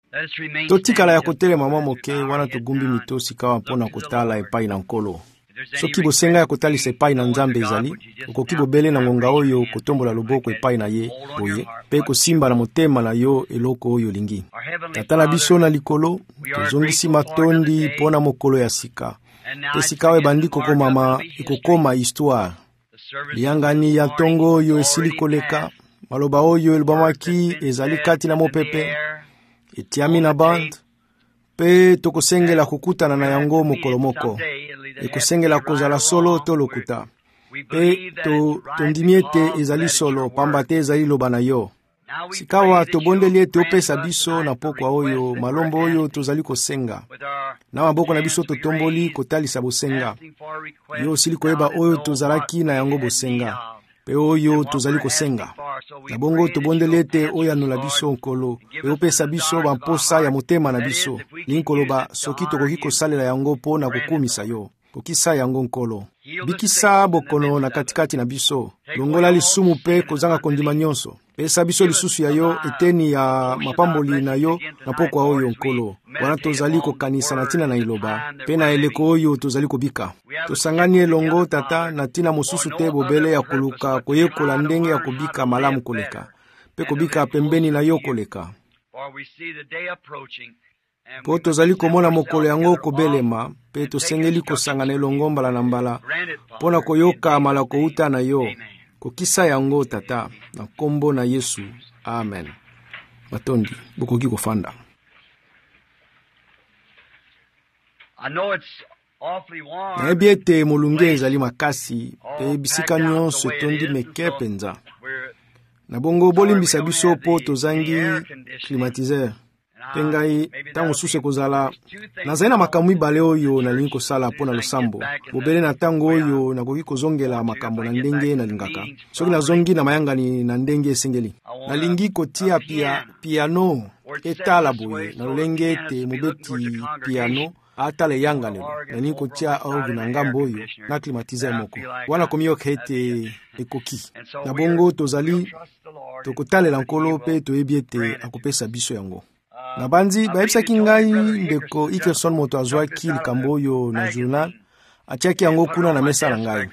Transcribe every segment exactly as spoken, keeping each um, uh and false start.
totikala ya kotelema mwa moke wana togumbi mitosi kawa mpona kotala epai na nkolo. Soki bosenga ya kotalisa epai na Nzambe ezali, okoki bobele na ngonga oyo kotombola loboko epai na ye boye, pe kosimba na motema na yo eloko oyo lingi. Tata na biso na likolo, tozongisi matondi mpona mokolo ya sika. Pe sika we bandi kokomama, ikokoma histoire. Liyangani ya ntongo oyo esili koleka, maloba oyo elobamaki ezali kati na mopepe, etiami na band, pe tokosengela kukutana na yango mokolo moko. Ekosengela kozala solo to lokuta. Pe to tondimi ete ezali solo, pamba te ezali loba na yo. Sikawa tobondeli ete opesa biso na pokwa oyo, malombo oyo tozali kosenga. Na maboko na biso totomboli kotalisa bosenga. Yo osili koyeba oyo tozalaki na yango bosenga. Pe oyo tozali kosenga. Na bongo tobondeli ete oyo anula biso nkolo. Pe opesa biso bamposa ya motema na biso. Linkoloba soki tokoki kosalela yango po na kukumisa yo. Kokisa yango nkolo. Bikisa bokono na katikati na biso. Longola lisumu pe kozanga kondima nyonso. Pesa biso lisusu ya yo eteni ya mapamboli na yo na pokwa oyo nkolo. Wana tozali kokanisa na tina na iloba. Pe na eleko oyo tozali kobika. Tosangani elongo tata na tina mosusu te bobele ya koluka koyekola ndenge ya kobika malamu koleka. Pe kobika pembeni na yo koleka. Po tozali komona mokolo yango kobelema, pe tosengeli kosangana elongo mbala na mbala, pona koyoka malako uta na yo, kokisa yango tata, na kombo na Yesu. Amen. Matondi, bokoki kofanda. Nayebi ete molunge ezali makasi, pe bisika nyonso tondi meke penza. Na bongo bolimbisa biso po tozangi climatiseur. Pengai tango suse kozala nazali na makambo mibale oyo nalingi kosala mpona losambo. Bobele na tango oyo nakoki kozongela makambo na ndenge nalingaka. Soki nazongi na mayangani na ndenge esengeli. Nalingi kotia pia piano etala boye na lolenge ete mobeti piano atala yanga lelo. Nalingi kotia orgue na ngambo oyo na climatiser moko. Wana komiyoka ete ekoki. Na bongo tozali tokotalela nkolo pe toyebi ete akopesa biso yango. Na banzi, baebisaki ngai ndeko Ikerson moto azwaki likambo oyo na journal, atiaki yango kuna na mesa na ngai.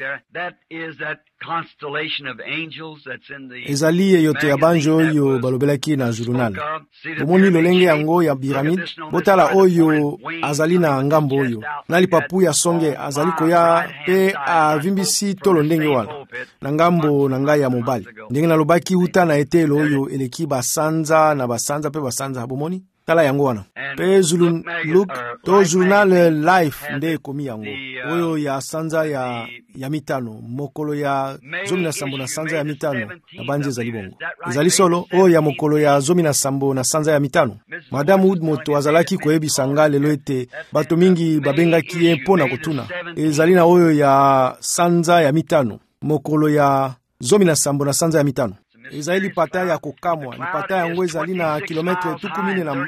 Ezali eyoto ya banjo oyo balobelaki na journal. Bomoni lolenge yango ya pyramide, botala oyo azali na ngambo oyo. Nali papu ya songe azali koya pe avimbisi tolo ndenge wana. Na ngambo na ngai ya mobali. Ndenge nalobaki uta na etelo oyo eleki basanza na basanza pe basanza bomoni. Tala yango wana. Pe Zulu look to journal life nde komi yango. Oyo ya sanza ya ya mitano, mokolo ya zomi na sambo na sanza ya mitano na banje ezali bongo. Ezali solo oyo ya mokolo ya zomi na sambo na sanza ya mitano. Madame Wood moto azalaki koyebisa nga lelo ete bato mingi babengaki ye mpona kotuna. Ezali na oyo ya sanza ya mitano, mokolo ya zomi na sambo na sanza ya mitano. Ezali pata ya kokamwa, ni pata yango ezali na kilometre tukumine na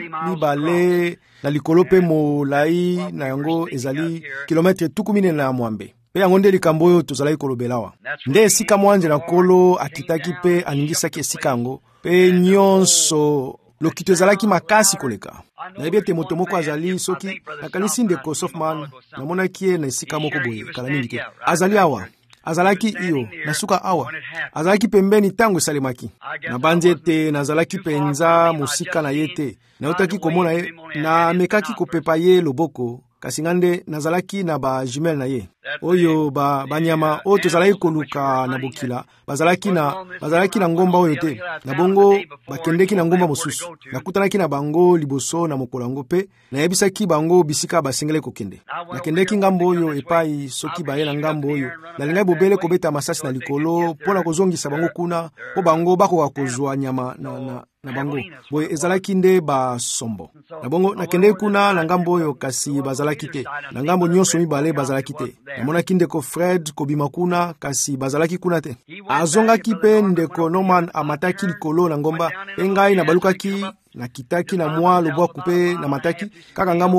mibale na likolope molai na yango ezali kilometre tukumine na mwambe. Pe yango nde likambo oyo tozalaki kolobelawa. Nde esika mwanje na kolo akitaki pe aningisaki esika yango. Pe nyonso lokito ezalaki makasi koleka. Nayebi ete moto moko azali soki nakanisi ndeko Sofman namonaki ye na esika moko boye kala mingi te. Azali awa. Azalaki iyo, nasuka awa. Azalaki pembeni tango salimaki. Na banjete, nazalaki penza, musika na yete. Na utaki komona ye, na mekaki kopepa ye loboko. Kasi ngande, nazalaki na ba jumel na ye. Oyo, ba, banyama, oyo tozalaki koluka na bokila. Bazalaki na, bazalaki na ngomba oyo te. Na bongo, bakendeki na ngomba mosusu. Na kutanaki na bango, liboso, na mokolango pe. Na yebisaki bango, bisika basengele kokende. Na kendeki ngambo oyo, epai, soki baye na ngambo oyo. Na lingai bobele kobeta masasi na likolo, pona kozongisa bango kuna, po bango bako wakozwa nyama na, na, na bango. Boye, ezalaki nde ba sombo. Na bongo, na kendeki kuna, na ngambo oyo, kasi bazalaki te. Na ngambo nyonso mibale bazalaki te. Namonaki ndeko Fred kobima kuna kasi bazalaki kuna te. Azongaki pe ndeko Norman amataki likolo na ngomba. Pe ngai na balukaki na kitaki na mwa lobwa kupe na mataki kaka nga moko.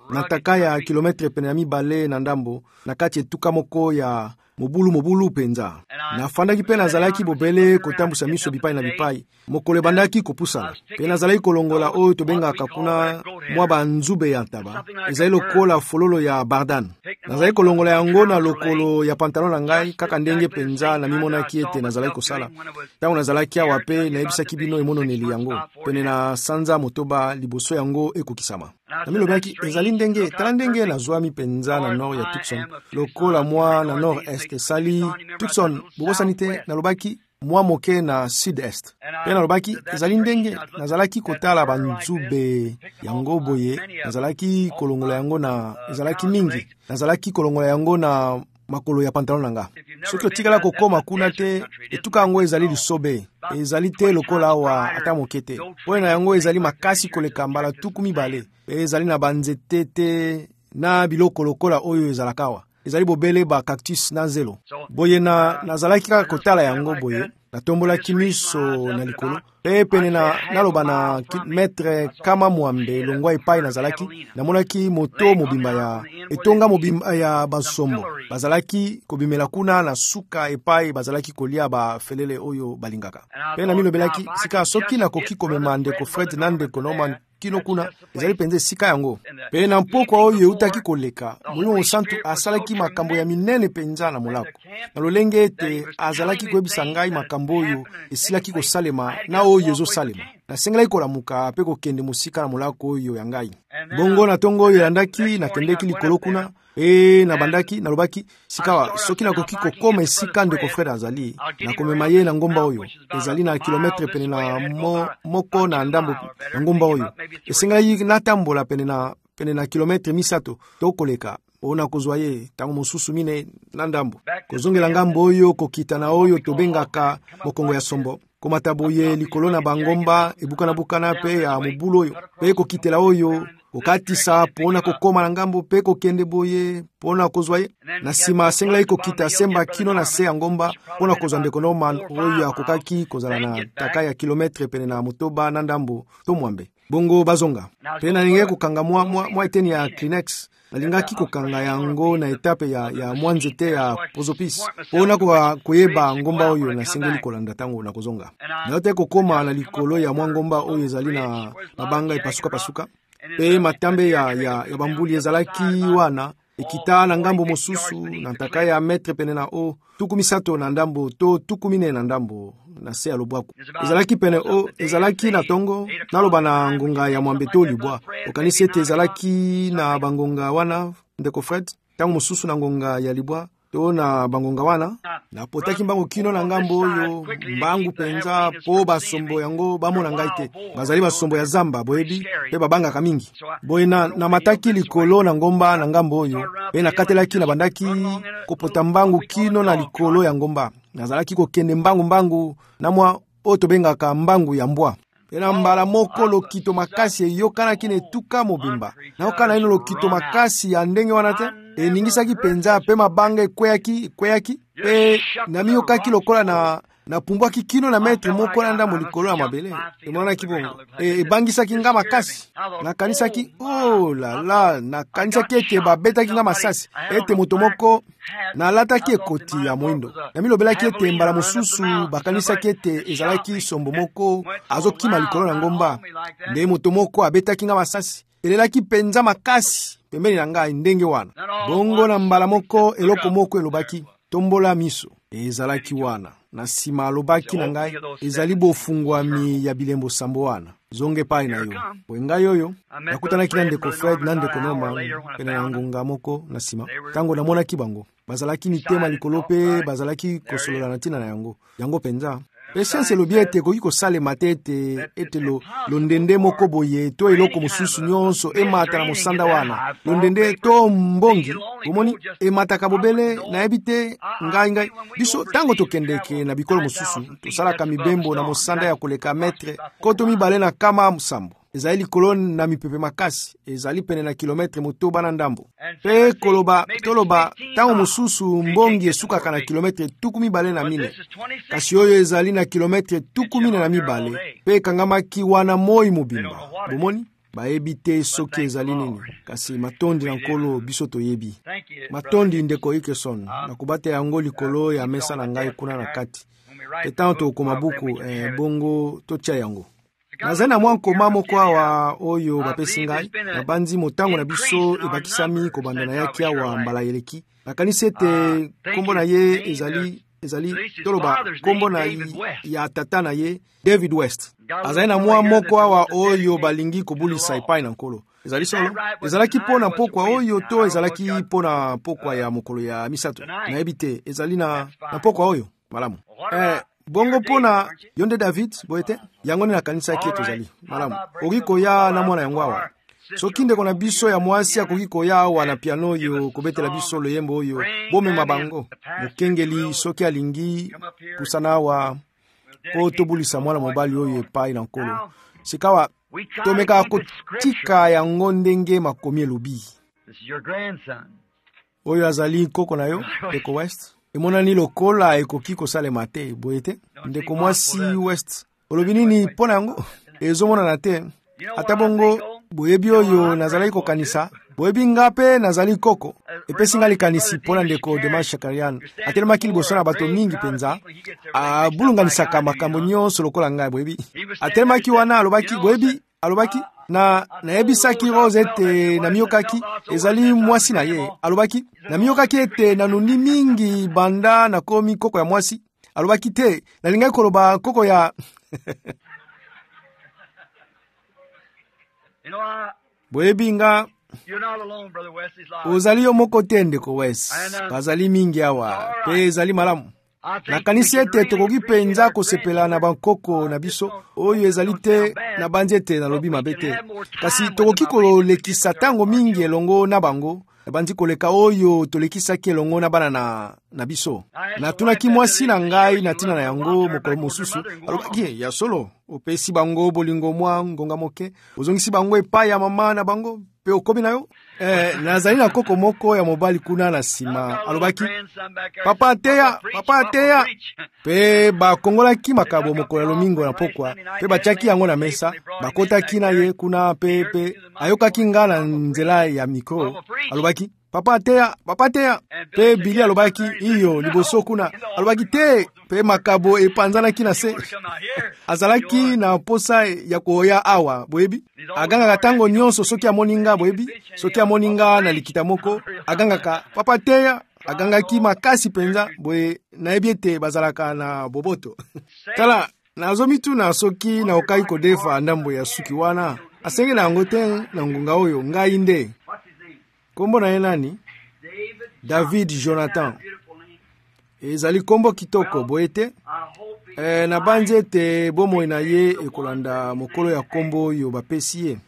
na taka ya kilometre pene ya mibale na ndambo na kati etuka moko ya mobulu mobulu penza. Na fandaki pe nazalaki bobele kotambusa miso bipai na bipai. Mokolo bandaki kopusana. Pe nazalaki kolongola oyo tobengaka kuna mwa banzube ya ntaba. Ezali lokola fololo ya bardan. Nazalaki kolongola yango na lokolo ya pantalon na ngai kaka ndenge penza na mimonaki ete nazalaki kosala. Tango nazalaki awa pe nayebisaki bino emononeli yango. Pene na sanza motoba liboso yango ekokisama. Na milobaki ezali ndenge tala ndenge nazwami penza na nord ya Tucson. Lokola mwa na nord-est sali Tucson bokosani te nalobaki mwa moke na sud-est. Pe nalobaki ezali ndenge nazalaki kotala banzube yango boye, nazalaki kolongola yango na ezalaki mingi, nazalaki kolongola yango na makolo ya pantalon nanga. Soki otikala kokoma kuna te etuka yango ezali lisobe, ezali te lokola awa ata moke te. Oyo na yango ezali makasi koleka mbala tuku mibale, ezali na banzete te na biloko lokola oyo ezalakawa. Ezali bobele ba cactus na zelo. Boye na nazalaki kaka kotala yango boye, natombolaki miso na likolo. Pe pene na naloba na metre kama mwambe longwa epai nazalaki, namonaki moto mobimba ya etonga mobimba ya basombo. Bazalaki kobimela kuna na suka epai bazalaki kolia ba felele oyo balingaka. Pe na milobelaki sika soki na koki komema ndeko Fred na ndeko Norman kino kuna ezali penze sika yango. Pe na mpoko oyo eutaki koleka, Molimo Santu asalaki makambo ya minene penza na molako. Na lolenge ete azalaki koyebisa ngai makambo oyo esilaki kosalema na oyo ezosalema. Nasengelaki kolamuka pe kokende mosika na molako oyo ya ngai. Bongo na tongo oyo yandaki nakendeki likolo kuna. E na bandaki nalobaki sikawa soki nakoki kokoma esika ndeko Fred azali na komema ye na ngomba oyo ezali na kilometre pene na mo, moko na ndambo na ngomba oyo esengai natambola pene na pene na kilometre misato tokoleka ona kozwa ye tango mosusu mine na ndambo kozongela ngambo oyo kokita na oyo tobengaka mokongo ya sombo komata boye likolo na bangomba ebukana bukana pe ya mobulu oyo pe kokitela oyo kokatisa pona kokoma na ngambo pe kokende boye pona kozwa ye na sima sengelai kokita semba kino na se ya ngomba pona kozwa ndeko Norman oyo akokaki kozala na taka ya kilometre pene na motoba na ndambo to mwambe bongo bazonga pe na ninge kokanga mwa mwa, mwa eteni ya Kleenex nalingaki kokanga yango na etape ya ya mwanzete ya pozopis pona kwa koyeba ngomba oyo na sengeli kolanda tango na kozonga na yote kokoma na likolo ya mwa ngomba oyo ezali na mabanga epasuka pasuka pe matambe ya, ya, ya bambuli ezalaki wana ekita na ngambo mosusu na ntaka ya metre pene na o tuku misato na ndambo to tuku mine na ndambo na se ya lobwaku ezalaki pene o ezalaki na tongo naloba na ngonga ya mwambe to libwa okanisi ete ezalaki na bangonga wana ndeko Fred tango mosusu na ngonga ya libwa to na bangonga wana na potaki mbango kino na ngambo oyo mbangu penza po basombo yango bamona ngai te bazali basombo ya zamba boyebi pe babangaka mingi boye na, na mataki likolo na ngomba na ngambo oyo pe nakatelaki na bandaki kopota mbangu kino na likolo ya ngomba nazalaki kokende mbangu mbangu na mwa oyo tobengaka mbangu ya mbwa pena mbala moko lokito makasi eyokanaki na etuka mobimba naokana ino lokito makasi ya ndenge wana te eningisaki penza pe mabanga ekweyaki ekweyaki pe namiyokaki lokola na na pumbwaki kino na metre moko na ndambo likolo ya mabele emonaki bongo ebangisaki nga makasi nakanisaki oh la la nakanisaki ete babetaki nga masasi ete moto moko nalataki ekoti ya moindo namilobelaki ete mbala mosusu bakanisaki ete ezalaki sombo moko azokima likolo na ngomba nde moto moko abetaki nga masasi elelaki penza makasi pembeni na ngai ndenge wana bongo na mbala moko eloko moko elobaki tombola miso ezalaki wana na sima alobaki na ngai ezali bofungwami ya bilembo sambo wana zonge pai na yo wenga yoyo nakutanaki na ndeko Fred na ndeko Norman pene na ngonga moko na sima tango namonaki bango bazalaki mitema likolo pe bazalaki kosolola na ntina na yango yango penza pe sense lobi ete koki kosalema te ete ete lo londende moko boye to eloko mosusu nyonso emata na mosanda wana londende to mbongi omoni emataka bobele nayebi te ngai ngai biso tango tokendeke na bikolo mosusu tosalaka mibembo na mosanda ya koleka metre koto mibale na kama musambo ezali likolo na mipepe makasi ezali pene na kilometre motoba na ndambo pe koloba toloba tango mosusu mbongi esukaka na kilometre tuku mibale na mine kasi oyo ezali na kilometre tuku mine na mibale pe kangamaki wana moi mobimba bomoni bayebi te soki ezali nini, kasi matondi na nkolo biso toyebi. Matondi ndeko Ikeson, nakubate yango likolo ya mesa na ngai kuna na kati. Etango tokoma buku eh, bongo totia yango. Nazali na mwa nkoma moko awa oyo bapesi ngai, na banzi motango na biso ebakisami kobanda na yaki awa mbala eleki. Nakanisi ete kombo na ye ezali ezali toloba kombo na ya tata na ye David West. Azali na mwa moko awa oyo balingi kobulisa epai na nkolo. Ezali solo ezalaki pona pokwa oyo to ezalaki pona pokwa ya mokolo ya misato. Nayebi te ezali na na pokwa oyo malamu. Eh bongo pona yonde David boete yango na kanisa keto ezali malamu. Okiko ya na mwana yango awa. Soki ndeko na biso ya mwasi akoki koya awa na piano oyo kobetela biso loyembo oyo bomema bango mokengeli soki alingi pusana awa po tobulisa mwana mobali oyo epai na nkolo. Sikawa tomeka kotika yango ndenge makomi elobi. Oyo azali koko na yo ndeko West emonani lokola ekoki kosalema te boyete ndeko mwasi West olobi nini mpona yango ezomonana te ata bongo boyebi oyo nazali kokanisa boyebi ngape nazali koko epesi ngali kanisi pona ndeko Dema Shakarian atelemaki liboso na bato mingi penza abulunganisaka makambo nyonso lokola ngai boyebi atelemaki wana alobaki boyebi alobaki na nayebisaki Rose ete namiyokaki ezali mwasi na ye alobaki namiyokaki ete nanundi mingi banda nakomi koko ya mwasi alobaki te nalingai koloba koko ya boyebi nga ozali yo moko te ndeko West bazali mingi awa pe ezali malamu nakanisi ete tokoki penza kosepela na bankoko na biso oyo ezali te na banzi ete nalobi mabe te kasi tokoki kolekisa tango mingi elongo na bango banzi koleka oyo tolekisaki elongo na bana na, na biso natunaki mwasi na ngai na tina na yango mokolo mosusu alobaki ya solo opesi bango bolingo mwa ngonga moke ozongisi bango epai ya mama na bango pe okobi na yo eh, nazali na koko moko ya mobali kuna na sima alobaki papa teya papa teya pe bakongolaki makabo mokolo lomingo na pokwa pe bachaki yango na mesa bakotaki na ye kuna pe pe ayokaki nga na nzela ya mikro alobaki papa teya papa teya pe Bili alobaki iyo liboso kuna alobaki te pe makabo epanzanaki na se azalaki na posa ya koya awa boyebi agangaka tango nyonso soki amoninga boyebi soki amoninga na likita moko agangaka papa teya agangaki makasi penza boye nayebi ete bazalaka na boboto tala nazomitu na soki na okai kodefa ndambo ya suki wana asenge na yango te na ngonga oyo ngai nde kombo na ye nani David Jonathan ezali kombo kitoko boyete e, na banzi ete bomoi na ye ekolanda mokolo ya kombo oyo bapesi ye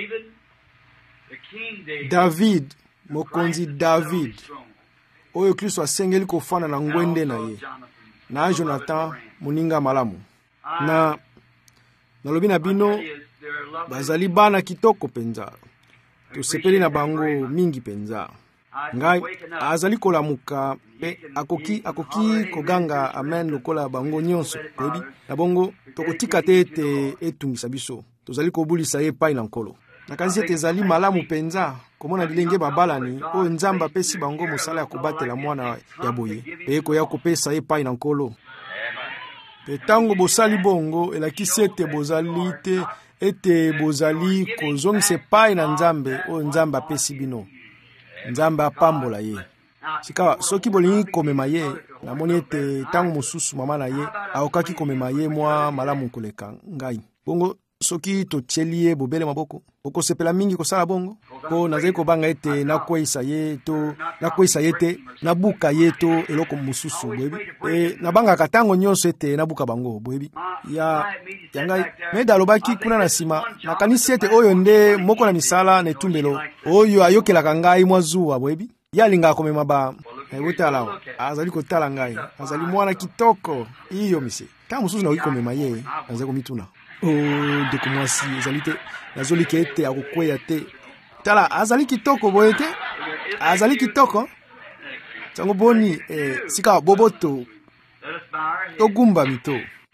David mokonzi David oyo Kristo asengeli kofana na ngwende na ye na Jonathan moninga malamu na nalobi na bino bazali bana kitoko penza tosepeli na bango mingi penza ngai azali kolamuka pe akoki akoki koganga amen lokola bango nyonso koyebi na bongo tokotika te ete etungisa biso tozali kobulisa ye epai na nkolo nakanisi ete ezali malamu penza komona bilenge babalani oyo Nzambe apesi bango mosala ya kobatela mwana ya boye pe koya kopesa ye epai na nkolo pe tango bosali bongo elakisi ete bozali te ete bozali kozongisa epai na Nzambe oyo Nzambe apesi bino Nzambe apambola ye sikawa soki bolingi komema ye namoni ete tango mosusu mama na ye aokaki komema ye mwa malamu koleka ngai bongo soki totieli ye bobele maboko okosepela mingi kosala bongo po nazali kobanga ete nakweyisa ye to nakweyisa ye te nabuka ye to eloko mosusu boyebi e nabangaka tango nyonso ete nabuka bango boyebi ya yangai meda alobaki kuna na sima nakanisi ete oyo nde moko na misala na etumbelo oyo ayokelaka ngai mwa zuwa boyebi ye alingaka komema ba ebotala azali kotala ngai azali mwana kitoko iyo mise tango mosusu nakoki komema ye nazali komituna oh ndeko mwasi ezali te nazolika ete akokweya te tala azali kitoko boye te azali kitoko sango boni eh, sika boboto togumba mito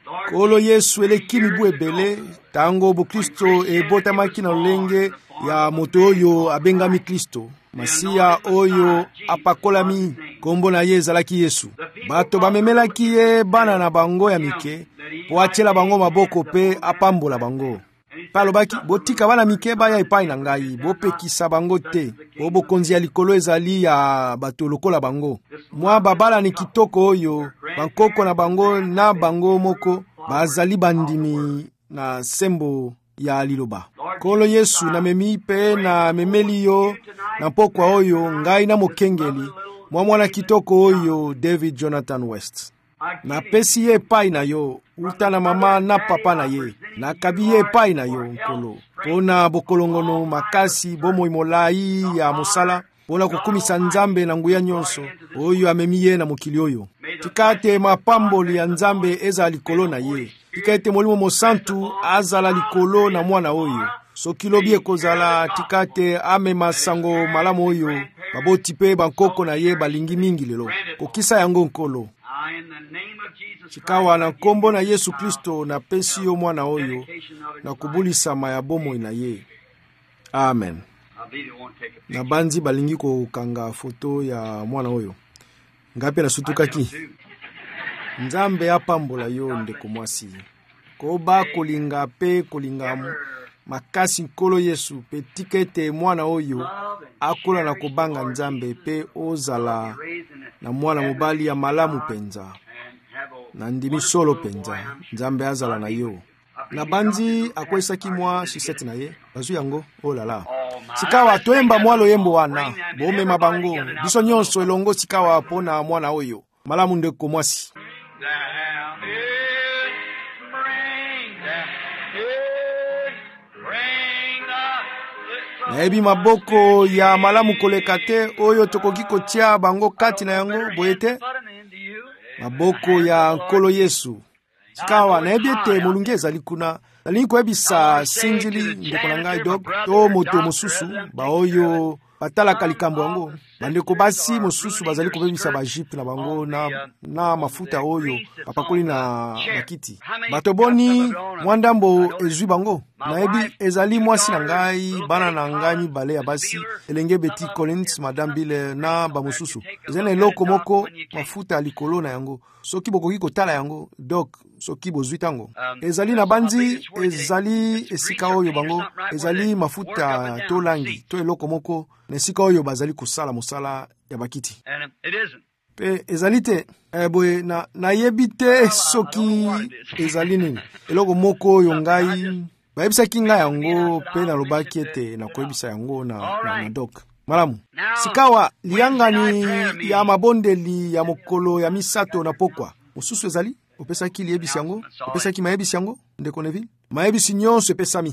Kolo Yesu eleki mibu ebele tango bo Kristo ebotamaki na lolenge ya moto oyo abengami Kristo. Masiya oyo apakolami kombo na ye ezalaki Yesu. Bato bamemelaki ye bana na bango ya mike po atiela bango maboko pe apambola bango. Palobaki, botika bana mike baya epai na ngai, bopekisa bango te, po bokonzi ya likolo ezali ya bato lokola bango. Mwa babala ni kitoko oyo, bankoko na bango na bango moko, bazali bandimi na sembo ya liloba. Kolo Yesu na memi pe na memeli yo, na pokwa oyo, ngai na mokengeli, mwa mwana kitoko oyo, David Jonathan West. Na pesi ye pai na yo, uta na mama na papa na ye, na kabi ye pai na yo nkolo. Pona bokolongono makasi bomo imolai ya mosala, pona kukumisa nzambe na nguya nyonso, oyo amemi ye na mokili oyo. Tikate mapamboli ya nzambe eza likolo na ye. Tikate molimo mosantu azala likolo na mwana oyo. Soki lobi ekozala tikate ame masango malamu oyo, baboti pe bankoko na ye balingi mingi lelo. Kokisa yango nkolo. Chikawa na kombo na Yesu Kristo na pesi yo mwana oyo na kubulisa maya bomo na ye. Amen. Na banzi balingi ko kanga foto ya mwana oyo. Ngapi na sutukaki. Nzambe apambola yo ndeko mwasi. Koba kolinga pe kolinga makasi nkolo Yesu pe tikete mwana oyo akola na kobanga nzambe pe ozala na mwana mobali ya malamu penza. Na ndimi solo penza, nzambe azala na yo. Na banzi akwesaki mwa shiseti na ye, bazu yango, oh lala. Sikawa toemba mwalo yembo wana, bome mabango, biso nyonso elongo sikawa pona mwana oyo. Malamu ndeko mwasi. Na ebi maboko ya malamu kolekate, oyo tokoki kotia bango kati na yango, boyete. Maboko ya nkolo Yesu. Sikawa na ebiete molunge ezali kuna. Nalingi koyebisa sinjili ndeko na ngai dog. To moto mosusu ba oyo batalaka likambo yango. Bandeko basi mosusu bazali kobebisa ba jipe na bango na na mafuta oyo bapakoli na makiti. Bato boni mwandambo ezwi bango. Na ebi ezali mwasi na ngai bana na ngai mibale ya basi elenge Betty Collins Madame Bile na ba mosusu. Ezene loko moko mafuta likolo na yango. Soki bokoki kotala yango dok soki bozwi tango. Ezali na banzi ezali esika oyo bango ezali mafuta to langi to eloko moko na esika oyo bazali kusala musala ya bakiti. Pe ezali te eboe na na yebite soki ezali nini eloko moko oyo ngai bayebisa kinga yango pe na lobaki ete na koyebisa yango na, na, na dok. Malamu. Sikawa liangani ya mabondeli ya mokolo ya misato na pokwa. Mosusu ezali? Opesa ki liebisi yango? Opesa ki maebisi yango? Ndeko Neville? Maebisi nyonso epesami.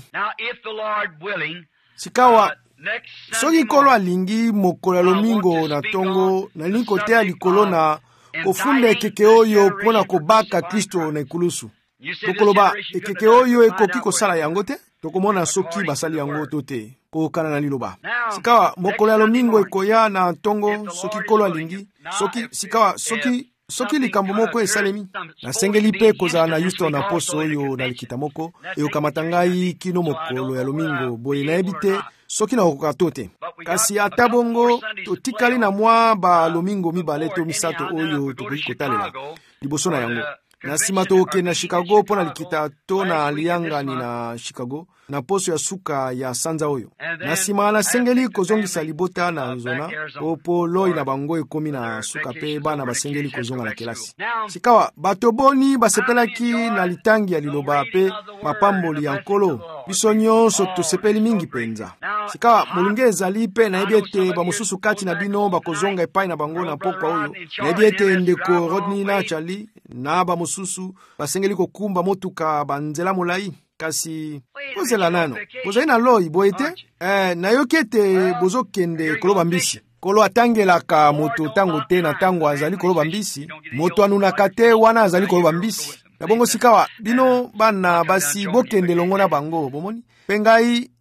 Sikawa soki kolo alingi mokolo lomingo na tongo na linko te likolo na kofunda ekeke oyo pona kobaka Kristo na ikulusu. Kokoloba ekeke oyo ekoki kosala yango te? Tokomona soki basali yango to te. Kokana na liloba. Sikawa mokolo ya lomingo ekoya na tongo soki kolo alingi. Soki sikawa soki soki likambo moko esalemi. Na sengeli pe kozala na Houston na poso oyo na likita moko. Eyo kamatangai kino mokolo ya lomingo. Boye na ebite soki na okokato te. Kasi atabongo totikali na mwa ba lomingo mibale to misato oyo tokoki kotalela. Liboso na yango. Na sima toke na Chicago pona likita to na liangani na Chicago na poso ya suka ya sanza oyo. Na sima na sengeli kozongisa libota na zona popo loi na bango ekomi na suka pe bana basengeli kozonga na kelasi. Sikawa bato boni basepelaki na litangi ya liloba pe mapamboli ya nkolo. Biso nyonso tosepeli mingi penza. Sikawa molunge ezali pe na ebiete ba mosusu kati na bino bakozonga epai na bango na pokwa oyo. Na ebiete ndeko Rodney na Charlie na ba mosusu basengeli kokumba motuka banzela molai. Kasi kozela nano kozali na loi boyete eh, na yokete bozo kende koloba mbisi kolo atangelaka moto tango te na tango azali koloba mbisi moto anunaka te wana azali koloba mbisi na bongo sikawa bino bana basi bokende longo na bango bomoni pengai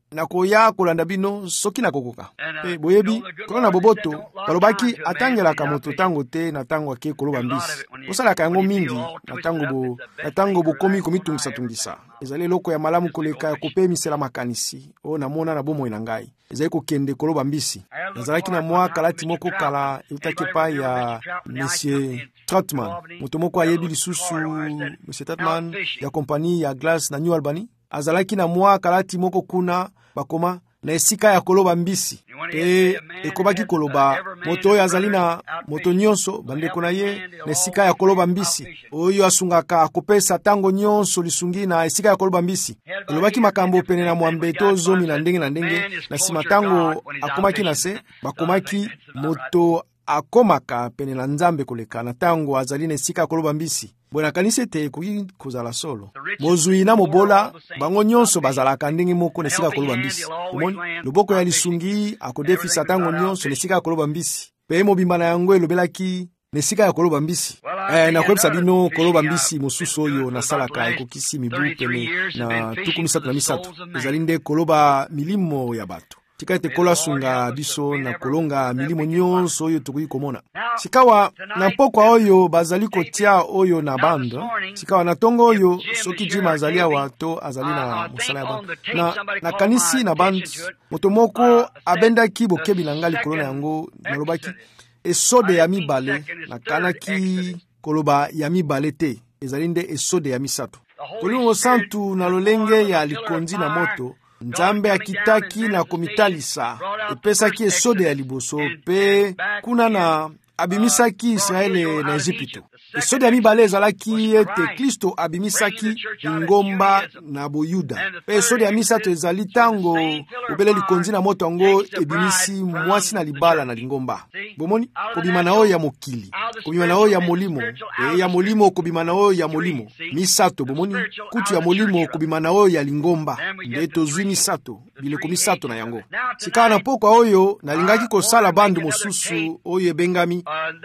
nakoya kolanda bino soki nakokoka. Pe boyebi kono na boboto balobaki atangelaka moto tango te na tango ake koloba mbisi. Osalaka yango mingi na tango bo na tango bokomi komitungisa tungisa. Ezali eloko ya malamu koleka ya kopemisela makanisi. O namona na bomoi na ngai. Ezali kokende koloba mbisi. Ezalaki na mwa kalati moko kala eutaki pa ya Monsieur Troutman. Moto moko ayebi lisusu Monsieur Troutman ya kompani ya Glass na New Albany. Azalaki na mwa kalati moko kuna bakoma na esika ya koloba mbisi. E ekobaki koloba moto oyo azali na moto nyonso bandeko na ye na esika ya koloba mbisi. Oyo asungaka kopesa tango nyonso lisungi na esika ya koloba mbisi. Elobaki makambo pene na mwambeto zomi na ndenge na ndenge na sima tango akomaki na se bakomaki moto akomaka pene na Nzambe koleka na tango azali na esika ya koloba mbisi. Bona kanise te kuki kozala solo. Mozui na mobola bango nyonso bazalaka ndenge moko na esika ya koloba mbisi. Omoni loboko ya lisungi akodefisa tango nyonso na esika ya koloba mbisi. Pe mobimba na yango elobelaki na esika ya koloba mbisi. Eh na kwebisa bino koloba mbisi mosusu oyo na salaka ekokisi mibu pene na tuku misatu na misatu. Ezali nde koloba milimo ya bato. Tika ete kola sunga biso na kolonga milimo nyonso oyo tukuyi komona. Sikawa na pokwa oyo bazali kotia oyo na bando. Sikawa na tongo oyo soki jima azali awa to azali na musala ya bando. Na, na kanisi na bando motomoko abendaki bokebi na ngali kolona yango nalobaki esode ya mibale na kanaki koloba ya mibale te. Ezali nde esode ya misato. Kolungo santu na lolenge ya likonzi na moto. Nzambe akitaki na komitalisa epesaki esode ya liboso pe kuna na abimisaki Israele na Egypto. Esode ya mibale ezalaki ete Kristo abimisaki ingomba na boyuda. Pe esode ya misato ezali tango obele likonzi na moto yango ebimisi mwasi na libala na lingomba. Bomoni kobima na oyo ya mokili, kobima na oyo ya molimo, e ya molimo kobima na oyo ya molimo. Misato bomoni kutu ya molimo kobima na oyo ya lingomba. Nde tozwi misato, bileko misato na yango. Sika na pokwa oyo nalingaki kosala bandu mosusu oyo ebengami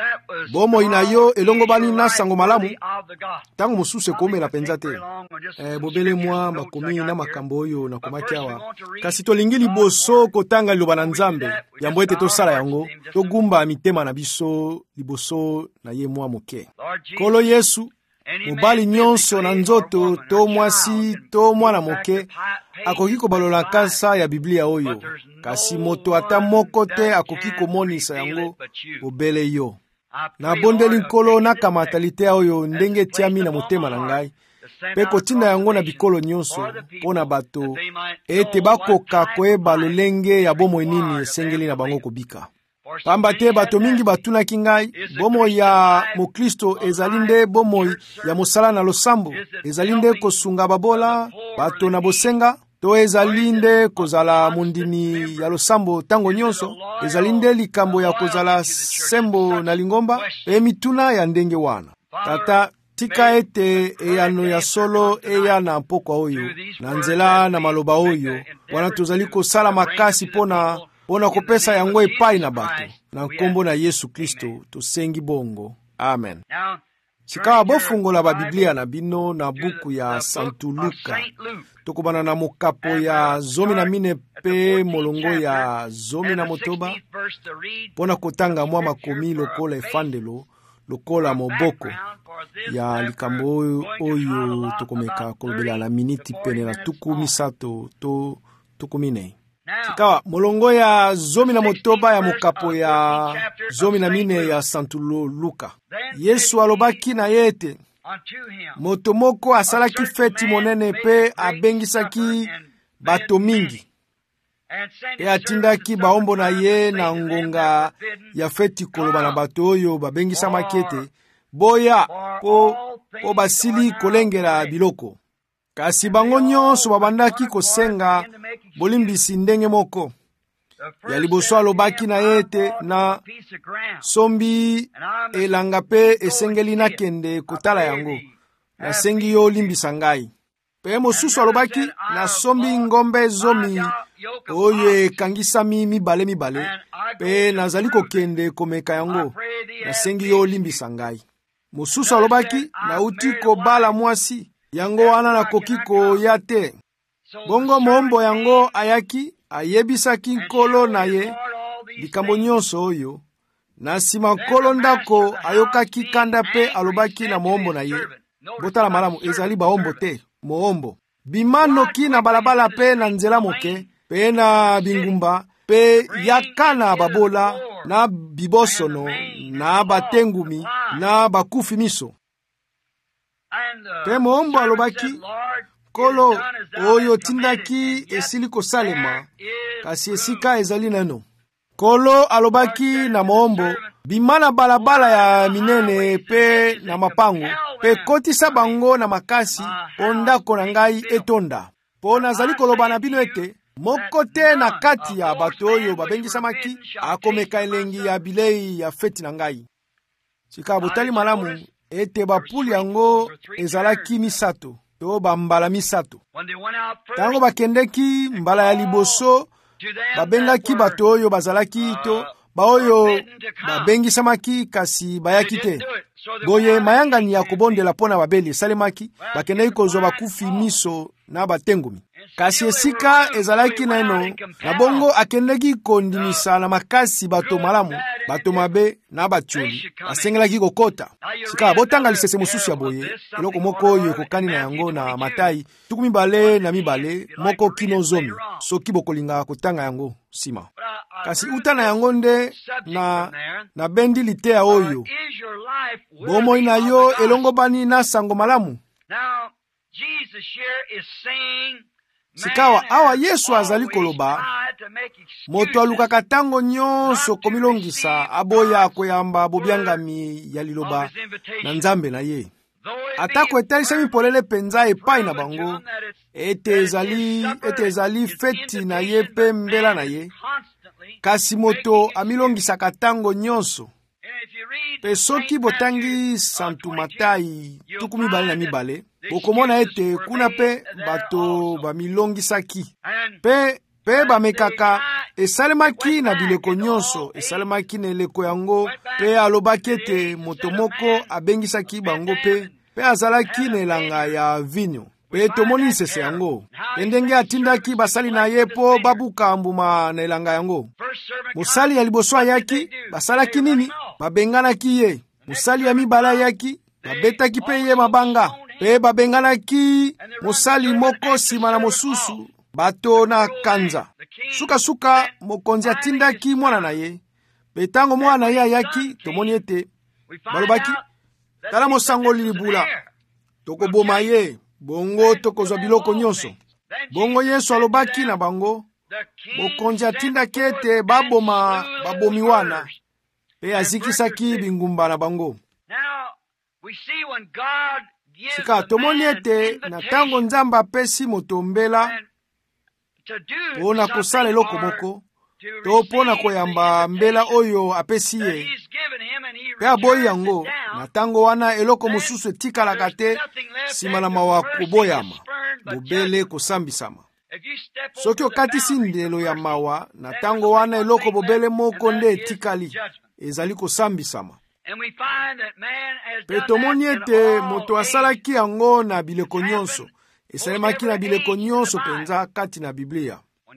bomo inayo elongo bani na sango malamu tango mosusu ekomela penza te. Eh bobele mwa makomi na makambo oyo na komaki awa. Kasi tolingi liboso kotanga liloba na Nzambe yambo ete tosala yango togumba mitema na biso liboso na ye mwa moke. Kolo Yesu mobali nyonso na nzoto to mwasi to mwana moke akoki kobalola kasa ya Biblia oyo. Kasi moto ata moko te akoki komonisa yango obele yo. Na bondeli nkolo na kamatalite oyo ndenge tiami na motema na ngai. Pe kotinda yango na bikolo nyonso pona bato ete bakoka koyeba lolenge ya bomoi nini esengeli na bango kobika. Pamba te bato mingi batunaki ngai bomoi ya Mokristo ezali nde bomoi ya mosala na losambo, ezali nde kosunga babola bato na bosenga, to ezali nde kozala mundimi ya losambo tango nyonso, ezali nde likambo ya kozala sembo na lingomba, e mituna ya ndenge wana. Tata tika ete eyano ya solo eya na pokwa oyo na nzela na maloba oyo wana tozali kosala makasi pona pona kopesa yango epai na bato na nkombo na Yesu Kristo tosengi bongo. Amen. Sikawa bofungola ba Biblia na bino na buku ya Santu Luka. Tokobana na mokapo ya zomi na mine pe molongo ya zomi na motoba. Pona kotanga mwa makomi lokola efandelo, lokola moboko ya likambo oyo tokomeka kolobela na miniti pene na tuku misato to tuku mine. Sikawa molongo ya zomi na motoba ya mokapo ya zomi na mine ya Santu Luka. Yesu alobaki na yete moto moko asalaki feti monene pe abengisaki bato mingi. Pe atindaki baombo na ye na ngonga ya feti koloba na bato oyo babengisa makete boya po, po basili kolengela biloko. Kasi bango nyonso babandaki kosenga bolimbisi ndenge moko. Ya liboso alobaki na yete na sombi elanga pe esengeli na kende kotala yango. Nasengi yo limbisa ngai. Pe mosusu alobaki na sombi ngombe zomi oyo ekangisami mibale mibale. Pe nazali kokende komeka yango. Nasengi yo limbisa ngai. Mosusu alobaki na uti kobala mwasi. Yango wana na kokiko ya te. Bongo mombo yango ayaki ayebisaki nkolo na ye likambo nyonso oyo. Na sima nkolo ndako ayokaki kanda pe alobaki na mombo na ye. Botala malamu, ezali baombo te, moombo. Bimanoki na balabala pe na nzela moke, pe na bingumba, pe yaka na babola, na bibosono, na batengumi, na bakufi miso. Pe moombo alobaki, kolo oyo tindaki esili kosalema, kasi esika ezali nano. Kolo alobaki na moombo, bimana balabala ya minene pe na mapango, pe kotisa bango na makasi, ondako na ngai etonda. Po nazali koloba na bino ete, moko te na kati ya bato oyo babengisamaki, akomeka elengi ya bilei ya feti na ngai. Sika botali malamu, ete bapuli yango ezalaki misato, to bambala misato. Tango bakendeki mbala ya liboso, babengaki bato oyo bazalaki to, ba oyo babengisamaki kasi bayaki te. Boye mayangani ya kobondela pona babeli salemaki, bakendeki kozwa bakufi miso na batengumi. Kasi esika ezalaki na eno, na bongo akendeki kondimisa na makasi bato malamu, bato mabe na bachuli, asengelaki kokota. Sika botanga lisese mosusu ya boye, eloko moko oyo kokani na yango na Matai, tuku mibale na mibale, moko kino zomi, soki bokolinga kotanga yango sima. Kasi uta na yango nde na, na bendi litea oyo, bomo ina yo elongo bani na sango malamu. Sikawa awa Yesu azali koloba, moto alukaka tango nyonso komilongisa aboya koyamba bobyangami ya liloba na Nzambe na ye. Atako etalisa mipolele penza epai na bango, ete ezali, ete ezali feti na ye pe mbela na ye, kasi moto amilongisaka tango nyonso. Pe soki botangi Santu Matai tuku mibale na mibale, bokomona ete kuna pe bato bamilongisaki. Pe, pe bamekaka esalemaki na bileko nyonso, esalemaki na eleko yango, pe alobaki ete moto moko abengisaki bango pe, pe azalaki na elanga ya vinyo. Pe tomoni lisese yango, pendenge atindaki basali na ye po babuka mbuma na elanga yango. Musali ya liboso ayaki, basalaki nini? Babenganaki ye. Musali ya mibala ayaki, babetaki pe ye mabanga. Pe babenganaki musali moko sima na mosusu, bato na kanza. Suka suka mokonzi atindaki mwana na ye. Pe tango mwana ye ayaki, tomoni ete, balobaki, tala mosango libula, toko boma ye. Bongo tokozwa biloko nyonso. Bongo Yesu alobaki na bango, mokonzi atindaki ete baboma babomi wana, pe azikisaki bingumba na bango. Sika tomoni ete na tango Nzambe apesi moto mbela pona kosala eloko moko, to pona koyamba mbela oyo apesi ye, pe aboyi yango, na tango wana eloko mosusu etikalaka te sima na mawa koboyama, bobele kosambisama. Soki okatisi ndelo ya mawa, na tango wana eloko bobele moko nde etikali, ezali kosambisama. Pe tomoni ete moto asalaki yango na bileko nyonso, esalemaki na bileko nyonso penza kati na Biblia.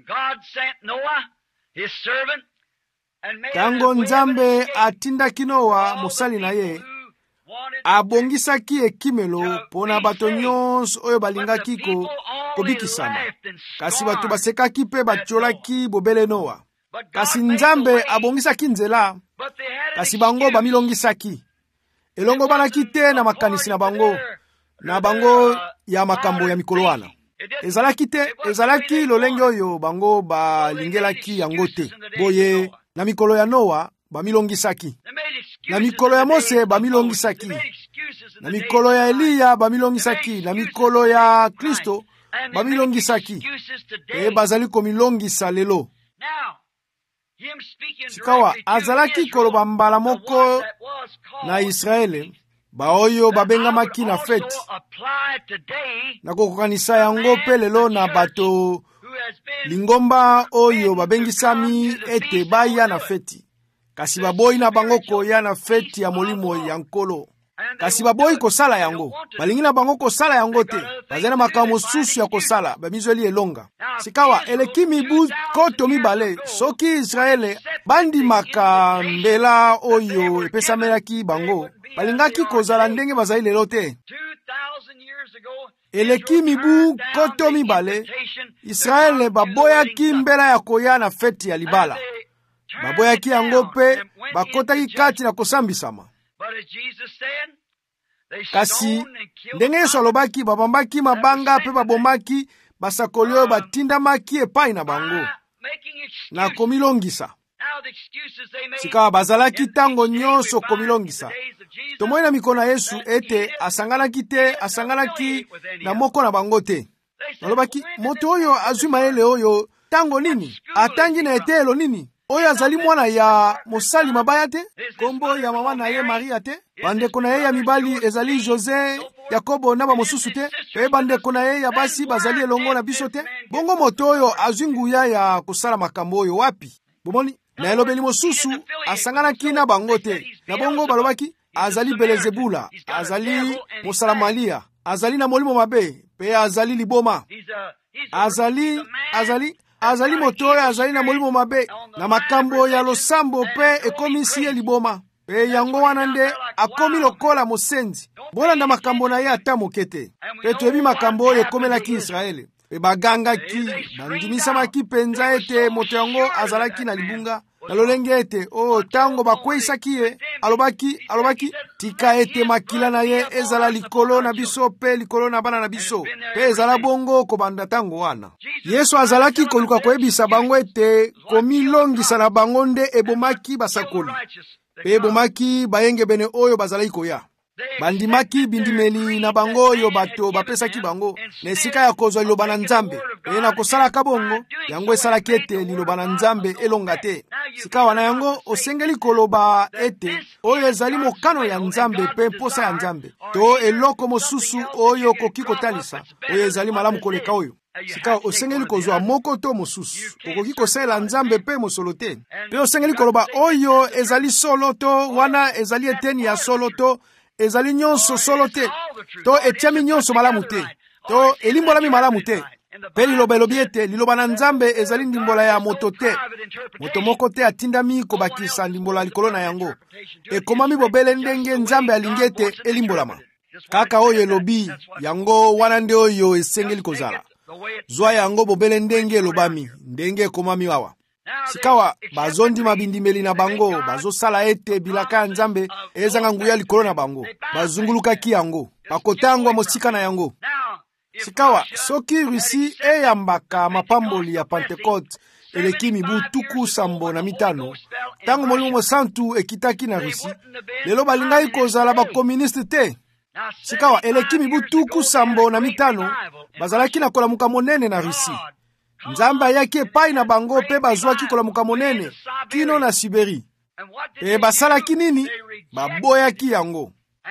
Tango Nzambe atindaki Noa mosali na ye, abongisaki ekimelo pona bato nyonso oyo balingaki ko kobikisama. Kasi bato basekaki pe batiolaki bobele Noa. Kasi Nzambe abongisaki nzela, kasi bango bamilongisaki. Elongo banaki te na makanisi na bango, na bango ya makambo ya mikolo wana. Ezalaki te, ezalaki lolenge oyo bango balingelaki yango te. Boye, na mikolo ya Noa, bamilongisaki. Na mikolo ya Mose, bamilongisaki. Na mikolo ya Eliya, bamilongisaki. Na mikolo ya Kristo, bamilongisaki. E bazali komilongisa lelo. Sikawa, azalaki koloba mbala moko na Israele, baoyo babengamaki na feti. Na kokokanisa yango pe lelo na bato lingomba oyo babengisami ete baya na feti. Kasi baboyi na bango koya na feti ya molimo ya nkolo. kasi baboyi kosala yango, balingi na bango kosala yango te, bazali makambo mosusu ya kosala, bamizweli elonga. Sikawa eleki mibu koto mibale soki Israele bandimaka mbela oyo epesamelaki bango, balingaki kozala ndenge bazali lelo te. Eleki mibu koto mibale Israele baboyaki mbela ya koya na feti ya libala, baboyaki yango pe bakotaki kati na kosambisama. Kasi ndenge Yesu alobaki, babambaki mabanga pe babomaki basakoli oyo batindamaki epai na bango na komilongisa. Sika bazalaki tango nyonso komilongisa. Tomoi na mikono na Yesu ete asanganaki te, asanganaki na moko na bango te. Alobaki, moto oyo azwi mayele oyo tango nini? Atangi na etelo nini? Oyo azali mwana ya mosali mabaya te? Kombo ya mama na ye Maria te? Bandeko na ye ya mibali ezali Jose, Yakobo na ba mosusu te? Pe bandeko na ye ya basi bazali elongo na biso te? Bongo moto oyo azwi nguya ya kusala makambo oyo wapi? Bomoni, na elobeli mosusu asanganaki na bango te. Na bongo balobaki, azali Belezebula, azali Mosalamalia, azali na molimo mabe, pe azali liboma. Azali, azali, azali moto oyo azali na molimo mabe, na makambo ya losambo pe ekomisi ye liboma. Pe yango wana nde akomi lokola mosenzi, bolanda makambo na ye ata moke te. Pe toyebi makambo oyo ekomelaki Israele. Pe bagangaki, bandimisamaki penza ete moto yango azalaki na libunga. Na lolenge ete, oh, tango bakweisaki ye, alobaki, alobaki, tika ete makila na ye ezala likolo na biso pe likolo na bana na biso. Pe ezala bongo kobanda tango wana. Yesu azalaki koluka koyebisa bango ete komilongisa na bango nde ebomaki basakoli. Pe ebomaki bayenge bene oyo bazalaki koya. Bandimaki bindimeli na bango oyo bato bapesaki bango na esika ya kozwa liloba na Nzambe. Pe na kosalaka bongo, yango esalaki ete liloba na Nzambe elonga te. Sika wana yango osengeli koloba ete oyo ezali mokano ya Nzambe pe posa ya Nzambe. To eloko mosusu oyo koki kotalisa, oyo ezali malamu koleka oyo. Sika osengeli kozwa moko to mosusu, okoki kosala Nzambe pe mosolo te. Pe osengeli koloba oyo ezali solo to wana ezali eteni ya solo to ezali nyonso solo te, to etiami nyonso malamu te, to elimbolami malamu te. Pe liloba elobi ete liloba na Nzambe ezali ndimbola ya moto te, moto moko te atindami kobakisa ndimbola likolo na yango. Ekomami bobele ndenge Nzambe alingi ete elimbolama. Kaka oyo elobi yango wana nde oyo esengeli kozala. Zwa yango bobele ndenge elobami, ndenge ekomami wawa. Sikawa bazondi mabindimeli na bango, bazosala ete bilaka ya Nzambe ezanga nguya likolo na bango, bazungulukaki yango, bakotangwa mosika na yango. Sikawa soki Rusi eyambaka mapamboli ya Pentecote eleki mibu tuku sambo na mitano, tango molimo mosantu ekitaki na Rusi, lelo balingai kozala bakomuniste te. Sikawa eleki mibu tuku sambo na mitano, bazalaki na kolamuka monene na Rusi. Nzambe ayaki epai na bango pe bazwaki kolamuka monene kino na Siberi. E basalaki nini? Baboyaki yango.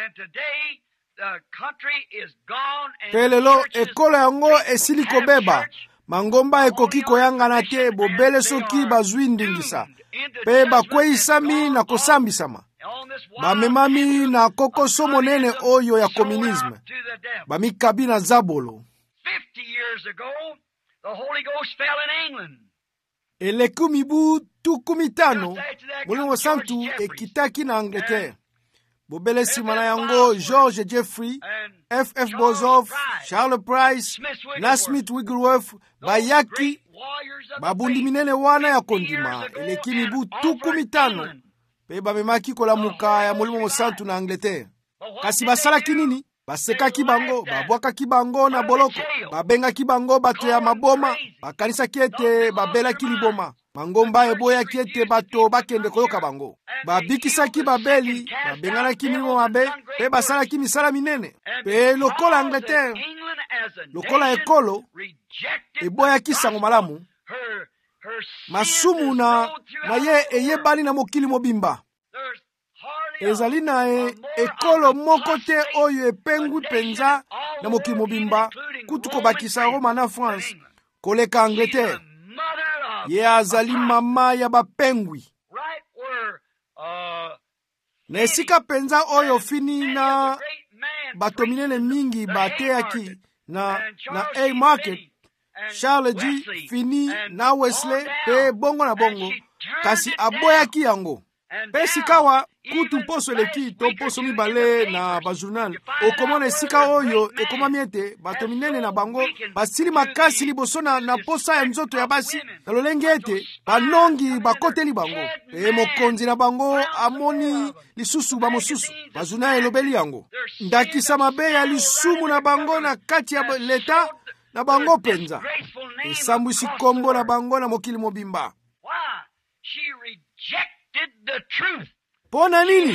Pe lelo ekolo yango esili kobeba, mangomba ekoki koyangana te bobele soki bazwi ndingisa. Pe bakweisami na kosambisama, bamemami na kokoso monene oyo ya komunisme, bamikabi na zabolo. The Holy Ghost fell in England. Eleku mibu tuku mitano, molimo santu ekitaki na Angleterre. Bobele simana yango George Jeffrey, F F Boshoff, Charles Price, Nasmith Wigglesworth, bayaki, babundi minene wana ya kondima. Eleki mibu tuku mitano, pe bamemaki kolamuka ya molimo santu na Angleterre. Kasi basalaki nini? Basekaki bango, babwakaki bango na boloko, babengaki bango bato ya maboma, bakanisaki ete babelaki liboma, mangomba eboyaki ete bato bakende koyoka bango, babikisaki babeli, babenganaki milimo mabe, pe basalaki misala minene. Pe lokola Angleterre, lokola ekolo, eboyaki sango malamu, masumu na na ye eyebali na mokili mobimba. Ezali na e, ekolo moko te oyo epengwi penza na mokili mobimba kutu kobakisa Roma na France koleka Angleterre. Ye azali mama ya bapengwi. na esika penza oyo fini na bato minene mingi bateyaki na na Haymarket, Charles G fini na Wesley pe bongo na bongo kasi aboyaki yango pe sikawa kutu mposo eleki to mposo mibale na bajournal okomona esika oyo ekomami ete bato minene na bango basili makasi liboso na, na posa ya nzoto ya basi na lolenge ete banongi bakoteli bango pe mokonzi na bango amoni lisusu bamosusu bajournal elobeli yango ndakisa mabe ya lisumu na bango na kati ya leta na bango penza esambwisi kombo na bango na mokili mobimba. Pona nini?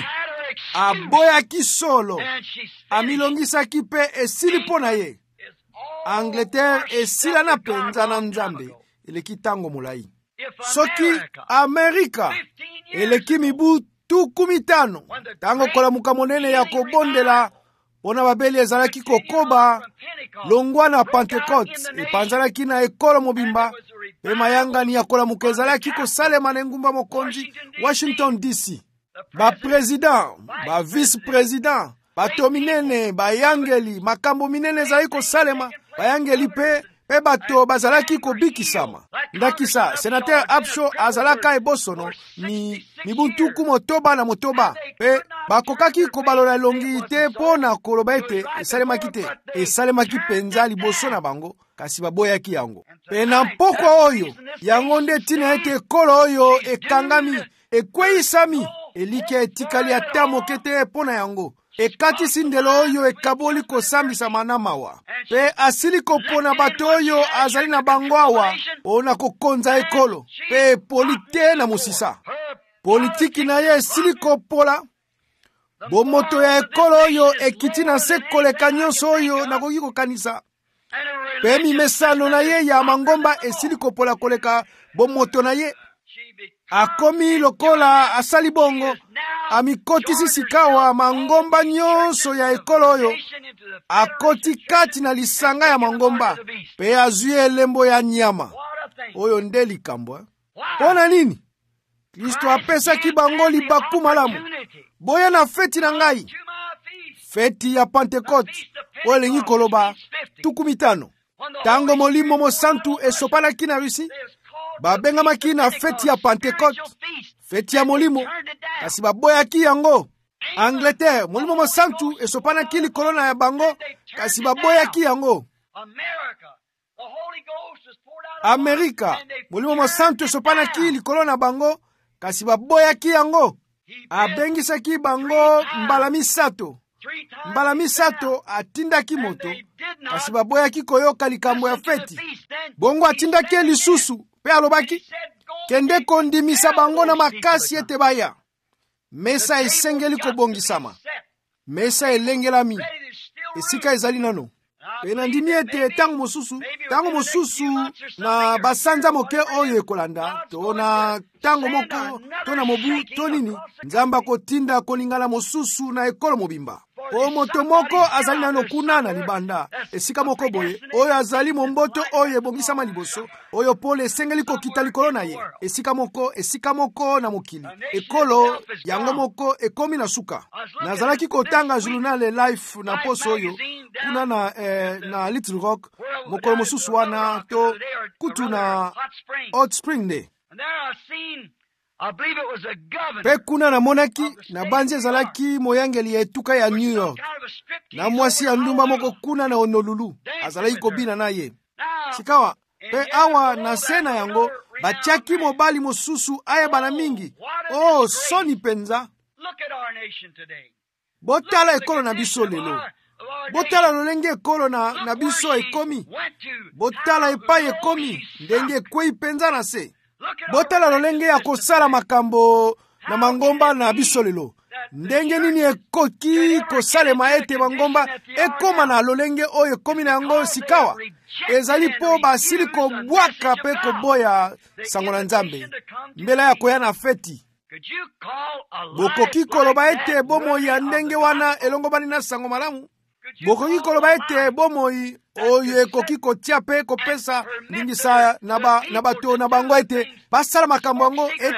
Aboyaki solo. Amilongisaki pe esili pona ye. Angleterre esila na penza na nzambe. Eleki tango mulai. Soki Amerika eleki mibu tuku mitano. Tango kola muka monene ya kobondela pona babeli ezalaki kokoba longwa na Pentecote epanzalaki na ekolo mobimba pe mayangani ya kola muka ezalaki kosalema na engumba mokonzi Washington D C. Ba president, ba vice president, bato minene, bayangeli, makambo minene ezalaki kosalema, bayangeli pe pe bato bazalaki kobikisama. Ndakisa sénateur Upshaw azalaka ebosono ni mibuntuku motoba na motoba pe bakokaki kobalola elongi te pona koloba ete esalemaki te esalemaki penza liboso na bango kasi baboyaki yango pe na mpoko oyo yango nde tina ete ekolo oyo ekangami ekweyisami elike etikali ata moke te pona yango ekatisi ndelo oyo ekaboli kosambisama na mawa pe asili kopona bato oyo azali na bango awa pona kokonza ekolo pe polite na musisa politiki na ye esili kopola bomoto ya ekolo oyo ekiti na se koleka nyonso oyo nakoki kokanisa pe mimesano na ye ya mangomba esili kopola koleka bomoto na ye akomi lokola asali bongo amikotisi sikawa mangomba nyonso ya ekolo oyo akoti kati na lisanga ya mangomba pe azwi elembo ya nyama oyo nde likambo. Pona nini? Kristo apesaki bango libaku malamu. Boya na feti na ngai, feti ya Pentecote oyo elingi koloba tuku mitano. Tango molimo mosantu esopanaki na Rusi babengamaki na feti ya Pentecote, feti ya molimo, kasi baboyaki yango. Angleterre, molimo mosantu esopanaki likolo na ya bango, kasi baboyaki yango. Amerika, molimo mosantu esopanaki likolo na bango, kasi baboyaki yango. Abengisaki bango mbala misato. Mbala misato atindaki moto, kasi baboyaki koyoka likambo ya feti. Bongo atindaki lisusu pe alobaki kende kondimisa bango na makasi ete baya. Mesa esengeli kobongisama. Mesa elengelami. Esika ezali nano. Pe nandimi ete tango mosusu, tango mosusu na basanza moke oyo ekolanda, to na tango moko, to na mobu, to nini, nzamba kotinda kolingana mosusu na ekolo mobimba. O moto moko azali nano kuna na libanda, esika moko boye, oyo azali momboto oyo ebongisama liboso, oyo pole esengeli kokita likolo na ye, esika moko, esika moko na mokili, ekolo, yango moko, ekomi na suka. Nazalaki kotanga journal life na poso oyo, kuna na, eh, na Little Rock, mokolo mosusu wana, to kutu na Hot Spring Day. Pe kuna na monaki na banzi ezalaki moyangeli ya etuka ya New York na mwasi ya ndumba moko kuna na Honolulu azalaki kobina na ye sikawa pe awa na sena yango batiaki mobali mosusu aya bana mingi. Oh soni penza, botala ekolo na biso lelo, botala lolenge ekolo na, na biso ekomi, botala epai ekomi ndenge kwei penza na se. Botala lolenge ya kosala makambo na mangomba na biso lelo, ndenge nini ekoki kosalema ete mangomba ekoma na lolenge oyo ekomi na yango sikawa. Ezali po basili kobwaka pe koboya sango na Nzambe mbela ya koya na feti. Bokoki koloba ete bomoi ya ndenge wana elongobani na sango malamu? Bokoki koloba ete bomoi oyo ekoki kotia pe kopesa ndingisa na ba na bato na bango ete basala makambo yango ete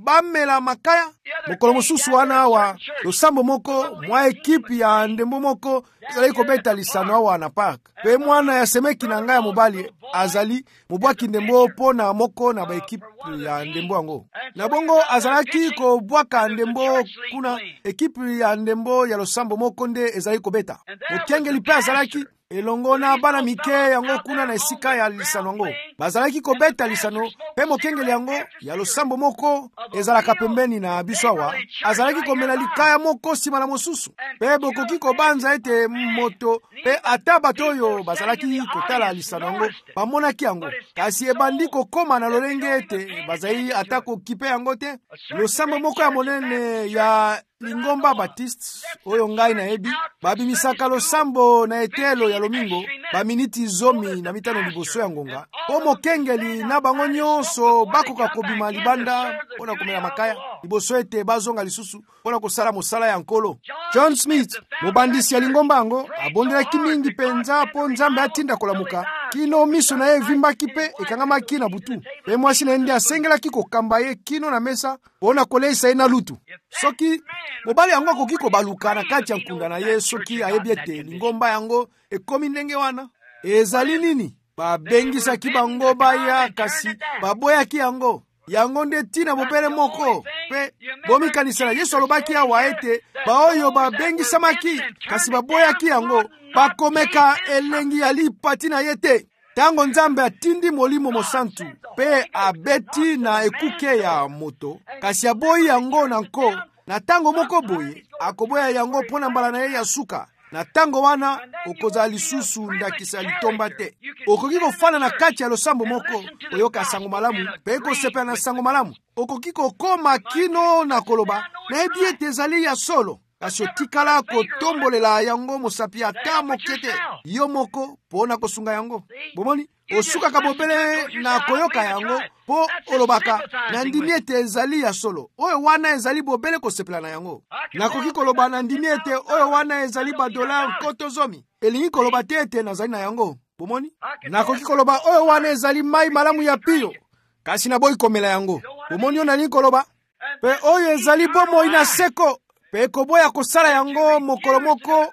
bamela makaya. Mokolo mosusu wana awa losambo moko mwa ekipe ya ndembo moko ezali kobeta lisano awa na park. Pe mwana ya semeki na ngai ya mobali azali mobwaki ndembo po na moko na ba ekipe ya ndembo yango. Na bongo azalaki kobwaka ndembo kuna ekipe ya ndembo ya losambo moko nde ezali kobeta. Mokengeli pe azalaki elongo na bana mike yango kuna na esika ya lisano yango. Bazalaki kobeta lisano pe mokengeli yango ya losambo moko ezalaka pembeni na biso awa. Azalaki komela likaya moko sima na mosusu. Pe bokoki kobanza ete moto pe ata bato oyo bazalaki kotala lisano yango bamonaki yango. Kasi ebandi kokoma na lolenge ete bazali ata kokipe yango te. Losambo moko ya monene ya Lingomba Baptiste oyo ngai na ebi babimisaka losambo na etelo ya lomingo ba miniti zomi na mitano liboso ya ngonga. Po mokengeli na bango nyonso bakoka kobima libanda pona komela makaya liboso ete bazonga lisusu pona kosala mosala ya nkolo. John Smith mobandisi ya Lingomba yango abondelaki mingi penza po Nzambe atinda kolamuka kino miso na ye vimbaki pe ekangamaki na butu. Pe mwasi na ende asengelaki kokamba ye kino na mesa pona koleisa ye na lutu. Soki mobali yango akoki kobaluka na kati ya nkunda na ye soki ayebi ete Lingomba yango ekomi ndenge wana ezali nini, babengisaki bango baya kasi baboyaki yango. Yango nde tina bobele moko pe bomikanisela Yesu alobaki awa ete baoyo babengisamaki kasi baboyaki yango bakomeka elengi ya lipati na ye te. Tango Nzambe atindi Molimo Mosantu pe abeti na ekuke ya moto kasi aboyi yango na nko, na tango moko boye akoboya yango pona mbala na ye ya suka. Na tango wana okoza lisusu ndakisa litomba te. Okoki kofana na kati ya losambo moko oyoka sango malamu pe kosepa na sango malamu. Okoki kokoma kino na koloba na ebi ete ezali ya solo kasi otikala kotombolela yango mosapi ata mokete yo moko pona kosunga yango. Bomoni osukaka bobele na koyoka yango po olobaka na ndimi ete ezali ya solo oyo wana ezali bobele kosepela na yango. Nakoki koloba na ndimi ete oyo wana ezali badola nkoto zomi elingi koloba te ete nazali na yango. Bomoni nakoki koloba oyo wana ezali mai malamu ya pio kasi na boyi komela yango. Bomoni ona lingi koloba pe oyo ezali bomoi na seko pe koboya kosala yango mokolo moko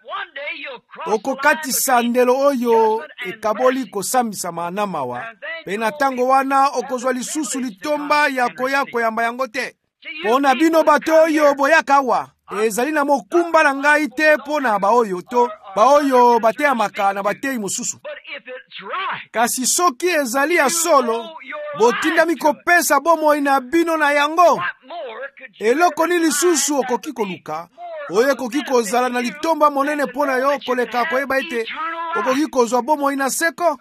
okokatisa ndelo oyo ekaboli kosambisama na mawa pe na tango wana okozwa lisusu litomba ya koya koyamba yango te. Pona bino bato oyo boyaka awa ezali na mokumba na ngai te pona baoyo to baoyo bateyamaka na bateyi mosusu. Kasi soki ezali ya solo botindami kopesa bomoi na bino na yango, eloko ni lisusu okoki koluka oyo ekoki kozala na litomba monene pona yo koleka koyeba ete okoki kozwa bomoi na seko.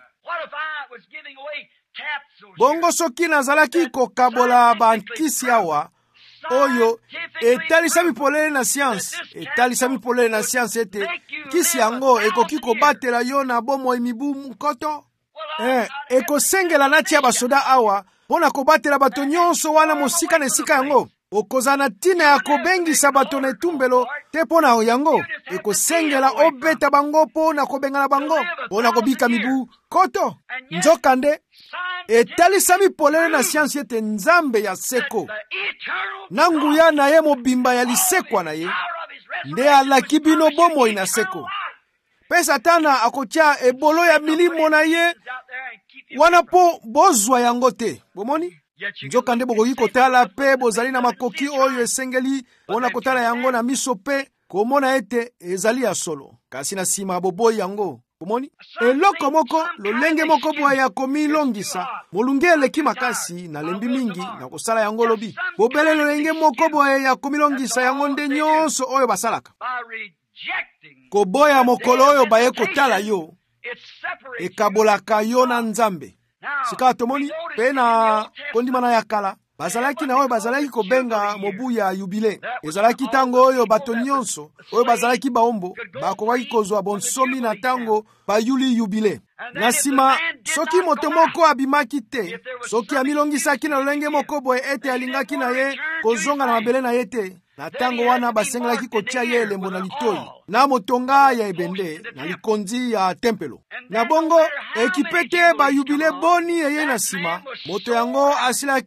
Bongo soki nazalaki kokabola bankisi awa oyo etalisa mipolele na siansi etalisa mipolele na siansi ete kisi yango ekoki kobatela yo na bomoi mibu mkoto eh, ekosengela natia basoda awa pona kobatela bato nyonso wana mosika na esika yango. Okoza na tina ya kobengisa bato na etumbelo te pona yango ekosengela obeta bango pona kobengana bango pona kobika mibu koto. Nzokande etalisa mipolele na siansi ete Nzambe ya seko na nguya na ye mobimba ya lisekwa na ye nde alaki bino bomoi na seko. Pe Satana akotia ebolo ya milimo na ye wana po bozwa yango te. Bomoni nzokande bokoki kotala pe bozali na makoki oyo esengeli pona kotala yango na miso pe komona ete ezali ya solo kasi na sima boboyi yango. Bomoni eloko moko lolenge moko boya ya komilongisa molunge eleki makasi na lembi mingi na kosala yango lobi bobele lolenge moko boya ya komilongisa yango nde nyonso oyo basalaka. Koboya mokolo oyo baye kotala yo ekabolaka yo na Nzambe. Sika tomoni pe na kondimana ya kala bazalaki na oyo bazalaki kobenga mobu ya yubile. Ezalaki tango oyo bato nyonso oyo bazalaki baombo bakokaki kozwa bonsomi na tango bayuli yubile. Na sima soki moto moko abimaki te soki amilongisaki na lolenge moko boye ete alingaki na ye kozonga na mabele na ye te, na tango wana basengelaki kotia ye elembo na litoi na motonga ya ebende na likonzi ya tempelo. Na bongo ekipete bayubile boni eye na sima moto yango asilaki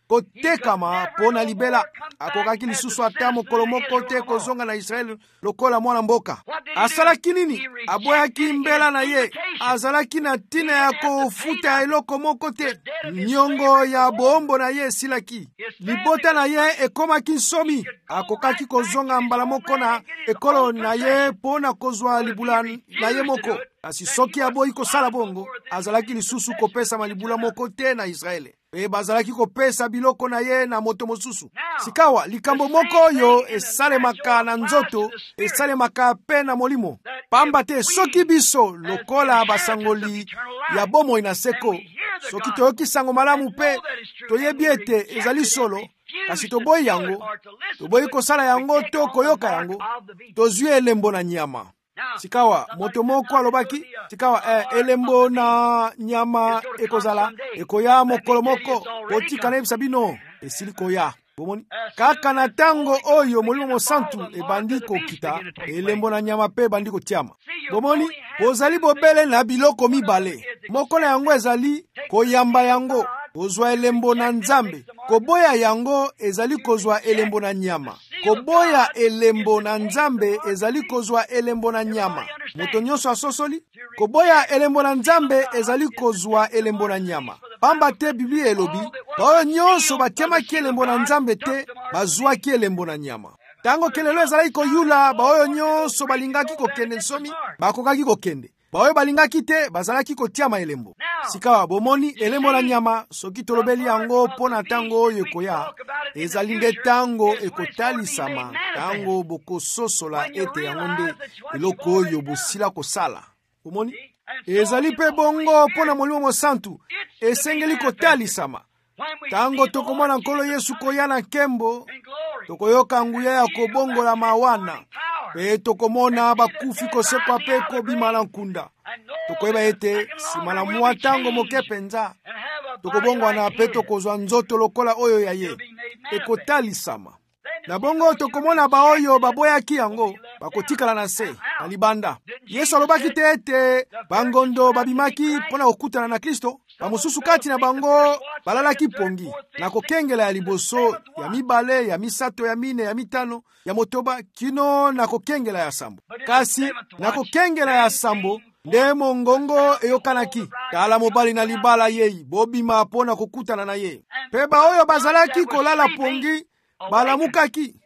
kotekama pona libela. Akokaki lisusu ata mokolo moko te kozonga na Israeli lokola mwana mboka. Asalaki nini? Aboyaki mbela na ye. Azalaki na tina ya kofuta eloko moko te. Nyongo ya bombo na ye silaki. Libota na ye ekomaki nsomi. Akokaki kozonga mbala moko na ekolo na ye pona kozwa libula na ye moko. Kasi soki aboyi kosala bongo, azalaki lisusu kopesa malibula moko te na Israeli. E bazalaki kopesa biloko na ye na moto mosusu. Sikawa, likambo moko yo esalemaka na nzoto, esalemaka pe na molimo. Pamba te soki biso lokola basangoli ya bomoi na seko, soki toyoki sango malamu pe toyebi ete ezali solo, kasi toboyi yango, toboyi kosala yango to koyoka yango, tozwi elembo na nyama. Sikawa, moto moko alobaki, sikawa, eh, elembo na nyama ekozala, ekoya mokolo moko, potika na ebisabino, esili koya. Bomoni, kaka na tango oyo molimo mosantu ebandi kokita, elembo na nyama pe bandi kotiama. Bomoni, bozali bobele na biloko mibale. Moko na yango ezali koyamba yango, kozwa elembo na nzambe. Koboya yango ezali kozwa elembo na nyama. Koboya elembo na nzambe ezali kozwa elembo na nyama. Moto nyonso asosoli? Koboya elembo na nzambe ezali kozwa elembo na nyama. Pamba te Biblia elobi, baoyo nyonso batiamaki elembo na nzambe te, bazwaki elembo na nyama. Tango kelelo ezalaki koyula, baoyo nyonso balingaki kokende nsomi, bakokaki kokende. Baoyo balingaki te, bazalaki kotiama elembo. Sikawa, bomoni elembo na nyama, soki tolobeli yango pona tango oyo ekoya, ezali nde tango ekotalisama, tango bokososola ete yango nde eloko oyo bosila kosala. Bomoni? Ezali pe bongo pona molimo mosantu, esengeli kotalisama. Tango tokomona nkolo Yesu koya na nkembo, tokoyoka nguya ya kobongola mawana, pe tokomona bakufi kosekwa pe kobima na nkunda. Tokoyeba ete simana mwa tango moke penza, tokobongwa na pe tokozwa nzoto lokola oyo ya ye, ekotalisama. Na bongo tokomona baoyo baboyaki yango, bakotikala na se, na libanda. Yesu alobaki te ete bangondo babimaki pona kokutana na Kristo, bamosusu kati na bango balalaki pongi, na kokengela ya liboso, ya mibale, ya misato, ya mine, ya mitano, ya motoba, kino na kokengela ya sambo. Kasi na kokengela ya sambo, nde mongongo eyokanaki, tala mobali na libala yei, bobima pona kokutana na ye. Pe baoyo bazalaki kolala pongi, balamukaki.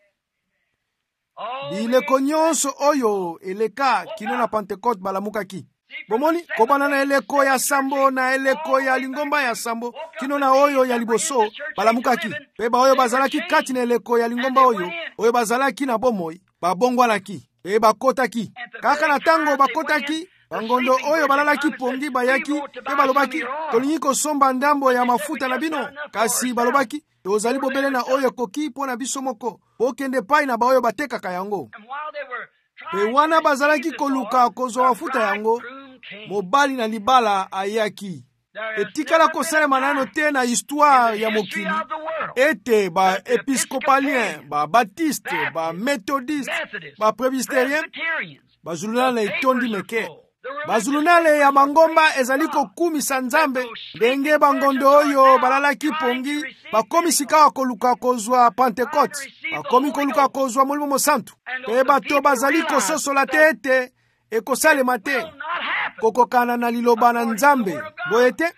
Bileko nyonso oyo eleka kino na Pentecote balamukaki. Bomoni, kobana na eleko ya sambo na eleko ya lingomba ya sambo, kino na oyo ya liboso balamukaki. Pe baoyo bazalaki kati na eleko ya lingomba oyo, oyo bazalaki na bomoi, babongwanaki, pe bakotaki. Kaka na tango bakotaki, bangondo oyo balalaki pongi bayaki, pe balobaki, tolingi kosomba ndambo ya mafuta na bino. Kasi balobaki, tozali bobele na oyo koki pona biso moko, bokende pai na baoyo batekaka yango. Pe wana bazalaki koluka kozwa mafuta yango, mobali na libala ayaki. Etikala kosalema nano te na histoire ya mokili, ete ba episcopalien, ba baptiste, ba methodiste, ba presbyterien, bazulunale etondi meke. Bazulunale ya mangomba ezali kokumisa nzambe, ndenge bangondo oyo balalaki pongi, bakomi sikawa koluka kozwa Pentecote, bakomi koluka kozwa molimo mosantu. Pe bato bazali kososola te ete ekosalema te, kokokana na liloba na nzambe, boye te.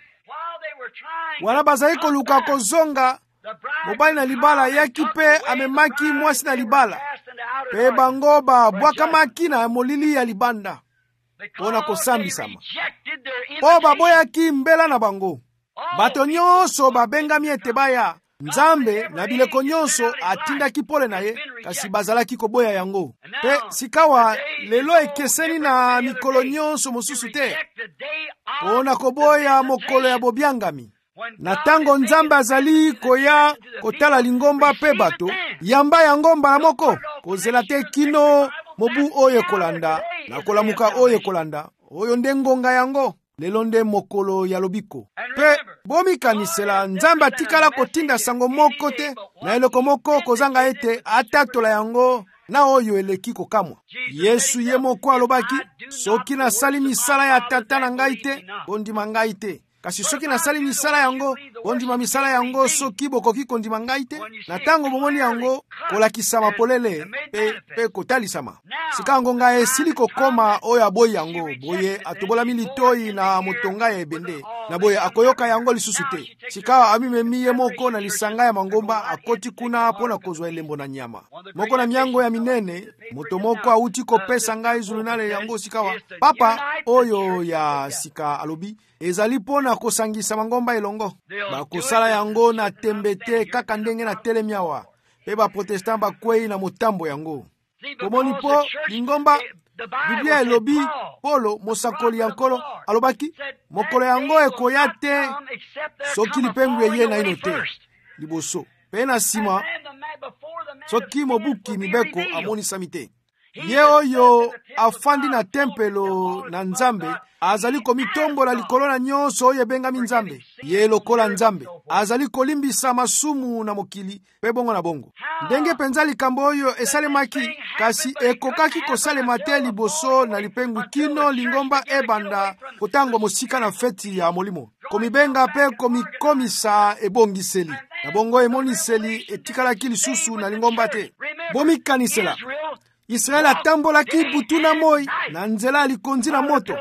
Wana bazali koluka kozonga, mobali na libala yaki pe amemaki mwasi na libala, pe bango babwakamaki na molili ya libanda, pona kosambisama. Po baboyaki mbela na bango. Bato nyonso babengami ete baya, nzambe na bileko nyonso atindaki pole na ye, kasi bazalaki koboya yango. Pe sikawa lelo ekeseni na mikolo nyonso mosusu te, pona koboya mokolo ya bobiangami. Na tango nzambe azali koya kotala lingomba pe bato, yamba yango mbala moko, kozela te kino mobu oyo kolanda, na kolamuka oyo kolanda, oyo nde ngonga yango, lelo nde mokolo ya lobiko. Pe bomikanisela nzambe atikala kotinda sango moko te, na eloko moko kozanga ete atatola yango na oyo eleki kokamwa. Yesu ye moko alobaki, soki nasali misala ya tata na ngai te, bondima ngai te. kasi soki nasali misala yango kondima misala yango soki bokoki kondima ngai te, na ntango bomoni yango kolakisama polele pe, pe kotalisama. Sika yango ngai esili kokoma oyo aboyi yango, boye atobolami litoi na motonga ya ebende, na boye akoyoka yango lisusu te. Sika amimemi ye moko na lisanga ya mangomba akoti kuna pona kozwa elembo na nyama. Moko na miango ya minene, moto moko auti kopesa ngai zulunale yango sikawa. Papa oyo ya sika alobi, ezali pona kosangisa mangomba elongo. Bakosala yango na tembete kaka ndenge na telemiawa. Pe ba protestant bakwei na motambo yango. Komoni po, lingomba, Biblia elobi, Polo, mosakoli yankolo, alobaki, mokolo yango ekoya te, soki lipengu ye na ino te, liboso. Pe na sima, soki mobuki mibeko amonisami te. Ye oyo afandi na tempelo na Nzambe, azali komitombola likolo na nyonso oyo ebengami Nzambe. Ye lokola Nzambe, azali kolimbisa masumu na mokili, pe bongo na bongo. Ndenge penza likambo oyo esalemaki, kasi ekokaki kosalema te liboso na lipengu kino lingomba ebanda kotango mosika na feti ya molimo. Komibenga pe komikomisa ebongiseli. Na bongo emoniseli etikalaki lisusu na lingomba te. Bomikanisela. Israel atambolaki butu na moi na nzela likonzi na moto.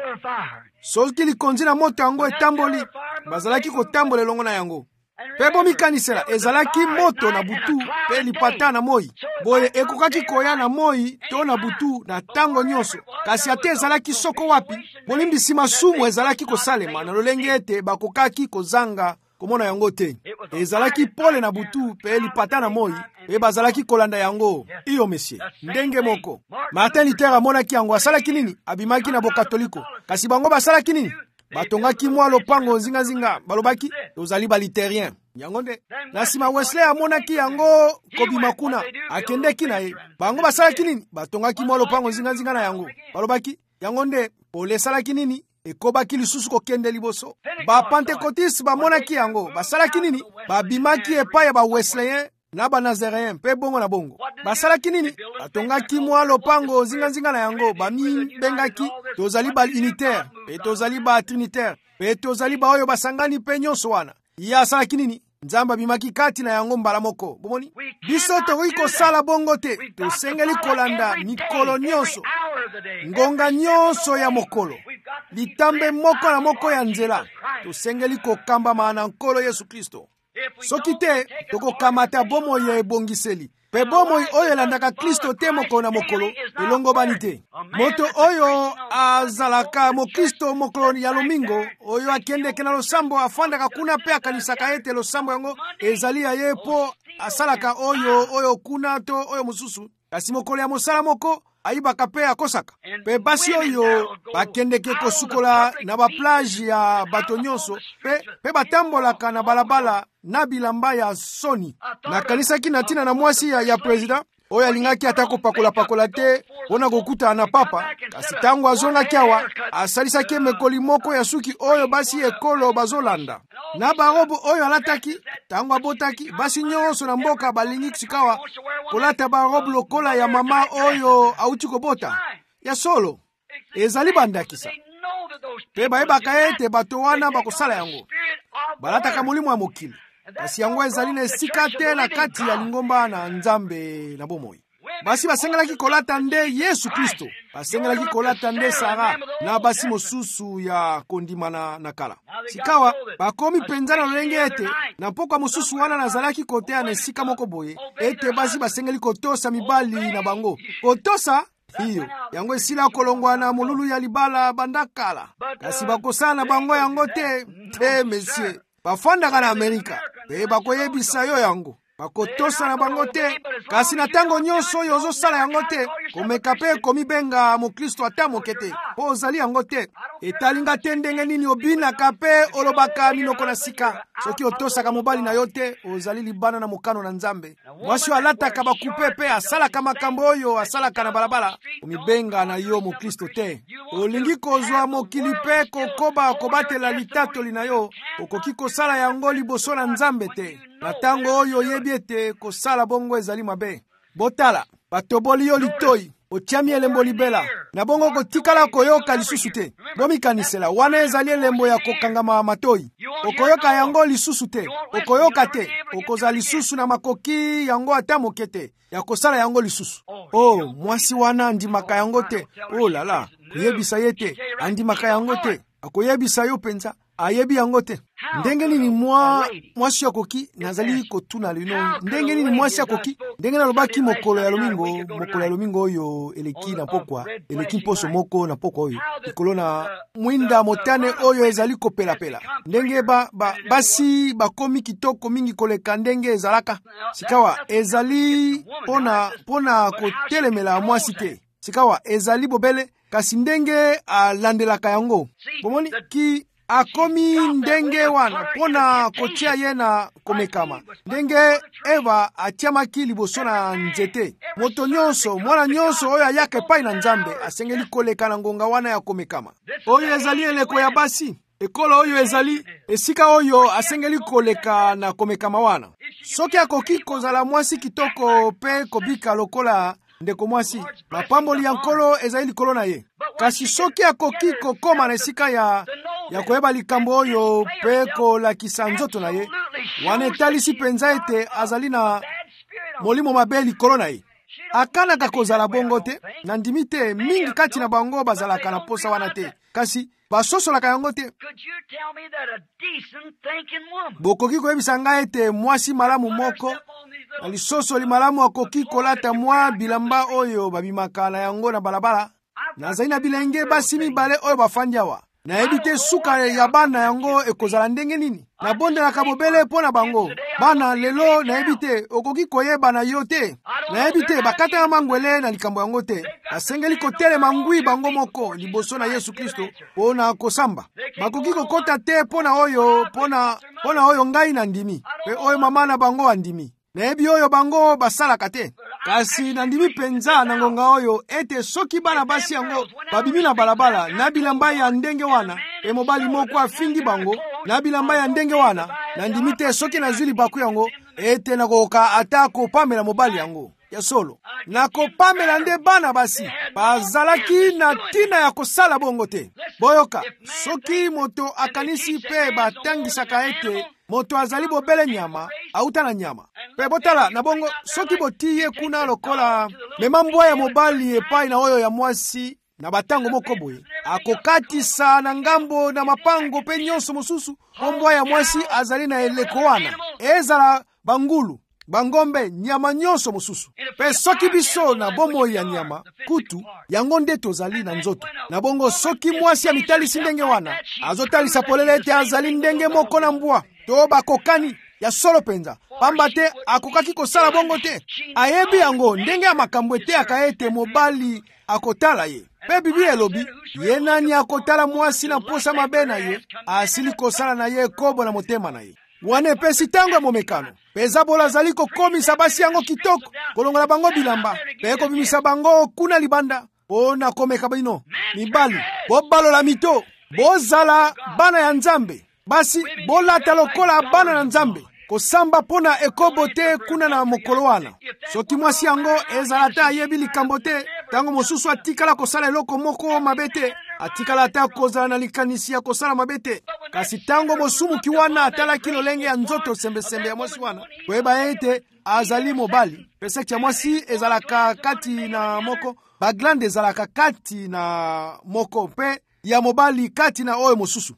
Soki likonzi na moto yango etamboli, bazalaki kotambola elongo na yango. Pe bomikanisela ezalaki moto na butu pe lipata na moi. Boye ekokaki koya na moi to na butu na tango nyonso. Kasi ate ezalaki soko wapi, bolimbisi masumu ezalaki kosalema na lolenge ete bakokaki kozanga komona yango te. Ezalaki pole na butu pe lipata na moi, pe bazalaki kolanda yango. Iyo mesie, ndenge moko. Martin Luther amonaki yango asalaki nini? Abimaki na bokatoliko. Kasi bango basalaki nini? Batongaki mwa lopango zinga zinga, balobaki, tozali ba Lutherien. Yango nde. Na sima Wesley amonaki yango kobima kuna, akendeki na ye. Bango basalaki nini? Batongaki mwa lopango zinga zinga na yango. Balobaki, yango nde, pole salaki nini? Ekobaki lisusu kokende liboso. Ba Pentecotis bamonaki yango, basalaki nini? Babimaki epai ba Wesleyen na ba Nazaréen pe bongo na bongo. Basalaki nini? Batongaki mwa lopango zinga zinga na yango, bami bengaki tozali ba unitaire, pe tozali ba trinitaire, pe tozali ba oyo basangani pe nyonso wana. Ya asalaki nini? Nzamba bimaki kati na yango mbala moko. Bomoni? Biso tokoki kosala bongo te. Tosengeli kolanda mikolo nyonso. Ngonga nyonso ya mokolo. Litambe moko na moko ya nzela. Tosengeli kokamba maana nkolo Yesu Kristo. Soki te, toko kamata bomo ya ebongiseli. Pe bomo oyo landaka Kristo te moko na mokolo, elongo bani te. Moto oyo azalaka mo Kristo mokolo ya lomingo, oyo akendeke na losambo afandaka kuna pe akanisaka ete losambo yango ezali ya ye po asalaka oyo oyo kuna to oyo mususu. Kasi mokolo ya mosala moko ayibaka pe akosaka. Pe basi oyo bakendeke kosukola na ba plage ya bato nyonso pe pe batambolaka na balabala na bilamba ya soni. Na kanisa kinatina na mwasi ya, ya president oyo alingaki atako pakola pakola te ona kokuta na papa. Kasi tango azonga kiawa asalisaki mekoli moko ya suki oyo basi ekolo bazolanda. Na barobo oyo alataki tango abotaki basi nyonso na mboka balingi sikawa kolata barobo lokola ya mama oyo auti kobota ya solo. Ezali bandakisa. Pe bayebaka ete bato wana bakosala yango. Balataka molimo ya mokili. Kasi yango ezali na esika te na kati ya lingomba na Nzambe na bomoi. Basi basengelaki kolata nde Yesu Kristo. Basengelaki kolata nde Sara na basi mosusu ya kondimana na kala. Sikawa bakomi penza na lolenge ete na pokwa mosusu wana nazalaki kotea na esika moko boye ete basi basengeli kotosa mibali na bango. Kotosa hiyo yango esila kolongwa na molulu ya libala bandakala. Kasi bakosala na bango yango te te monsieur. Bafandaka na Amerika pe bakoyebisa yo yango bakotosa na bango te. Kasi na tango nyonso oyo ozosala yango te komeka pe komibenga mokristo ata moke te po ozali yango te. Etalinga te ndenge nini obinaka pe olobaka minoko na sika. Soki otosaka mobali na yo te ozali libana na mokano na Nzambe. Mwasi alataka bakupe pe asalaka makambo oyo asalaka na balabala omibenga na yo mokristo te. Olingi kozwa mokili pe kokoba kobatela litatoli na yo okoki kosala yango liboso na Nzambe te. Na tango oyo yebi ete kosala bongo ezali mabe. Botala, batoboli yo litoi, otiami elembo libela na bongo kotikala koyoka lisusu te. Bomikanisela wana ezali elembo ya kokangama matoi. Okoyoka yango lisusu te, okoyoka te, okoza lisusu na makoki yango ata moke te ya kosala yango lisusu. Oh, mwasi wana andimaka yango te. Oh lala, koyebisa ye te, andimaka yango te. Akoyebisa yo penza, ayebi yango te. Ndenge nini mwa mwasi akoki nazali kotuna lino. Ndenge nini mwasi akoki? Ndenge nalobaki mokolo ya lomingo, mokolo ya lomingo oyo eleki na pokwa, eleki mposo moko na pokwa oyo. Likolo na mwinda motane oyo ezali kopela pela. Ndenge ba, ba basi bakomi kitoko mingi koleka ndenge ezalaka. Sikawa ezali pona pona kotelemela mwasi te. Sikawa ezali bobele kasi ndenge alandelaka yango. Bomoni ki akomi ndenge wana pona kotia ye na komekama. Ndenge Eva atiamaki liboso na nzete. Moto nyonso, mwana nyonso oyo ayaka epai na Nzambe asengeli koleka na ngonga wana ya komekama. Oyo ezali eleko ya basi. Ekolo oyo ezali esika oyo asengeli koleka na komekama wana. Soki akoki kozala mwasi kitoko pe kobika lokola ndeko mwasi, mapamboli ya nkolo ezali likolo na ye. Kasi soki akoki kokoma na esika ya ya koyeba likambo oyo pe kolakisa nzoto na ye, wana etalisi penza ete azali na molimo mabe likolo na ye. Akanaka kozala bongo te, na ndimi te mingi kati na bango bazalaka na posa wana te. Kasi basosolaka yango te. Bokoki koyebisa ngai ete mwasi malamu moko na lisosoli malamu akoki kolata mwa bilamba oyo babimaka na yango na balabala? Nazali na bilenge basi mibale oyo bafandi awa. Nayebi te suka ya bana yango ekozala ndenge nini. Nabondelaka bobele mpo na bango. Bana lelo nayebi te okoki koyeba na yo te. Nayebi te bakata ya mangwele na likambo yango te. Basengeli kotelema ngwi bango moko liboso na Yesu Kristo mpo na kosamba. Bakoki kokota te mpo na oyo mpo na mpo na oyo ngai na ndimi pe oyo mama na bango andimi. Nayebi oyo bango basalaka te. Kasi nandimi penza na ngonga oyo ete soki bana basi yango babimi na balabala na bilamba ya ndenge wana pe mobali moko afindi bango na bilamba ya ndenge wana, nandimi te soki nazili baku yango ete nakoka ata kopamela mobali yango ya solo. Na kopamela nde bana basi bazalaki na tina ya kosala bongo te. Boyoka, soki moto akanisi pe batangisaka ete moto azali bobele nyama auta na nyama. Pe botala na bongo soki botiye kuna lokola mema mbwa ya mobali epai na oyo ya mwasi na batango moko boye, akokatisa na ngambo na mapango pe nyonso mosusu mbwa ya mwasi azali na eleko wana. Ezala bangulu, bangombe, nyama nyonso mosusu. Pe soki biso na bomo ya nyama kutu yango nde tozali na nzoto. Na bongo soki mwasi ya mitalisi ndenge wana azotalisa polele ete azali ndenge moko na mbwa to bakokani ya solo penza, pamba te akokaki kosala bongo te. Ayebi yango ndenge ya makambo ete akaete mobali akotala ye. Pe Biblia elobi ye nani akotala mwasi na posa mabe na ye asili kosala na ye kobo na motema na ye. Wane pesi tango ya momekano peza bola zali kokomisa basi yango kitoko kolongola bango bilamba pe komimisa bango kuna libanda pona komeka bino mibali bobalola mito bozala bana ya Nzambe. Basi bolata lokola bana na Nzambe kosamba pona ekobo te kuna na mokolo wana. Soki mwasi yango ezalata ayebi likambo te, tango mosusu atikala kosala eloko moko mabete, atikala ata kozala na likanisi ya kosala mabete. Kasi tango mosumuki wana atalaki lolenge ya nzoto sembe-sembe ya mwasi wana, koyeba ete azali mobali. Peseki ya mwasi ezalaka kati na moko, baglande ezalaka kati na moko pe ya mobali kati na oyo mosusu.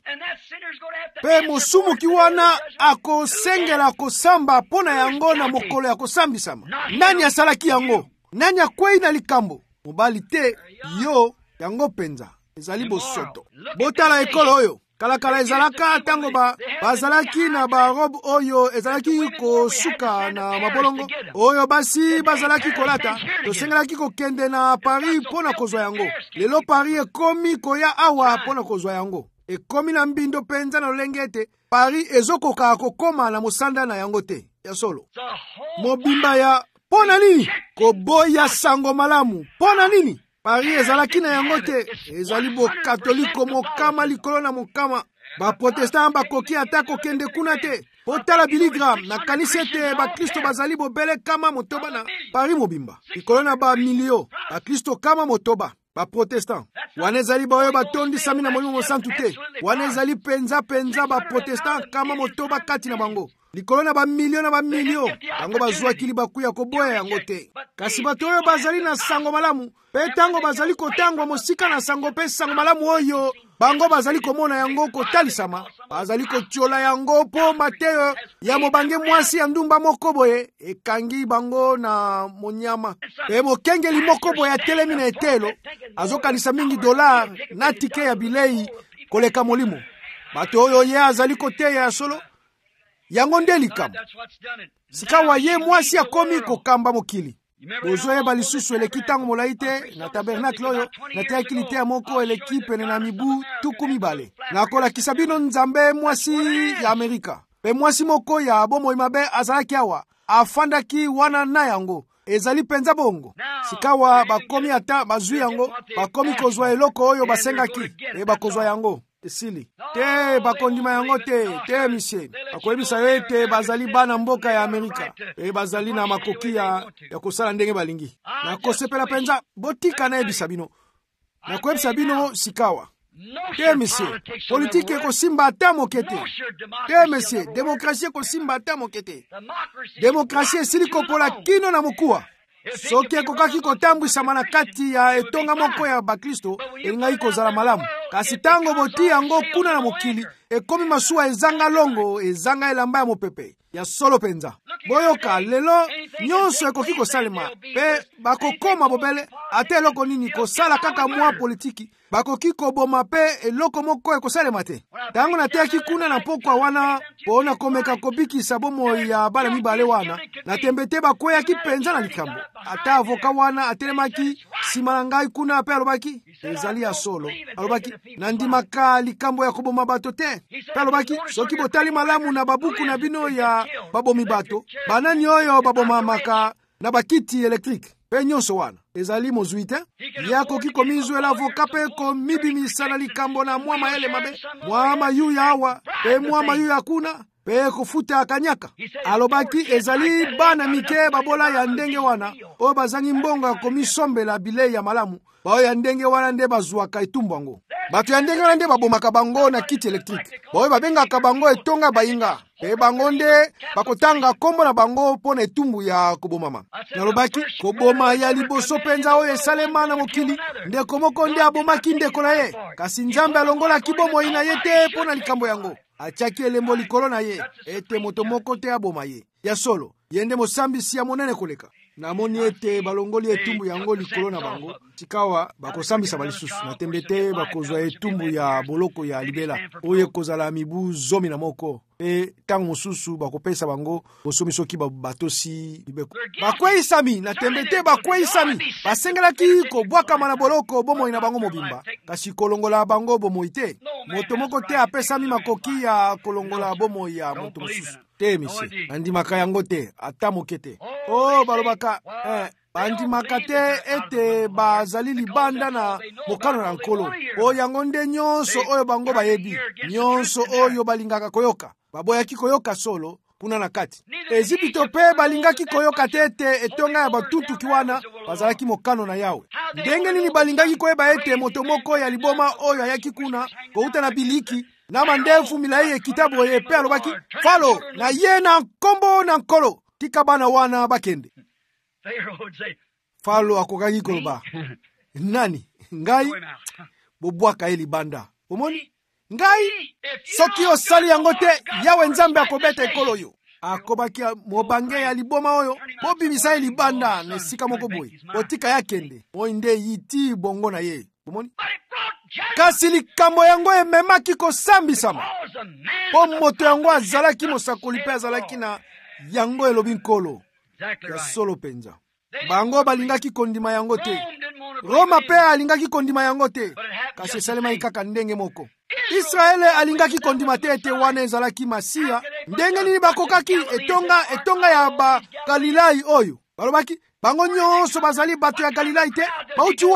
Pe mosumuki wana akosengela kosamba pona yango na mokolo ya kosambisama. Nani asalaki yango? Nani akwei na likambo? Mobali te, yo yango penza ezali bosoto. Botala ekolo oyo kalakala ezalaka tango ba bazalaki na ba robe oyo ezalaki kosuka na mabolongo oyo basi bazalaki kolata. Tosengelaki kokende na Paris pona kozwa yango. Lelo Paris ekomi koya awa pona kozwa yango. Ekomi na mbindo penza na lolengete Paris ezokoka kokoma na mosanda na yango te ya solo. Mobimba ya pona nini? Koboya sango malamu. Pona nini? Paris ezalaki na yango te. Ezali bo katoliko mokama likolo na mokama. baprotestant bakoki ata kokende kuna te. Potala biligram na kanisa ete bakristo bazali bobele kama motoba na Paris mobimba. Likolo na ba milio bakristo kama motoba. Ba protestant wana ezali baoyo batondi sami na molimo mosantu te. Wana ezali penza penza ba protestant kama motoba kati na bango. Likolo na ba milio na ba milio bango bazwaki libakuya koboya yango te. Kasi bato oyo bazali na sango malamu pe tango bazali kotangwa mosika na sango pe sango malamu oyo bango bazali komona yango kotalisama, bazali kotiola yango po mateyo ya mobange mwasi ya ndumba moko boye ekangi bango na monyama. E mokengeli moko boye atelemi na etelo azokanisa mingi dolar na tike ya bilei koleka molimo. Bato oyo ye azali koteya ya solo yango nde likama. Sikawa ye mwasi akomi kokamba mokili. Bozoye balisusu eleki tango molai te na tabernacle oyo na te akilite ya moko eleki pene na mibu tuku mibale. Na kolakisa bino nzambe mwasi ya Amerika. Pe mwasi moko ya bomoi mabe azalaki awa afandaki wana na yango. Ezali penza bongo. Sikawa bakomi ata bazui yango, bakomi kozwa eloko oyo basengaki. E bakozwa yango. Esili. Te bakondima yango te, te misye. Bakoyebisa yo ete bazali bana mboka ya Amerika. E bazali na makoki ya, ya kosala ndenge balingi. Na kosepela penza, botika na ebisa bino. Na koyebisa bino sikawa. Te misye, politike kosimba ata mokete. Te misye, demokrasi kosimba ata mokete. Demokrasi esili kopola kino na mokua. Soki ekokaki kotambwisama na kati ya etonga moko ya bakristo elingai kozala malamu. Kasi tango boti yango kuna na mokili ekomi masuwa ezanga longo, ezanga elamba ya mopepe ya solo penza. Boyoka lelo nyonso ekoki kosalema pe bakokoma bobele ate eloko nini kosala kaka mwa politiki bakoki koboma pe eloko moko ekosalema te. Tango nateaki kuna na pokwa wana pona komeka kobikisa bomo ya bana mibale wana na tembete bakweyaki penza na likambo. Ata avoka wana atelemaki sima na ngai kuna pe alobaki ezali ya solo. Alobaki nandimaka likambo ya koboma bato te. Pe alobaki soki botali malamu na babuku na bino ya babomi bato banani oyo babomamaka na bakiti elektrike pe nyonso wana ezali mozwi te. Yakoki komizwela avoka pe komibimisa na likambo na mwa maele mabe mwa mayu ya awa pe mwa mayu ya kuna pe kofuta kanyaka. Alobaki ezali bana mike babola ya ndenge wana oyo bazangi mbonga komisombela bilei ya malamu baoyo ya ndenge wana nde bazwaka etumbu yango. Bato ya ndenge wana nde babomaka bango na kiti elektrike baoyo babengaka bango etonga bayinga pe bango nde bakotanga kombo na bango pona etumbu ya kobomama. Nalobaki koboma ya liboso penza oyo esalema na mokili ndeko moko nde abomaki ndeko na ye. Kasi Nzambe alongolaki bomoi na ye te pona likambo yango. Achaki elembo likolo na ye ete moto moko te aboma ye. Ya solo yende mosambisi ya monene koleka. Namoni ete balongoli etumbu yango likolo na bango. Sikawa bakosambisa balisusu na tembete bakozwa etumbu ya boloko ya libela oyo kozala mibu zomi na moko. E tango mosusu bakopesa bango bosomi soki batosi libeko. Bakweisami na tembete bakweisami basengelaki kobwakama na boloko bomoi na bango mobimba. Kasi kolongola bango bomoi te. Moto moko te apesami makoki ya kolongola bomoi ya moto mosusu. Te misye, andimaka yango te, ata moke te. Oh, balobaka, eh, andimaka te ete bazali libanda na mokano na nkolo. O yango nde nyonso oyo bango bayebi, nyonso oyo balingaka koyoka. Baboyaki koyoka solo, kuna na kati. Ezipito pe balingaki koyoka te ete etonga ya batutu kiwana, bazalaki mokano na yawe. Ndenge nini balingaki koyeba ete moto moko ya liboma oyo ayaki kuna, kouta na biliki, na mandefu milai ekitabo ye pe alobaki falo na ye na nkombo na nkolo tika bana wana bakende. Falo akokaki koloba nani ngai bobwaka eli banda omoni ngai soki osali yango te yawe Nzambe akobeta ekolo yo. Akobaki mobange ya liboma oyo bobimisa eli banda na sika moko boye otika yakende oinde yiti bongo na ye omoni. Kasi likambo yango ememaki kosambisama po moto yango azalaki mosakoli pe azalaki na yango elobi nkolo ya solo penza. Bango balingaki kondima yango te. Roma pe alingaki kondima yango te. Kasi esalemaki kaka ndenge moko. Israele alingaki kondima te ete wana ezalaki Masiya. Ndenge nini bakokaki etonga etonga ya ba Galilai oyo. Balobaki bango nyonso bazali bato ya Galilai te. Bauti wapi?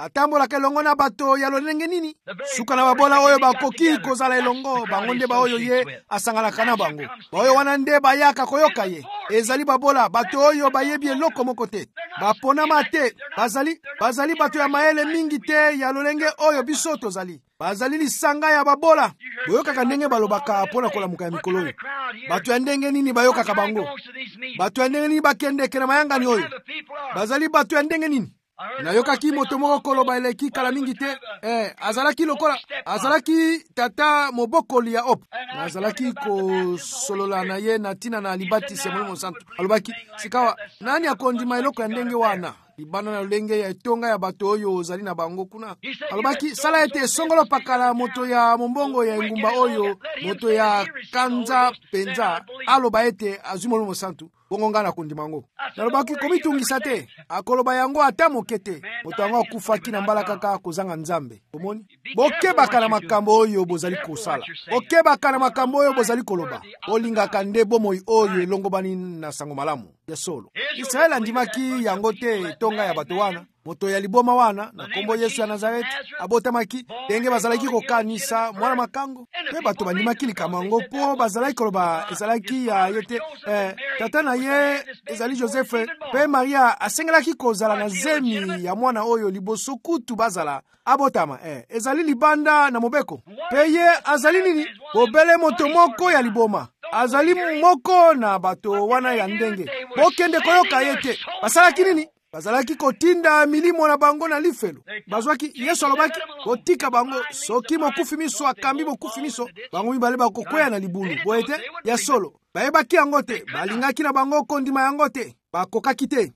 atambolaka elongo na bato ya lolenge nini? Suka na babola oyo bakoki kozala elongo, bango nde baoyo ye asanganaka na bango. Baoyo wana nde bayaka koyoka ye. Ezali babola bato oyo bayebi eloko moko te, baponama te, bazali bazali bato ya mayele mingi te ya lolenge oyo biso tozali. Bazali lisanga ya babola. Boyokaka ndenge balobaka pona kolamuka ya mikolo oyo. Bato ya ndenge nini bayokaka bango? Bato ya ndenge nini bakendeke na mayangani oyo? Bazali bato ya ndenge nini? Nayokaki moto moko koloba eleki kala mingi te, eh, azalaki lokola, azalaki tata mobokoli ya op. Azalaki kosolola na ye na tina na libatisi ya Molimo Santu. Alobaki, sikawa, nani akondima eloko ya ndenge wana? Libana na lolenge ya etonga ya bato oyo ozali na bango kuna. Alobaki, sala ete songolo pakala moto ya mombongo ya engumba oyo, moto ya kanza penza, aloba ete azwi Molimo Santu. Bongo nga na kondima ngo. Nalobaki komitungisa te, akoloba yango ata moke te, moto yango akufaki na mbala kaka kozanga nzambe. Omoni? Bokebaka na makambo oyo bozali kosala. Bokebaka na makambo oyo bozali koloba. Olingaka nde bomoi oyo elongobani na sango malamu ya solo. Israel andimaki yango te tonga ya bato wana. Moto ya liboma wana na kombo Yesu ya Nazareti abotamaki ndenge bazalaki kokanisa mwana makango. Pe bato bandimaki likamango po bazalaki koloba ezalaki ya yete eh, tata na ye ezali Joseph pe Maria asengelaki kozala na zemi ya mwana oyo liboso kutu bazala abotama eh, ezali libanda na mobeko. Pe ye azali nini? Bobele moto moko ya liboma. Azali moko na bato wana ya ndenge. Bokende koyoka yete. Basalaki nini? Bazalaki kotinda milimo na bango na lifelo. Bazwaki Yesu alobaki kotika bango soki mokufi miso akambi mokufi miso bango mibale bakokwea na libulu. Boete ya solo. Bayebaki yango te, balingaki na bango kondima yango te. Bakokaki te.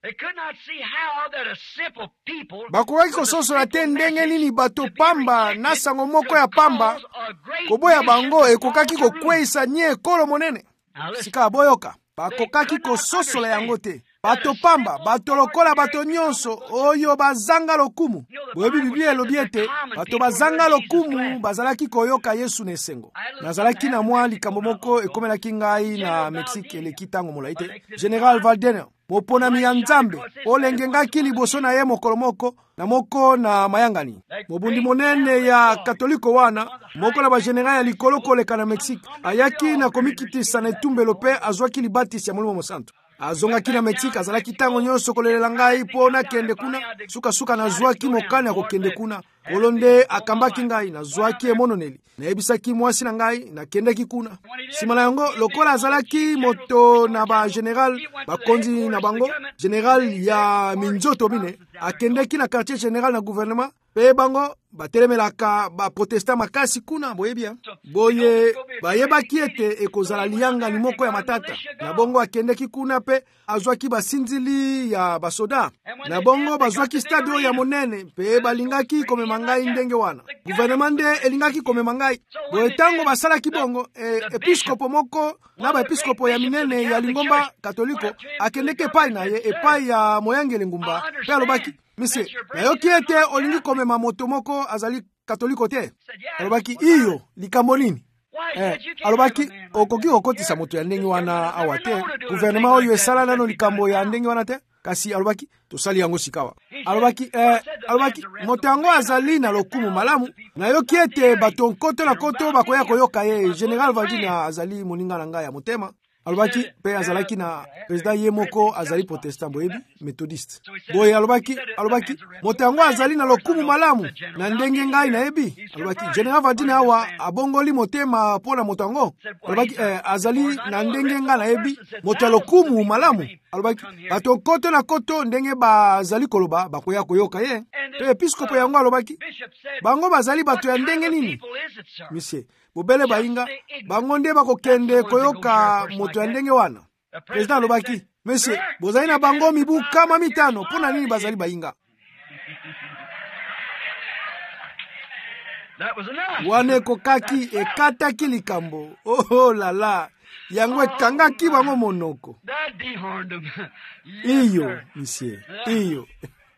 Bakokaki kososola te ndenge nini bato pamba na sango moko ya pamba koboya bango ekokaki kokweisa nye ekolo monene. Sika boyoka. Bakokaki kososola yango te. Bato pamba, bato lokola bato nyonso, oyo bazanga lokumu. Boyebi Biblia elobi ete, bato bazanga lokumu, bazalaki koyoka Yesu nesengo. Nazalaki na mwa likambo moko ekomelaki ngai na Mexique eleki tango molai te. General Valdener, moponami ya Nzambe, olengengaki liboso na ye mokolo moko, na moko na mayangani. Mobundi monene ya katoliko wana, moko na bageneral ya likolo koleka na Mexique, ayaki na komikitisa na etumbelo pe azwaki libatisi ya Molimo Santu. Azongaki na Mexique, azalaki tango nyonso kolelela ngai po na kende kuna, suka suka na zwaki mokane ya kokende kuna. Kolonde akambaki ngai na zwaki emononeli. Na ebisaki mwasi na ngai na kendeki kuna. Sima na yango, lokola azalaki moto na ba general, bakonzi na bango, general ya minzoto bine, akendeki na quartier general na gouvernement, pe bango, batelemelaka ba protesta makasi kuna, boyebia. Boye, bayebaki ete ekozala lianga ni moko ya matata. Na bongo akendeki kuna pe, azwaki basinzili ya basoda. Na bongo bazwaki stadio ya monene, pe balingaki komema ngai ndenge wana. Gouvernement nde elingaki komema ngai. Boye tango basalaki bongo, e, episkopo moko, na ba episkopo ya minene ya lingomba katoliko, akendeke epai na ye, epai ya moyangele ngumba, pe alobaki, Mise, nayoki ete olingi komema moto moko azali katoliko te. Alobaki, iyo, likambo nini? Eh, alobaki, okoki okotisa moto ya ndenge wana awa te. Gouvernement oyo esala nano likambo ya ndenge wana te. Kasi alobaki, tosali yango sikawa. Alobaki, eh, alobaki, moto yango azali na lokumu malamu. Nayoki ete bato nkoto na koto bakoya koyoka ye. General Valdina azali moninga na ngai ya motema. Alobaki pe azalaki na president ye moko azali protestant boyebi methodiste. Boye alobaki alobaki moto yango azali na lokumu malamu na ndenge ngai na yebi. Alobaki General Vadina awa abongoli motema pona moto yango. Alobaki eh, azali na ndenge ngai na yebi moto lokumu malamu. Alobaki bato koto na koto ndenge bazali koloba bakoya koyoka ye. Pe episkopo yango alobaki bango bazali bato ya ndenge nini? Monsieur Bobele bainga, bango nde bakokende koyoka moto ya ndenge wana. President alobaki, Monsieur, bozali na bango mibu kama mitano, pona nini bazali bainga? Wane kokaki ekataki likambo. Oh la la, yango ekangaki bango monoko. Iyo, Monsieur, iyo.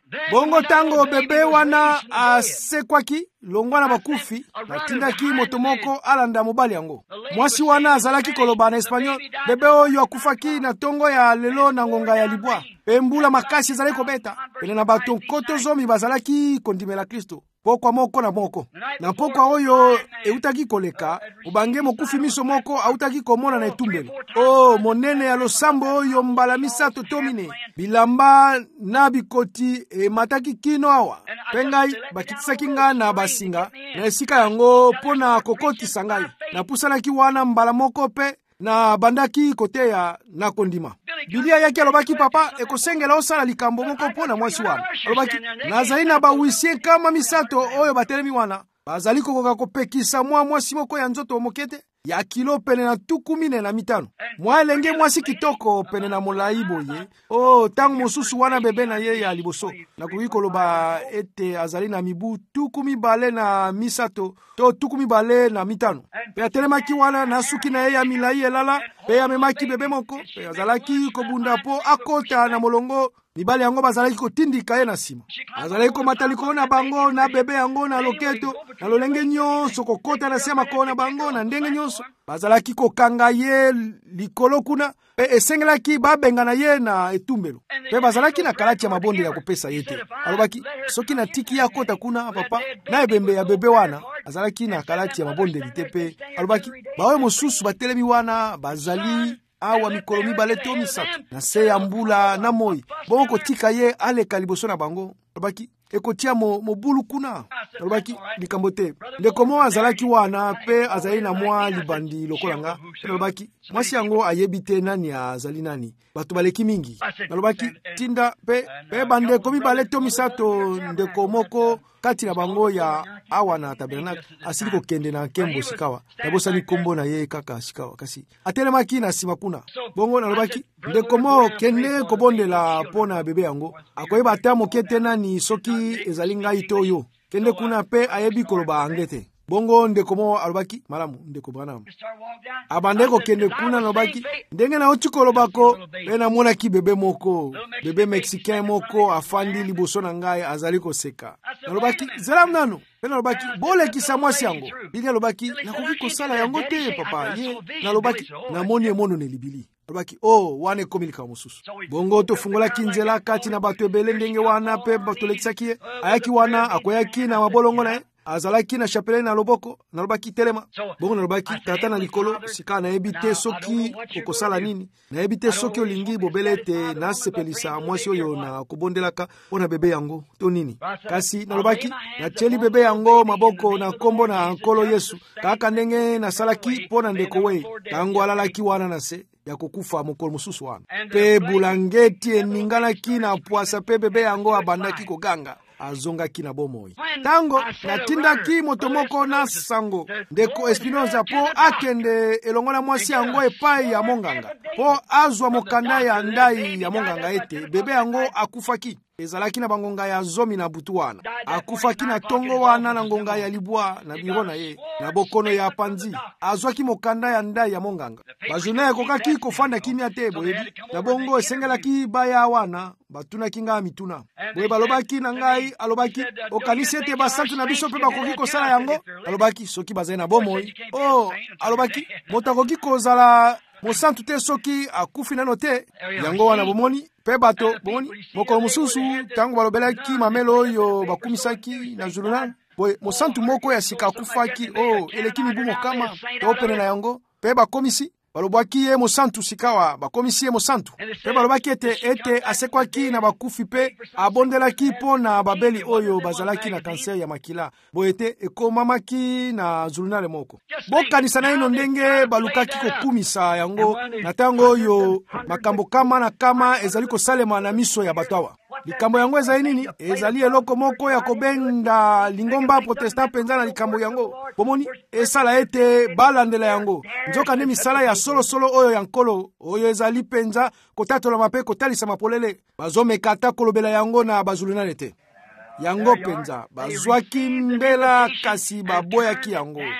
Bongo tango bebe wana asekwaki longwa na bakufi natindaki moto moko alanda mobali yango. Mwasi wana azalaki koloba na Espanyol, bebe oyo akufaki na tongo ya lelo na ngonga ya libwa. Pe mbula makasi ezali kobeta. Pene na bato nkoto zomi bazalaki kondimela Kristo. Pokwa moko na moko. Na pokwa oyo eutaki koleka, ubange mokufi miso moko autaki komona na etumbelo. Oh, monene ya losambo oyo mbala misato tomine. Bilamba na bikoti e mataki kino awa. Pengai bakitisaki nga na basinga, na esika yango pona kokoti sangai. Na pusanaki wana mbala moko pe na bandaki kote ya na kondima. Bilia yaki alobaki papa ekosengela osala likambo moko pona mwasi wana. Alobaki nazali na bawisie kama misato oyo batelemi wana. Bazali kokoka kopekisa mwa mwasi moko ya nzoto mokete ya kilo pene na tuku mine na mitano. Mwa elenge mwasi kitoko pene na molai boye. Oh, tangu mosusu wana bebe na ye ya liboso. Na kuki koloba ete azali na mibu tuku mibale na misato to tuku mibale na mitano. Pe atelemaki wana na suki na ye ya milai elala. Pe amemaki bebe moko. Pe azalaki kobunda po akota na molongo. Mibali yango bazalaki kotindika ye na sima. Azalaki komata likolo na bango na bebe yango na loketo na lolenge nyonso kokota na sema kona bango na ndenge nyonso. Bazalaki kokanga ye likolo kuna pe esengelaki babenga na ye na etumbelo. Pe bazalaki na kalati ya mabonde ya kopesa yete. Alobaki soki na tiki ya kota kuna papa na ebembe ya bebe wana azalaki na kalati ya mabonde litepe. Alobaki bawe mosusu batelemi wana bazali awa mikolo mibale to misato na se ya mbula na moi bongo kotika ye aleka liboso na bango. Alobaki ekotia mo mobulu kuna. Alobaki likambo te ndeko mo azalaki wana pe azali na mwa libandi lokolanga. Alobaki mwasi yango ayebi te nani azali nani bato baleki mingi. Alobaki tinda pe pe bandeko mibale to misato ndeko moko kati na bango ya awa na tabernacle asili kokende na nkembo sikawa nabosani kombo na ye kaka sikawa kasi atelemaki na sima kuna. Bongo nalobaki ndeko mo kende kobondela pona bebe yango akoyeba ata moke te nani soki ezali ngai to yo kende kuna pe ayebi koloba angete. Bongo ndeko mo alobaki malamu ndeko Branham abandeko kende kuna nalobaki ndenge na oti kolobako pe na mona ki bebe moko bebe mexicain moko afandi liboso na ngai azali koseka. Nalobaki zelam nano pe nalobaki bolekisa mwasi yango. Bili nalobaki nakoki kosala yango te papa ye. Nalobaki namoni emono ne libili. Alobaki oh wane komilika mosusu. Bongo tofungolaki nzela kati na bato ebele ndenge wana pe batolekisaki ye. Ayaki wana akoyaki na mabolongo na ye. Azalaki na chapele na loboko nalobaki telema. Bongo nalobaki tata na likolo sika na ebite soki okosala nini. Na ebite soki olingi bobele te na sepelisa mwasi oyo na kobondelaka pona bebe yango to nini. Kasi nalobaki na cheli bebe yango maboko na kombo na nkolo Yesu kaka ndenge na salaki pona ndeko we tango alalaki wana na se ya kukufa mokolo mosusu wana. Pe bulangeti eninganaki na puasa pe bebe yango abandaki koganga azongaki na bomoi. Tango natindaki motomoko na sango ndeko Espinoza po akende elongola mwasi yango epai ya monganga po azwa mokanda ya ndai ya monganga ete bebe yango akufaki. Ezalaki na bangonga ya zomi na butu wana akufaki na tongo wana na ngonga ya libwa na biro na ye na bokono ya panzi azwaki mokanda ya ndai ya monganga. Bajuna ekokaki kofanda kimia te boyebi na bongo esengelaki baya wana batunaki nga mituna boye balobaki na ngai. Alobaki okanisi ete basantu na biso pe bakoki kosala yango. Alobaki soki bazali na bomoi oh alobaki moto akoki kozala mosantu te soki akufi nano te yango wana bomoni pe bato bomoni mokolo mosusu tango balobelaki mamelo oyo bakumisaki na journal boye mosantu moko ya sika akufaki oh eleki mibumo kama to pene na yango pe bakomisi balobaki ye mosantu sikawa bakomisi ye mosantu pe balobaki ete ete asekwaki na bakufi pe abondelaki po na babeli oyo bazalaki na kanser ya makila boye ete ekomamaki na journal moko. Bokanisa na ino ndenge balukaki kokumisa yango na tango oyo makambo kama na kama ezali kosalema na miso ya batawa. Likambo yango ezali nini? Ezali eloko moko ya kobenda lingomba protestant penza na likambo yango. Bomoni esala ete balandela yango. Nzoka ne misala ya solo solo oyo ya nkolo oyo ezali penza kotatola mape kotalisa mapolele. Bazomeka ata kolobela yango na bazulunane te. Yango penza bazwaki mbela kasi baboyaki yango.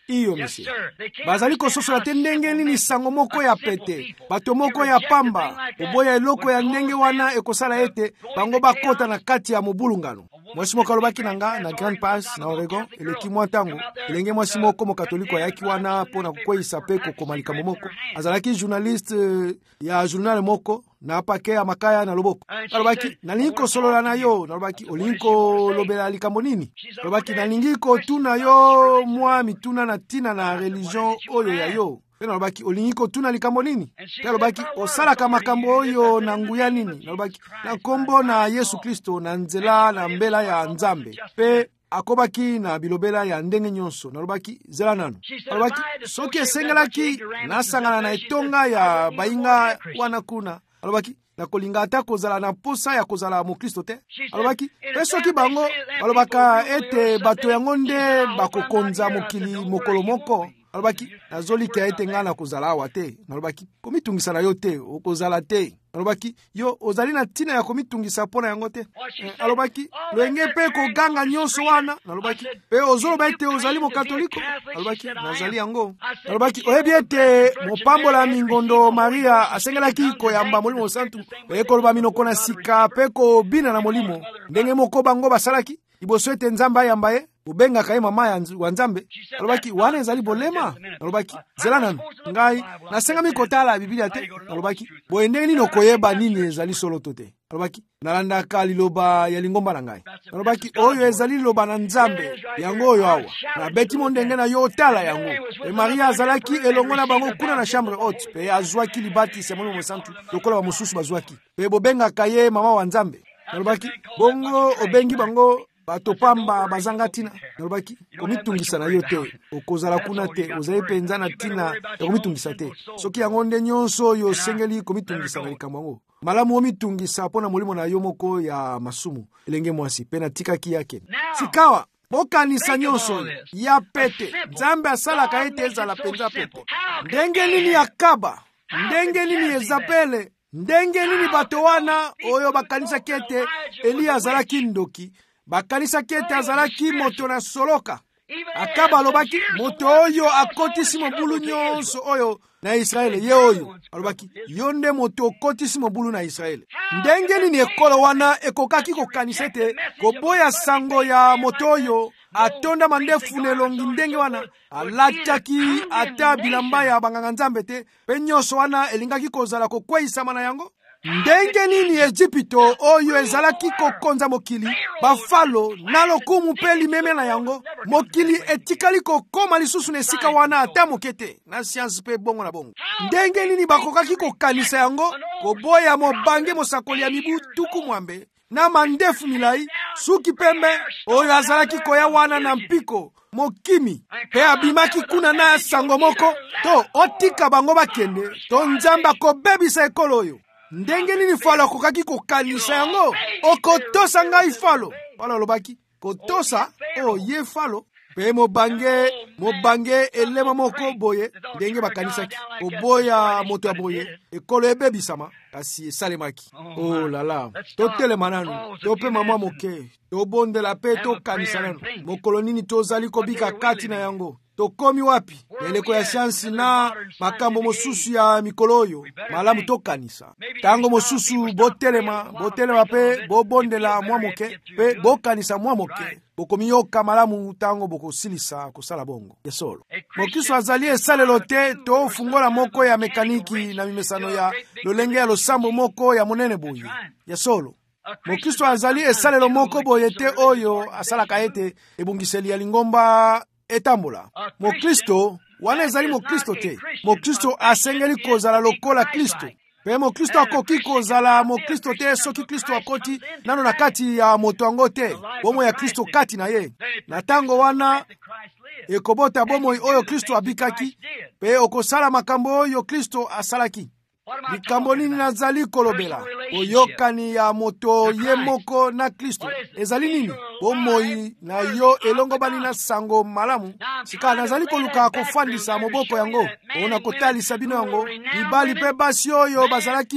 iyo misi bazali kososola te ndenge nini sango moko ya pete bato moko ya pamba oboya eloko ya ndenge wana ekosala ete bango bakota na kati ya mobulungano. Mwasi moko alobaki na nga na Grand Pass na Oregon eleki mwa ntango elenge mwasi moko mokatoliko ayaki wana mpona kokweyisa mpe kokoma likambo moko. Azalaki journaliste ya journal moko na pake ya makaya na loboko. Alobaki nalingi kosolola na yo. Nalobaki olingi kolobela likambo nini? Alobaki nalingi kotuna yo mwa mituna na tina na religion oyo ya yo. Nalobaki olingi kotuna likambo nini? Nalobaki osalaka makambo oyo na nguya nini? Nalobaki na kombo na Yesu Kristo na nzela na mbela ya Nzambe. Pe akobaki na bilobela ya ndenge nyonso. Nalobaki zela nano. Nalobaki soki esengelaki nasangana na etonga ya bainga wana kuna. Alobaki nakolinga ata kozala na posa ya kozala mo Kristo te. Alobaki pe soki bango alobaka ete bato yango nde bakokonza mokili mokolo moko. Alobaki nazolika ete nga na kozala awa te. Nalobaki komitungisa na yo te okozala te. Alobaki yo ozali na tina ya komitungisa mpona yango te. Eh, alobaki loenge pe koganga nyonso wana. Nalobaki pe ozoloba ete ozali mokatoliko. Alobaki nazali yango. Alobaki oyebi ete mopambola mingondo Maria asengelaki koyamba molimo santu ekoloba minoko na sika pe kobina na molimo ndenge moko bango basalaki liboso ete Nzambe ayamba ye ubengaka ye mama ya wa Nzambe. Alobaki wana ezali bolema. Alobaki zela nanu ngai nasengami kotala Biblia te. Alobaki boye ndenge nini okoyeba nini ezali solo to te. Alobaki nalandaka liloba ya lingomba na ngai. Alobaki oyo ezali liloba na Nzambe yango oyo awa na beti mondenge na yo tala yango. E Maria azalaki elongo na bango kuna na chambre haute pe azwaki libati se molimo santu lokola ba mususu bazwaki pe bobengaka ye mama wa Nzambe. Alobaki bongo obengi bango bato pamba bazanga tina. Nalobaki komitungisa na yo te okozala kuna te ozali penza na tina ya komitungisa te. Soki yango nde nyonso yo sengeli komitungisa na likambo yango malamu omitungisa mpona molimo na yo moko ya masumu elenge mwasi pe na tikaki yake. Sikawa bokanisa nyonso ya pete Nzambe asalaka ete ezala penza pete. Ndenge nini akaba ndenge nini ezapele ndenge nini bato wana oyo bakanisa kete Eliya azalaki ndoki bakanisa kete azalaki moto na soloka. Akaba alobaki moto oyo akotisi mobulu nyonso oyo na Israeli ye oyo. Alobaki yonde moto okotisi mobulu na Israeli. Ndenge nini ekolo wana ekokaki kokanisa te koboya sango ya moto oyo atonda mandefu nelongi ndenge wana alataki ata bilamba ya banganga Nzambe te pe nyonso wana elingaki kozala kokweyisama na yango. Ndenge nini Ejipito oyo ezalaki kokonza mokili bafalo na lokumu pe limeme na yango mokili etikali kokoma lisusu na esika wana ata mokete na science pe bongo na bongo. Ndenge nini bakokaki kokanisa yango koboya mobange mosakoli ya mibu tuku mwambe na mandefu milai suki pembe oyo azalaki koya wana na mpiko mokimi pe abimaki kuna na sango moko to otika bango bakende to Nzambe akobebisa ekolo oyo. Ndenge nini falo kokaki kokanisa yango okotosa ngai falo. Falo alobaki kotosa o ye falo pe mobange mobange elema moko boye ndenge bakanisaki oboya moto ya boye ekolo ebebisama kasi esalemaki. Oh la la totelema nanu tope mama moke tobondela pe tokanisa nanu mokolo nini tozali kobika kati na yango. Tokomi wapi eleko ya siansi na makambo mosusu ya mikolo oyo malamu tokanisa. Tango mosusu botelema botelema pe bobondela mwa moke pe bokanisa mwa moke bokomi yoka malamu tango bokosilisa kosala bongo yesolo. Mokristo azali esalelo te to fungola moko ya mekaniki na mimesano ya lolenge ya losambo moko ya monene boye yesolo. Mokristo azali esalelo moko boye te oyo asalaka ete ebungiseli ya lingomba etambola. Mokristo wana ezali mokristo te. Mokristo asengeli kozala lokola Kristo. Pe mokristo akoki kozala mokristo te soki Kristo akoti nano na kati ya moto yango te. Bomo ya Kristo kati na ye. Na tango wana ekobota bomo oyo Kristo abikaki pe okosala makambo oyo Kristo asalaki. Likambo nini nazali kolobela oyokani ya moto ye moko na Kristo ezali nini bomoi na yo elongo bani na sango malamu sika nazali koluka kofandisa moboko yango ona kotalisa bino yango ibali pe basi oyo bazalaki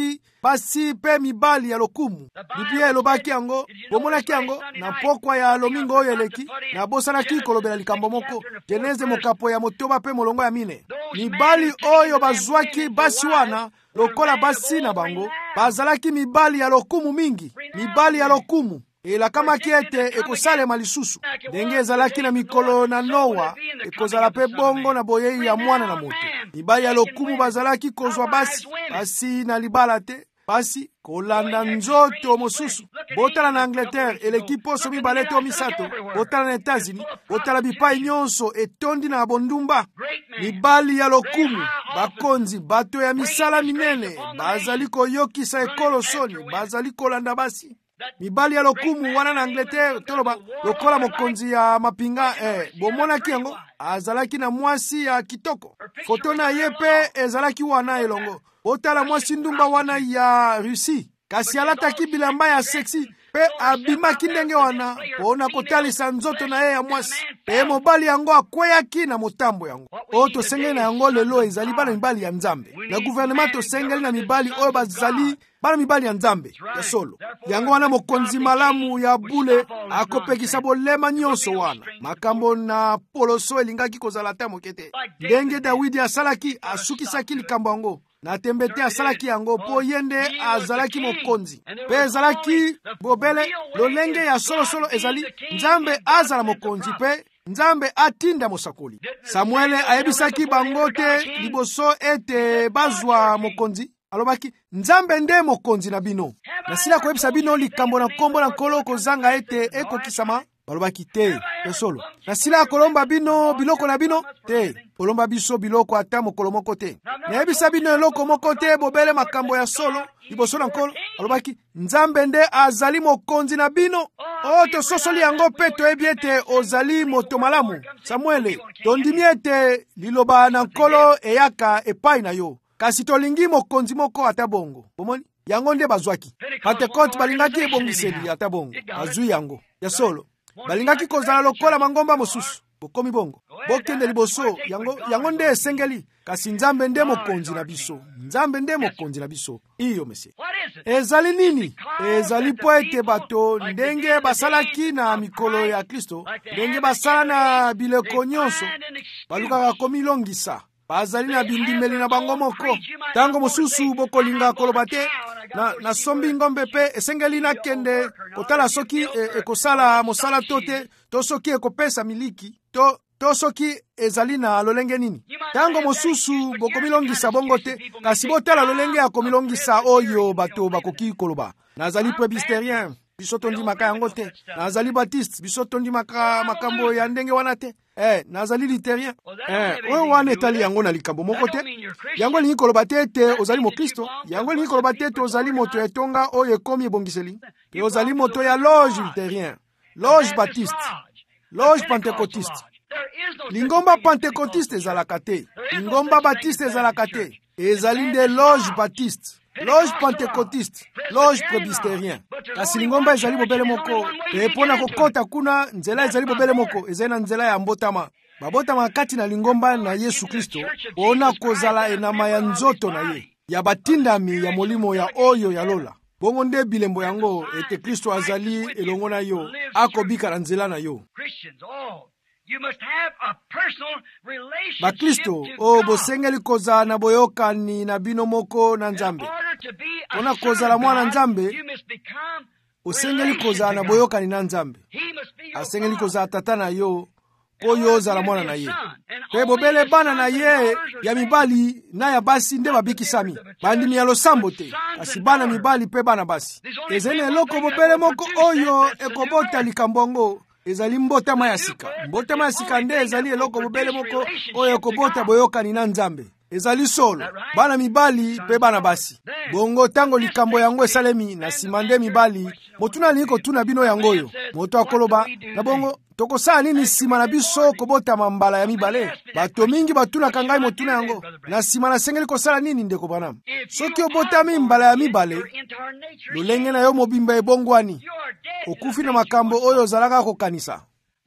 basi pe mibali ya lokumu. Biblia elobaki yango, bomonaki yango na pokwa ya lomingo oyo eleki, na bosanaki kolobela likambo moko. Geneze mokapo ya motoba pe molongo ya mine. Mibali oyo bazwaki basi wana lokola basi na bango, bazalaki mibali ya lokumu mingi, mibali ya lokumu. Elakamaki ete ekosalema lisusu. Ndenge ezalaki na mikolo na Noa, ekozala pe bongo na boyei ya mwana na moto. Mibali ya lokumu bazalaki kozwa basi, basi na libala te, basi kolanda nzoto mosusu. Botala na Angleterre, eleki poso mibale to misato. Botala na Etats-Unis, botala bipai nyonso etondi na bondumba. Mibali ya lokumu, bakonzi, bato ya misala minene, bazali koyokisa ekolo soni, bazali kolanda basi. Mibali ya lokumu wana na Angleterre, toloba lokola mokonzi ya mapinga, eh, bomonaki yango, azalaki na mwasi ya kitoko. Foto na ye pe ezalaki wana elongo. Botala mwasi ndumba wana ya Russie, kasi alataki bilamba ya sexy, pe abimaki ndenge wana, pona kotalisa nzoto na ye ya mwasi. Pe mobali yango akweyaki na motambo yango. O tosengeli na yango lelo ezali bana mibali ya Nzambe. Na gouvernement tosengeli na mibali oyo bazali bana mibali ya Nzambe ya solo. Yango wana mokonzi malamu ya bule akopekisa bolema nyonso wana. Makambo na poloso elingaki kozala ta mokete. Ndenge Dawidi asalaki asukisaki likambo yango. Na tembete asalaki yango po yende azalaki mokonzi. Pe ezalaki bobele lolenge ya solo solo ezali Nzambe azala mokonzi pe Nzambe atinda mosakoli. Samuele ayebisaki bango te liboso ete bazwa mokonzi. Alobaki Nzambe nde mokonzi na bino. Na sila koyebisa bino likambo na kombo na nkolo kozanga ete ekokisama. Balobaki te, esolo. Na sila kolomba bino biloko na bino te. Kolomba biso biloko ata mokolo moko te. Na yebisa bino eloko moko te bobele makambo ya solo. Liboso na nkolo. Alobaki Nzambe nde azali mokonzi na bino. O tososoli yango pe toyebi ete ozali moto malamu. Samuele, tondimi ete liloba na nkolo eyaka epai na yo. Kasi tolingi mokonzi moko ata bongo. Bomoni? Yango nde bazwaki. Pentecote balingaki ebongiseli ata bongo. Azui yango. Ya solo. Balingaki kozala lokola mangomba mosusu. Bokomi bongo. Bokende liboso. Yango, yango nde esengeli. Kasi Nzambe nde mokonzi na biso. Nzambe nde mokonzi na biso. Iyo mese. Ezali nini? Ezali po ete bato ndenge basalaki na mikolo ya Kristo. Ndenge basala na bileko nyonso. Balukaka komilongisa. Bazali na bindimeli na bango moko. Tango mosusu bokolinga koloba te na, na sombi ngombe pe esengeli na kende kotala soki e, ekosala mosala to te, to soki ekopesa miliki, to, to soki ezali na lolenge nini. Tango mosusu bokomilongisa bongo te, kasi botala lolenge ya komilongisa oyo bato bakoki koloba. Nazali presbyterien, biso tondi maka yango te. Nazali baptiste, biso tondi maka makambo ya ndenge wana te. Eh, nazali literien. Eh, oyo wana etali yango na likambo moko te. Yango lingi koloba te ete ozali mo Kristo. Yango lingi koloba te ete ozali moto etonga oyo ekomi ebongiseli. Pe ozali moto ya loge literien, loge baptiste, loge pentecôtiste. Lingomba pentecôtiste ezalaka te. Lingomba baptiste ezalaka te. Ezali nde loge baptiste, loge pentecôtiste, loge presbyterien. Kasi lingomba ezali bobele moko. Pe pona kokota kuna nzela ezali bobele moko. Ezali na nzela ya mbotama. Babotama kati na lingomba na Yesu Kristo. Ona kozala enama ya nzoto na ye. Ya batindami ya molimo ya oyo ya lola. Bongo nde bilembo yango ete Kristo azali elongo na yo. Akobika na nzela na yo. Bakristo, o bosengeli kozala na boyokani na bino moko na Nzambe. Ona kozala mwana Nzambe, osengeli kozala na boyokani na Nzambe. Asengeli kozala tata na yo, po yo ozala mwana na ye. Pe bobele bana na ye ya mibali na ya basi nde babikisami. Bandimi ya losambo te, kasi bana mibali pe bana basi. Ezeli eloko bobele moko oyo ekobota likambongo. Ezali mbotama ya sika. Mbotama ya sika nde ezali eloko bobele moko oyo ekobota boyokani na Nzambe. Ezali solo, bana mibali pe bana basi. Bongo tango likambo yango esalemi na simande mibali, motuna liko tuna bino yangoyo. Moto akoloba, na bongo, toko saa nini sima na biso kobota mambala ya mibale? Bato mingi batuna kangai motuna yango. Na sima na sengeli kosala nini ndeko banam? Soki obota mbala ya mibale, lolenge na yo mobimba ebongwani. Okufi na makambo oyo zalaka kokanisa.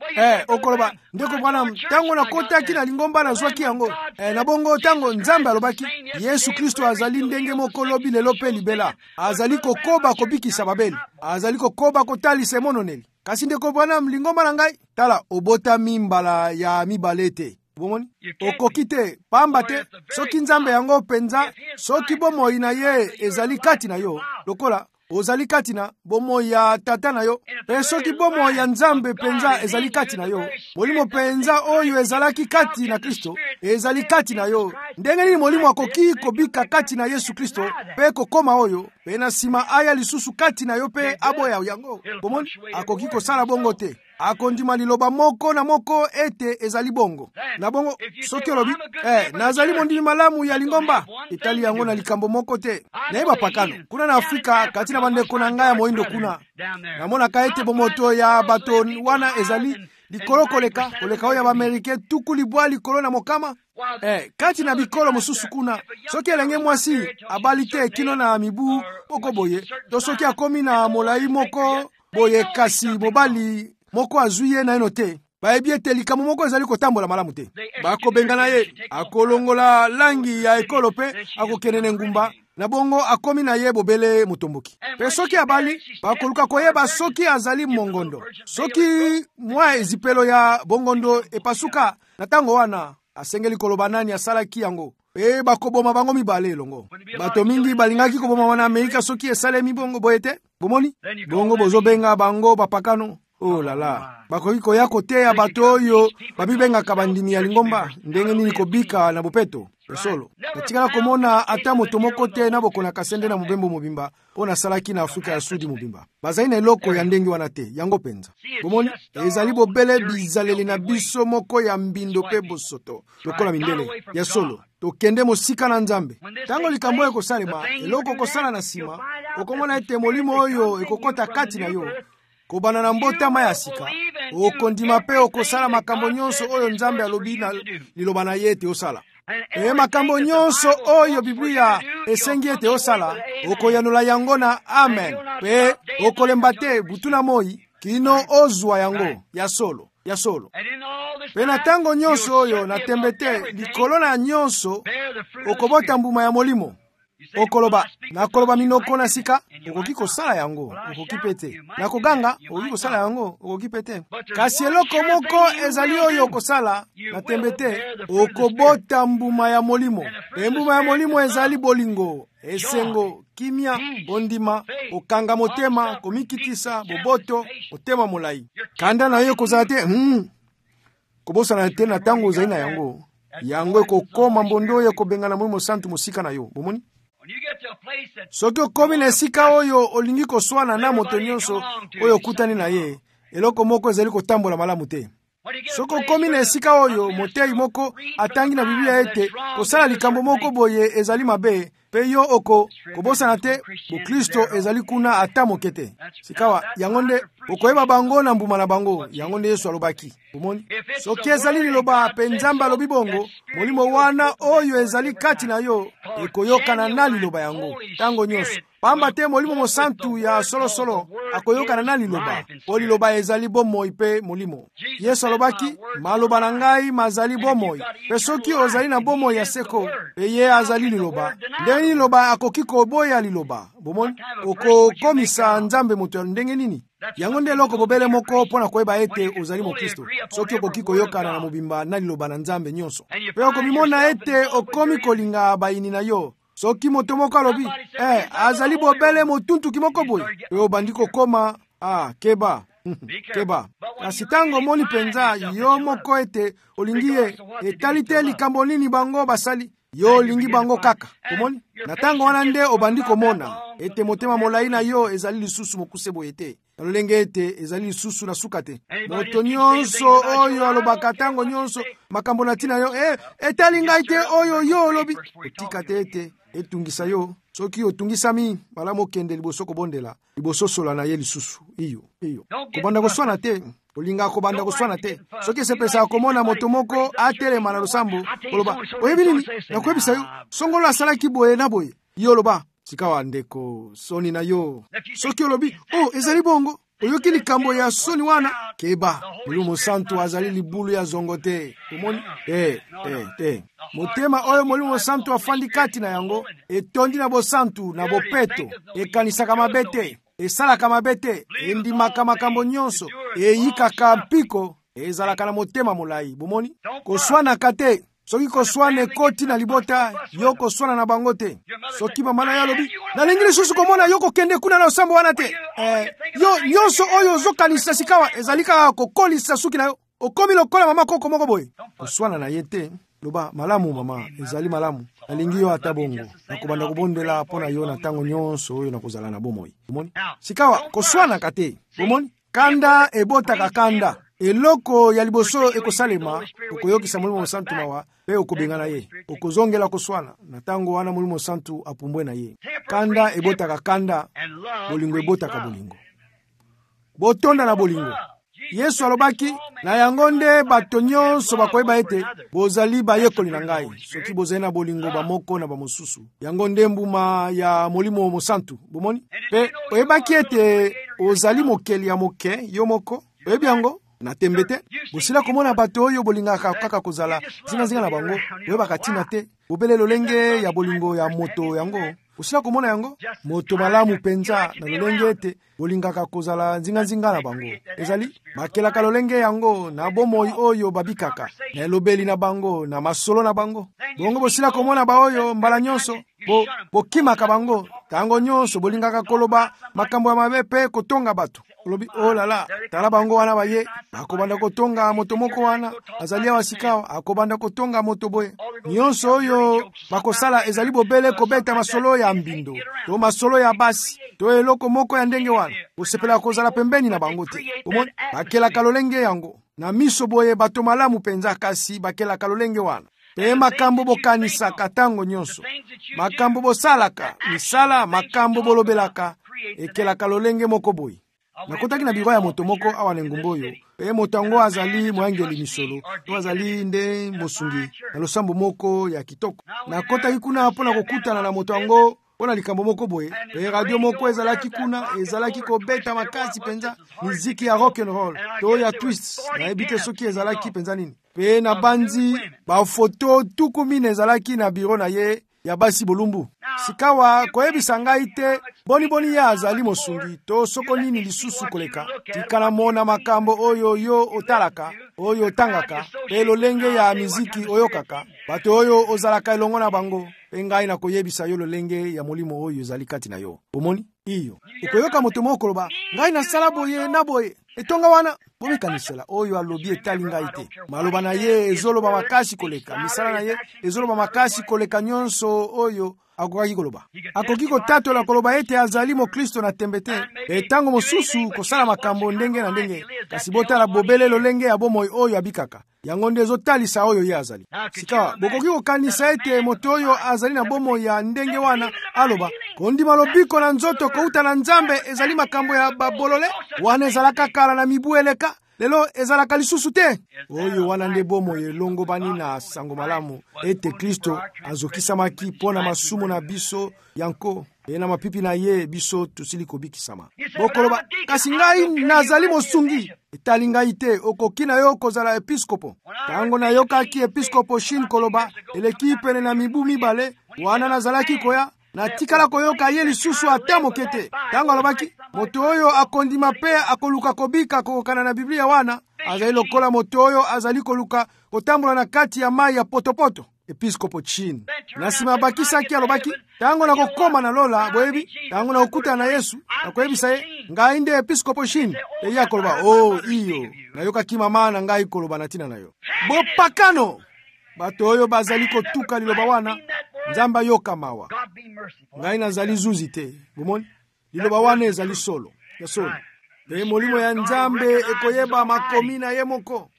eh okoloba ndeko bwana tango na kotaki na lingomba na zwaki yango eh na bongo tango nzambe alobaki Yesu Kristo azali ndenge moko lobi lelo pe libela azali kokoba kobikisa babeli azali kokoba kotalisa mononeli kasi ndeko bwana lingomba na ngai tala obota mimbala ya mibalete bomoni okoki te pamba te soki nzambe yango penza soki bomoi na ye ezali kati na yo lokola ozali kati na bomoi ya tata na yo pe soki bomoi ya nzambe penza ezali kati na yo molimo penza oyo ezalaki kati na Kristo ezali kati na yo ndenge nini molimo akoki kobika kati na Yesu Kristo pe kokoma oyo pe na sima aya lisusu kati na yo pe aboya yango bomoni akoki kosala bongo te akondima liloba moko na moko ete ezali bongo na bongo soki olobi eh nazali mondimi malamu ya lingomba itali yango na likambo moko te nayeba pakano kuna na Afrika kati na bandeko na ngai ya moindo kuna namona ka ete bomoto ya bato wana ezali likolo koleka koleka oyo ya Amerike tuku libwa likolo na mokama eh kati na bikolo mosusu kuna soki elenge mwasi abali te kino na mibu poko boye to soki akomi na molai moko boye kasi mobali moko azuye na eno te bayebi ete likambo moko ezali kotambola malamu te bakobengana ye akolongola langi ya ekolo pe akokende ngumba na bongo akomi na ye bobele mutomboki pe soki abali bakoluka koyeba soki azali mongondo soki mwa ezipelo ya bongondo epasuka na tango wana asengeli koloba nani asalaki yango pe bakoboma bango mibale elongo bato mingi balingaki koboma wana Amerika soki esalemi bongo boyete bomoni bongo bozobenga bango bapakano oh la la bakoki koya koteya bato oyo babibengaka bandimi ya lingomba ndenge nini kobika na bopeto esolo natikala komona ata moto moko te na bokona kasende na mobembo mobimba pona salaki na Afrika ya Sudi mobimba bazali na eloko ya ndenge wana te yango penza bomoni ezali bobele bizaleli na biso moko ya mbindo pe bosoto lokola mindele ya solo tokende mosika na nzambe tango likambo ekosalema eloko kosala na sima okomona ete molimo oyo ekokota kati na yo kobana na mbotama ya sika okondima pe okosala makambo nyonso oyo nzambe alobi na liloba na ye ete osala e makambo nyonso oyo Biblia esengi ete osala okoyanula yango na amen pe okolemba te butuna moi kino ozwa yango ya solo ya solo pe na tango nyonso oyo na tembe te likolo na nyonso okobota mbuma ya molimo okoloba na koloba minoko na sika okoki kosala yango okoki pete na koganga okoki kosala yango okoki pete kasi eloko moko ezali oyo okosala na tembe te okobota mbuma ya molimo mbuma ya molimo ezali bolingo esengo kimia bondima okanga motema komikitisa boboto motema molai kanda na yo kozala te hmm. kobosana te na tango ozali na yango yango ekokoma mbondo oyo ekobengana molimo santu mosika na yo bomoni soki okomi na esika oyo olingi koswana na moto nyonso oyo okutani na ye eloko moko ezali kotambola malamu te soki okomi na esika oyo motei moko atangi na Biblia ete kosala likambo moko boye ezali mabe pe yo oko kobosana te bokristo ezali kuna ata moke te sikawa yango nde okoyeba bango na mbuma na bango yango nde Yesu alobaki bomoni soki ezali liloba pe nzambe alobi bongo molimo wana oyo ezali kati na yo ekoyokana na liloba yango tango nyonso pamba te molimo mosantu ya solosolo akoyokana na liloba o liloba ezali bomoi pe molimo Yesu alobaki maloba na ngai mazali bomoi pe soki ozali na bomoi ya seko pe ye azali liloba ndenge liloba akoki koboya liloba bomoni okokomisa nzambe moto ndenge nini yango nde eloko bobele moko mpona koyeba ete ozali mokristo soki okoki koyokana na mobimba na liloba na nzambe nyonso pe okomimona ete okomi kolinga bayini na yo soki moto moko alobi eh azali bobele motuntuki moko boye pe obandi kokoma ah keba keba kasi tango moni penza yo moko ete olingi ye etali te likambo nini bango basali yo olingi bango kaka komoni na tango wana nde obandi komona ete motema molai na yo ezali lisusu mokuse boye te lolenge ete ezali lisusu na suka te moto nyonso oyo alobaka tango nyonso makambo na tina yo eh etali ngai te oyo yo olobi otika te ete etungisa yo soki otungisami malamu okende liboso kobondela liboso sola na ye lisusu iyo iyo kobanda koswana te olinga kobanda koswana te soki esepesa komona moto moko atelema na losambo oloba oyebi nini nakoyebisa yo songolo asalaki boye na boye yo oloba sikawa ndeko soni na yo soki olobi oh ezali bongo oyoki likambo ya soni wana keba Molimo Santu azali libulu ya zongo te. Omoni te te te motema oyo Molimo Santu afandi kati na yango etondi na bosantu na bopeto, ekanisaka mabe te, esalaka mabe te, endimaka makambo nyonso, eyikaka mpiko, ezalaka na motema molai. Bomoni koswanaka te. Soki koswana ekoti na libota, yo koswana na bango te. Soki mamana ya lobi nalingi lisusu komona yo kokende kuna na osambo wana te, eh, yo nyonso oyo ozokanisa sikawa ezalika kokolisa suki na yo, okomi lokola mama koko moko boye. Koswana na ye te. Loba malamu mama, ezali malamu, nalingi yo ata bongo, nakobanda kobondela mpona yo na tango nyonso oyo nakozala na bomoi. Bomoni sikawa koswanaka te. Bomoni kanda ebotaka kanda. Eloko ya liboso ekosalema, okoyokisa Molimo Santu mawa, pe okobengana ye, okozongela koswana, na tango wana Molimo Santu apumbwe na ye. Kanda ebotaka kanda, bolingo ebotaka bolingo. Botonda na bolingo. Yesu alobaki, na yango nde bato nyonso bakoyeba ete bozali bayekoli na ngai, soki bozali na bolingo bamoko na bamosusu. Yango nde mbuma ya Molimo Santu. Bomoni pe oyebaki ete ozali mokeli ya moke yo moko, oyebi yango na tembe te. Bosila komona bato oyo bolingaka kaka kozala zinga-zinga na bango, oyebaka tina te, bobele lolenge ya bolingo ya moto yango. Bosila komona yango moto malamu penza na lolenge ete bolingaka kozala zinga-zinga na bango. Ezali bakelaka lolenge yango na bomoi oyo babikaka, na elobeli na bango, na masolo na bango. Bongo bosila komona ba oyo mbala nyonso bo bokimaka bango, tango nyonso bolingaka koloba makambo ya mabe pe kotonga bato. Lobi oh lala, tala bango wana baye, akobanda kotonga moto moko wana, azali wa sikawa, akobanda kotonga moto boye. Nyonso oyo bakosala ezali bobele kobeta masolo ya mbindo, to masolo ya basi, to eloko moko ya ndenge wana, osepela kozala pembeni na bango te. Omoni bakelaka lolenge yango, na miso boye bato malamu penza kasi bakelaka lolenge wana. Pe makambo bokanisaka tango nyonso, makambo bosalaka, misala makambo bolobelaka, ekelaka lolenge moko boye. Nakotaki na biro ya moto moko awa na ngumbo oyo, pe moto yango azali moyangeli misolo, to azali nde mosungi na losambo moko ya kitoko. Nakotaki kuna mpona kokutana na moto yango mpona likambo moko boye, pe radio moko ezalaki kuna, ezalaki kobeta makasi penza miziki ya rock and roll, to ya twist, nayebi te soki ezalaki penza nini. Pe na banzi bafoto tuku mine ezalaki na biro na ye ya basi bolumbu. Sikawa koyebisa ngai te boni boni ya azali mosungi to soko nini lisusu koleka. Tikana mona makambo oyo yo otalaka, oyo otangaka, pe lolenge ya miziki oyo kaka, bato oyo ozalaka elongo na bango, pe ngai na koyebisa yo lolenge ya molimo oyo ezali kati na yo. Omoni iyo okoyoka moto moko koloba ngai na sala boye na boye etonga wana bomikanisela oyo alobi etali ngai te. Maloba na ye ezoloba makasi koleka, misala na ye ezoloba makasi koleka nyonso oyo akokaki koloba. Akoki kotatola koloba ete azali mo Kristo na tembe te, etango mosusu kosala makambo ndenge na ndenge, kasi botala bobele lolenge ya bomoi oyo abikaka. Yango nde ezotalisa oyo ye azali. Sikawa bokoki kokanisa ete moto oyo azali na bomoi ya ndenge wana aloba kondima lobiko na nzoto kouta na Nzambe ezali makambo ya babolole wana ezalaka kala na mibu eleka, lelo ezalaka lisusu te. Oyo wana nde bomoi elongo bani na sango malamu ete Kristo azokisamaki mpona masumu na biso yanko, e na mapipi na ye biso tusili kobikisama. Bokoloba kasi ngai nazali mosungi, etali ngai te, okoki na yo kozala episkopo. Tango na yokaki episkopo Shin koloba eleki pene na mibu mibale wana nazalaki koya, na tikala koyoka ye lisusu ata moke te. Tango alobaki moto oyo akondima pe akoluka kobika kokokana na Biblia wana, azali lokola moto oyo azali koluka kotambola na kati ya mai ya potopoto. Episkopo Shin na sima bakisaki alobaki tango na kokoma na lola boyebi, tango na okuta na Yesu akoyebisa ye ngai nde episkopo Shin. Eya koloba oh iyo na yoka kimama na ngai koloba na tina na yo bopakano. Bato oyo bazali kotuka liloba wana Nzamba yoka mawa, ngai nazali zuzi te. Bomoni liloba wana ezali solo ya solo, pe molimo ya Nzambe ekoyeba makomi na ye moko,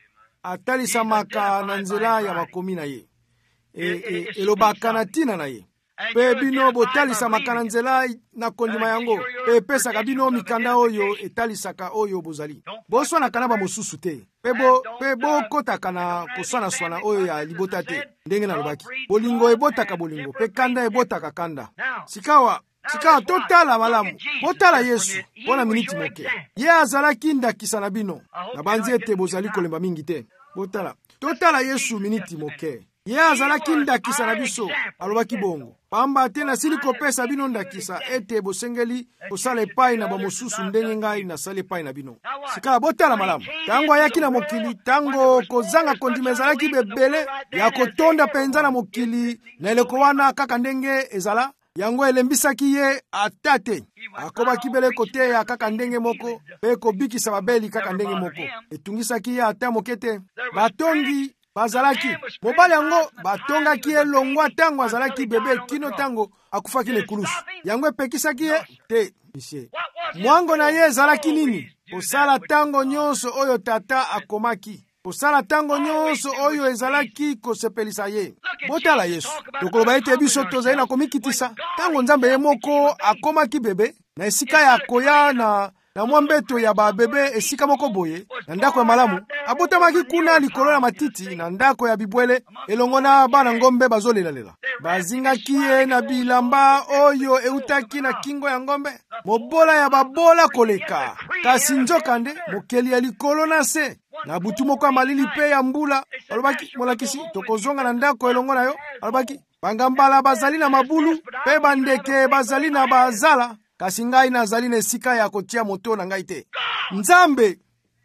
atalisa maka na nzela ya makomi na ye, e, e, elobaka na tina na ye. Pe bino botalisa maka na nzela na kondima yango, pe pesaka bino mikanda oyo etalisaka oyo bozali. Boswana kana ba mosusu te, pe bo pe bo kotaka na koswana swana oyo ya libota te. Ndenge na lobaki bolingo ebotaka bolingo, pe kanda ebotaka kanda. Sikawa Sika totala malamu, botala Yesu, pona miniti moke. Ye azalaki ndakisa na bino, na banzi ete bozali kolemba mingi te. Botala, totala Yesu miniti moke. Ye azalaki ndakisa na biso, alobaki bongo. Pamba te na sili kopesa bino ndakisa ete bosengeli kosala epai na bamosusu ndenge ngai na sala epai na bino. Sika botala malamu. Tango ayaki na mokili, tango kozanga kondima ezalaki bebele ya kotonda penza na mokili na eleko wana kaka ndenge ezala. Yango elembisaki ye atate. Akobaki bele kote ya kaka ndenge moko, pe kobikisa babeli kaka ndenge moko. Etungisaki ye ata mokete. Batongi bazalaki. Mobali yango batongaki ye longwa tango azalaki bebe kino tango akufaki lekulusu. Yango epekisaki ye te. Misie. Mwango na ye ezalaki nini? Osala tango nyonso oyo tata akomaki. Osala tango nyonso oyo ezalaki kosepelisa ye. Botala Yesu. Tokoloba ete biso tozali na komikitisa. Tango Nzambe ye moko akomaki bebe na esika ya koya na na mwambeto ya ba bebe esika moko boye na ndako ya malamu. Abotamaki kuna likolo na matiti na ndako ya bibwele elongo na bana ngombe bazolela-lela. Bazingaki ye na bilamba oyo eutaki na kingo ya ngombe. Mobola ya babola koleka. Kasi nzoka nde mokeli ya likolo na se. Na butu moko ya malili pe ya mbula. Alobaki molakisi tokozonga na ndako elongo na yo. Alobaki bangambala bazali na mabulu pe bandeke bazali na bazala. Kasi ngai nazali na esika ya kotia moto na ngai te. Nzambe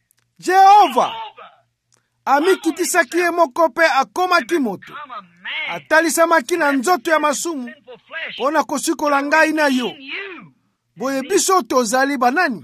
Jehova amikitisaki ye moko pe akomaki moto. Atalisamaki na nzoto ya masumu pona kosikola ngai na yo. Boye biso tozali banani?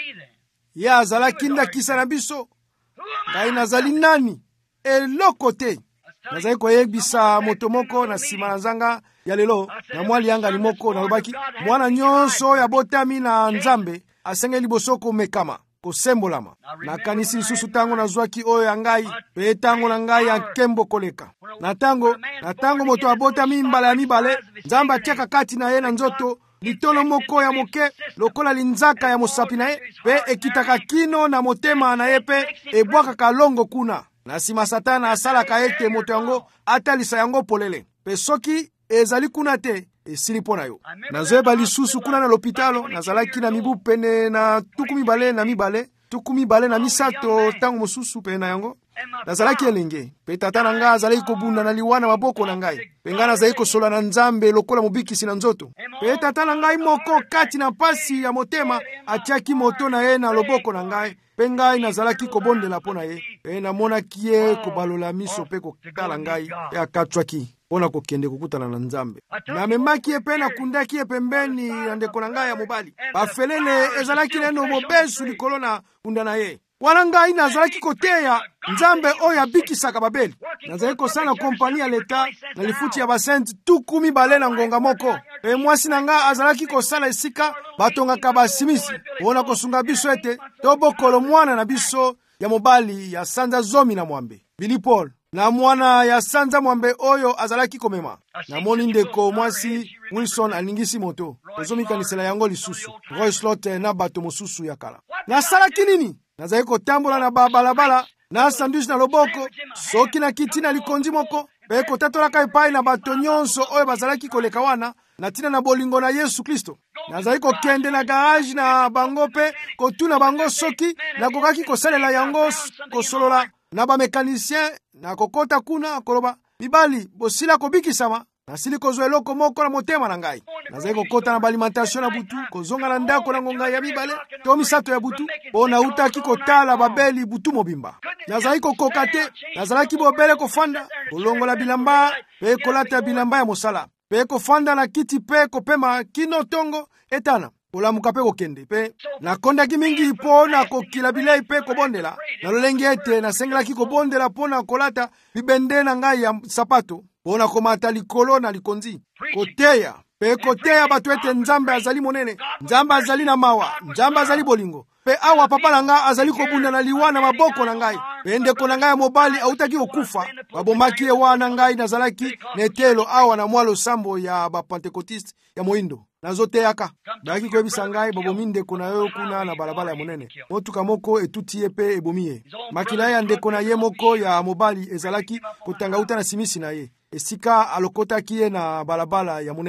Ye azalaki ndakisa na biso. Ngai nazali nani? Eloko te. Nazali koyebisa moto moko na sima na zanga ya lelo na mwali yanga ni moko na lobaki mwana nyonso ya botami na Nzambe asengeli boso komekama kosembolama. Na kanisi lisusu tango nazwaki oyo ya ngai pe tango na ngai ya kembo koleka. Na tango na tango moto abotami mbala ya mibale Nzambe atiaka kati na ye na nzoto litolo moko ya moke lokola linzaka ya mosapi na ye pe ekitaka kino na motema na ye pe ebwaka kalongo kuna. Na sima Satana asalaka ete moto yango atalisa yango polele. Pe soki ezali kuna te esili pona yo. Nazoyeba lisusu kuna na lopitalo nazalaki na mibu pene na tuku mibale na mibale tuku mibale na misato tango mosusu pene na yango. Nazalaki elenge pe tata na nga azalaki kobunda na liwana maboko na ngai. Pe nga nazalaki kosola na Nzambe lokola mobikisi na nzoto. Pe tata na ngai moko kati na pasi ya motema atiaki moto na ye na loboko na ngai. Pe ngai nazalaki kobondela pona ye. Pe namonaki ye kobalola miso pe kokala ngai pe akatwaki pona kokende kokutana na Nzambe. Namemaki ye pe nakundaki ye pembeni ya ndeko na ngai ya mobali. Bafelele ezalaki neno mobesu likolo na kunda na ye. Wana ngai nazalaki koteya Nzambe oyo abikisaka babeli. Nazalaki kosala kompani ya leta na lifuti ya basenti tuku mibale na ngonga moko. Pe mwasi na nga azalaki kosala esika batongaka basimisi. Pona kosunga biso ete tobokolo mwana na biso ya mobali ya sanza zomi na mwambe. Billy Paul na mwana ya sanza mwambe oyo azalaki komema. Na moni ndeko mwasi Wilson alingisi moto. Tozomi kanisela yango lisusu. Roy Slaughter na bato mosusu ya kala. Na salaki nini? Nazali kotambola na balabala na sandwich na loboko soki na kiti na likonzi moko pe kotatolaka epai na bato nyonso oyo bazalaki koleka wana na tina na bolingo na Yesu Kristo. Nazali kokende na garage na bango pe kotuna bango soki na kokaki kosalela yango kosolola na ba mécanicien na kokota kuna koloba mibali bosila kobikisama. Nasili kozwa eloko moko na motema na ngai. Nazali kokota na balimentation na butu, kozonga na ndako na ngonga ya mibale, to misato ya butu, pona utaki kotala babeli butu mobimba. Nazali kokoka te, nazalaki bobele kofanda, kolongola bilamba, pe kolata bilamba ya mosala. Pe kofanda na kiti pe kopema kino tongo etana. Olamuka pe kokende pe nakondaki mingi pona kokila bilei pe kobondela. Nalolenge ete nasengelaki kobondela pona kolata bibende na ngai ya sapato. Pona komata likolo na likonzi. Koteya. Pe koteya batu ete Nzambe azali monene. Nzambe azali na mawa. Nzambe azali bolingo. Pe awa papa na nga azali kobunda na liwana maboko na ngai. Pe ndeko na ngai ya mobali autaki okufa. Babomaki ewa na ngai nazalaki netelo awa na mwalo sambo ya ba Pentecotiste ya moindo. Nazoteyaka. Baki koyebisa ngai babomi ndeko na yo kuna na balabala ya monene. Motuka moko etuti ye pe ebomiye. Makila ya ndeko na ye moko ya mobali ezalaki kotanga uta na simisi na ye. Esika alokotaki ye na balabala ya monene.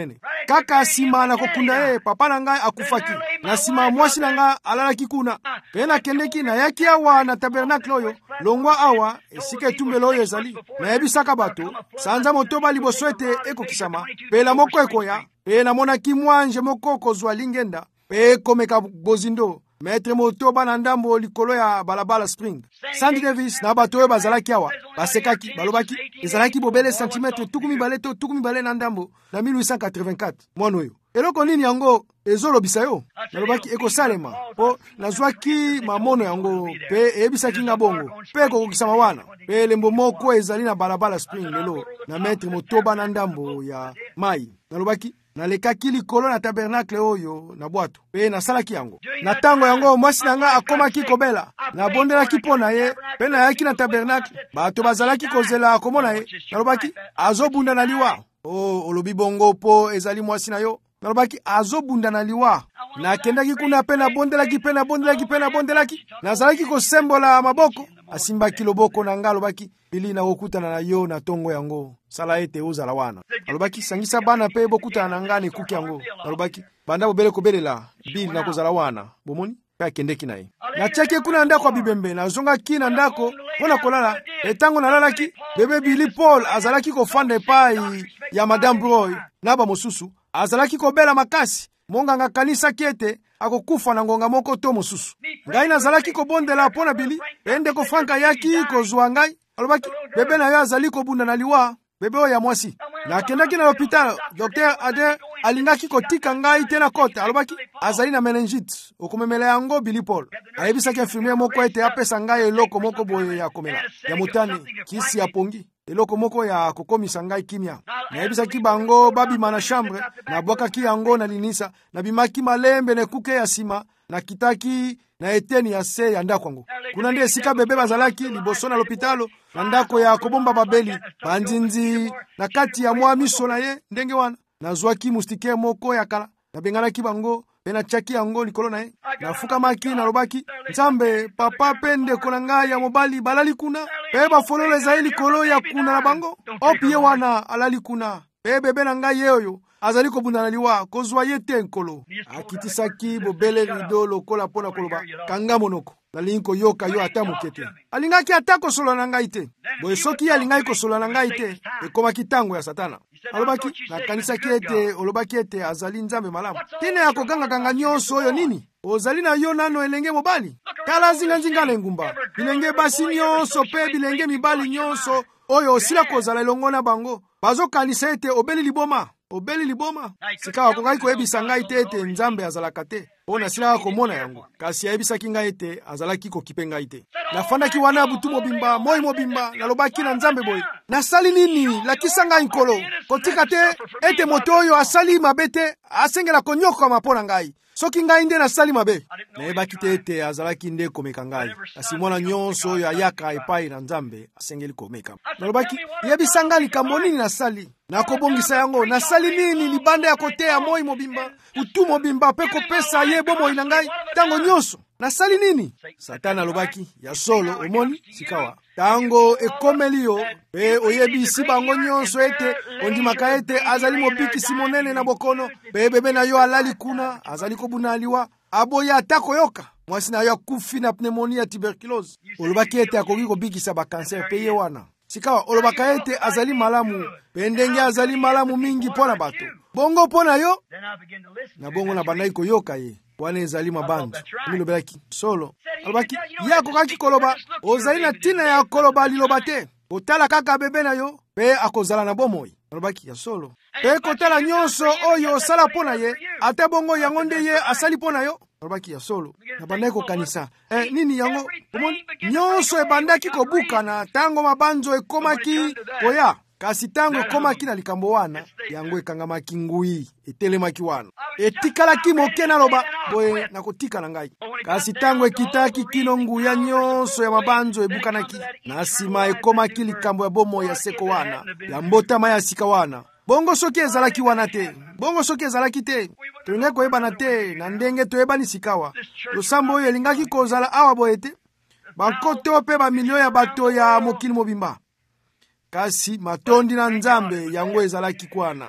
kaka asima na kokunda ye papa na ngai akufaki na sima mwasi na ngai alalaki kuna pe nakendeki nayaki awa na tabernakle oyo longwa awa esika etumbelo oyo ezali nayebisaka bato sanza motoba liboso ete ekokisama pela moko ekoya pe namonaki mwanje moko kozwa lingenda pe ekomeka bozindo Maître motoba na ndambo likolo ya balabala spring. Sandy Davis na bato oyo bazalaki awa basekaki balobaki ezalaki bobele centimetre tukumi bale to tukumi bale na ndambo na mille huit cent quatre-vingt-quatre mwana oyo. Eloko nini yango ezolobisa yo? Balobaki ekosalema po nazwaki mamono yango pe eyebisaki nga bongo pe kokokisama wana pe lembo moko ezali na balabala spring lelo na maître motoba na ndambo ya mai. Nalobaki nalekaki likolo na tabernakle oyo na bwato pe nasalaki yango na tango yango mwasi na nga akomaki kobela nabondelaki mpo na ye pe nayaki na tabernakle bato bazalaki kozela komona ye nalobaki azobunda na liwa o olobi bongo mpo ezali mwasi na yo nalobaki azobunda na liwa nakendaki kuna pe nabondelaki pe nabondelaki pe nabondelaki nazalaki kosembola maboko asimbaki loboko na nga alobaki bili na kokutana na yo na tongo yango sala ete ozala wana alobaki sangisa bana pe bokutana na nga nekuki yango alobaki banda bobele kobelela bili na kozala wana bomoni pe akendeki na ye natiaki kuna ndako ya bibembe nazongaki na ndako mpona kolala etango nalalaki bebe Billy Paul azalaki kofanda epai ya madame Broy na bamosusu azalaki kobela makasi monganga kanisaki ete akokufa na ngonga moko to mosusu ngai nazalaki kobondela mpona Billy ende ko Franka yaki kozwa ngai alobaki bebe na yo azali kobunda na liwa bebe oyo ya mwasi nakendaki na hôpital docteur Ade alingaki kotika ngai te na kote alobaki azali na meningite okomemela yango Billy Paul ayebisaki infirmier moko ete apesa ngai eloko moko boye ya komela ya mutani kisi ya pongi eloko moko ya kokomisa ngai kimia nayebisaki bango babima na chambre nabwakaki yango na linisa nabimaki malembe na kuke ya sima na kitaki na eteni ya se ya ndako yango kuna nde esika bebe bazalaki liboso na lopitalo na ndako ya kobomba babeli banzinzi na kati ya mwa miso na ye ndenge wana nazwaki mustike moko ya kala nabenganaki bango pe natiaki yango likolo na ye nafukamaki nalobaki nzambe papa pe ndeko na ngai ya mobali balali kuna pe bafololo ezali likolo ya kuna na bango opi ye wana alali kuna pe bebe na ngai ye oyo azali kobunda na liwa kozwa ye te nkolo akitisaki bobele rido lokola mpona koloba kanga monoko nalingi koyoka yo ata moke te alingaki ata kosolola na ngai te boye soki alingaki kosolola na ngai te ekomaki tango ya satana alobaki nakanisaki ete olobaki ete azali nzambe malamu tine ya kokangakanga nyonso oyo nini ozali na yo nano elenge mobali tala zinganzinga na engumba bilenge basi nyonso pe bilenge mibali nyonso oyo osila kozala elongo na bango bazokanisa ete obeli liboma obeli liboma sika wakongaki koyebisa ngai te ete nzambe azalaka te mpo nasilaka komona yango kasi ayebisaki ngai ete azalaki kokipe ngai te nafandaki wana butu mobimba moi mobimba nalobaki na nzambe boye nasali nini lakisa ngai nkolo kotika te ete moto oyo asali mabe te asengela konyokama mpo na ngai soki ngai nde nasali mabe nayebaki te ete azalaki nde komeka ngai kasi mwana nyonso oyo ayaka epai na nzambe asengeli komeka nalobaki yebisa ngai likambo nini nasali nakobongisa yango nasali nini libanda ya koteya moi mobimba utu mobimba pe kopesa ye bomoi na ngai tango nyonso nasali nini satana alobaki ya solo omoni sikawa tango ekomeli yo pe oyebisi bango nyonso ete ondimaka ete azali mobikisi monene na bokono pe bebe na yo alali kuna azali kobuna liwa aboya ata koyoka mwasi na yo akufi na pneumonia ya tuberculose olobaki ete akoki kobikisa bakanser pe ye wana sikawa olobaka ete azali malamu pe ndenge azali malamu mingi mpo na bato bongo mpo na yo na bongo na bandaki koyoka ye wana ezali mabando milobelaki solo alobaki ye akokaki koloba ozali na ntina ya koloba liloba te kotala kaka bebe na yo pe akozala na bomoi alobaki ya solo pe kotala nyonso oyo osala mpo na ye ata bongo yango nde ye asali mpo na yo alobaki ya solo na bandaki kokanisa eh, nini yango omoni nyonso ebandaki kobukana tango mabanzo ekomaki koya kasi tango ekomaki na likambo wana yango ekangamaki ngui etelemaki wana etikalaki moke naloba boye nakotika na ngai kasi tango ekitaki kino nguya nyonso ya mabanzo ebukanaki na nsima ekomaki likambo ya bomo ya seko wana ya mbotama ya sika wana bongo soki ezalaki wana te bongo soki ezalaki te tolingai koyebana te na ndenge toyebani sikawa losambo oyo elingaki kozala awa boye te bankoto mpe bamilio ya bato ya mokili mobimba kasi matondi na nzambe yango ezalaki kwana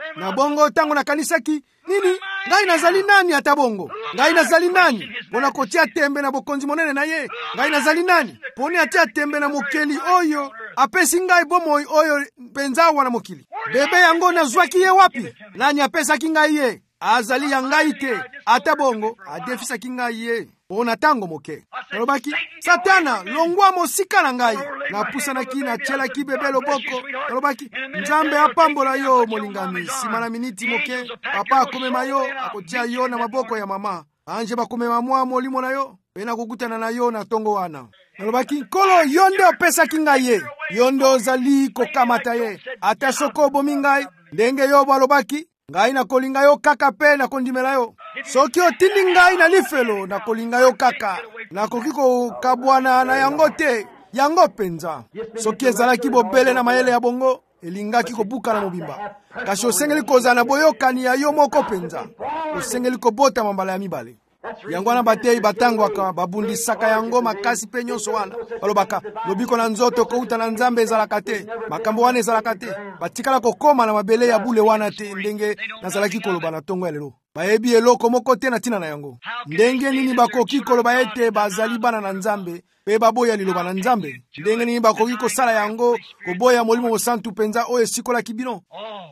Na bongo tango na kanisaki nini? Ngai nazali nani ata bongo? Ngai nazali nani? Pona kotia tembe na bokonzi monene na ye. Ngai nazali nani? Poni atia tembe na mokeli oyo apesi ngai bomoi oyo penza wana mokili. Bebe yango nazwaki ye wapi? Nani apesaki ngai ye? Azali ya ngai te ata bongo adefisaki ngai ye. Pona tango moke. Nalobaki, Satana, longwa mosika na ngai. Na pusanaki na chelaki bebe loboko. Nalobaki, Nzambe apambola yo molingami. Simana miniti moke, papa akomema yo, akotia yo na maboko ya mama. Anje bakomema mwa molimo na yo, pena kukutana na yo na tongo wana. Nalobaki, kolo yonde opesaki ngai ye. Yonde ozali kokamata ye. Ata soko bomi ngai, ndenge yo balobaki. Ngai na kolinga yo kaka pe na kondimela yo. Soki otindi ngai na lifelo na kolinga yo kaka. Na kokiko kabwana na yango te. Yango penza. Soki ezalaki bobele na mayele ya bongo. Elingaki kobuka na mobimba. Kasi osengeli koza na boyokani ya yo moko penza. Osengeli kobota mambala ya mibale. Yango wana batei batango aka babundisaka yango makasi pe nyonso wana. Balobaka lobiko na nzoto kouta na Nzambe ezalaka te. Makambo wana ezalaka te. Batikala kokoma na mabele ya bule wana te ndenge nazalaki koloba na tongo ya lelo. Bayebi eloko moko te na tina na yango. Ndenge nini bakoki koloba ete bazali bana na Nzambe pe baboya liloba na Nzambe. Ndenge nini bakoki kosala yango koboya molimo mosantu penza oyo sikola kibino.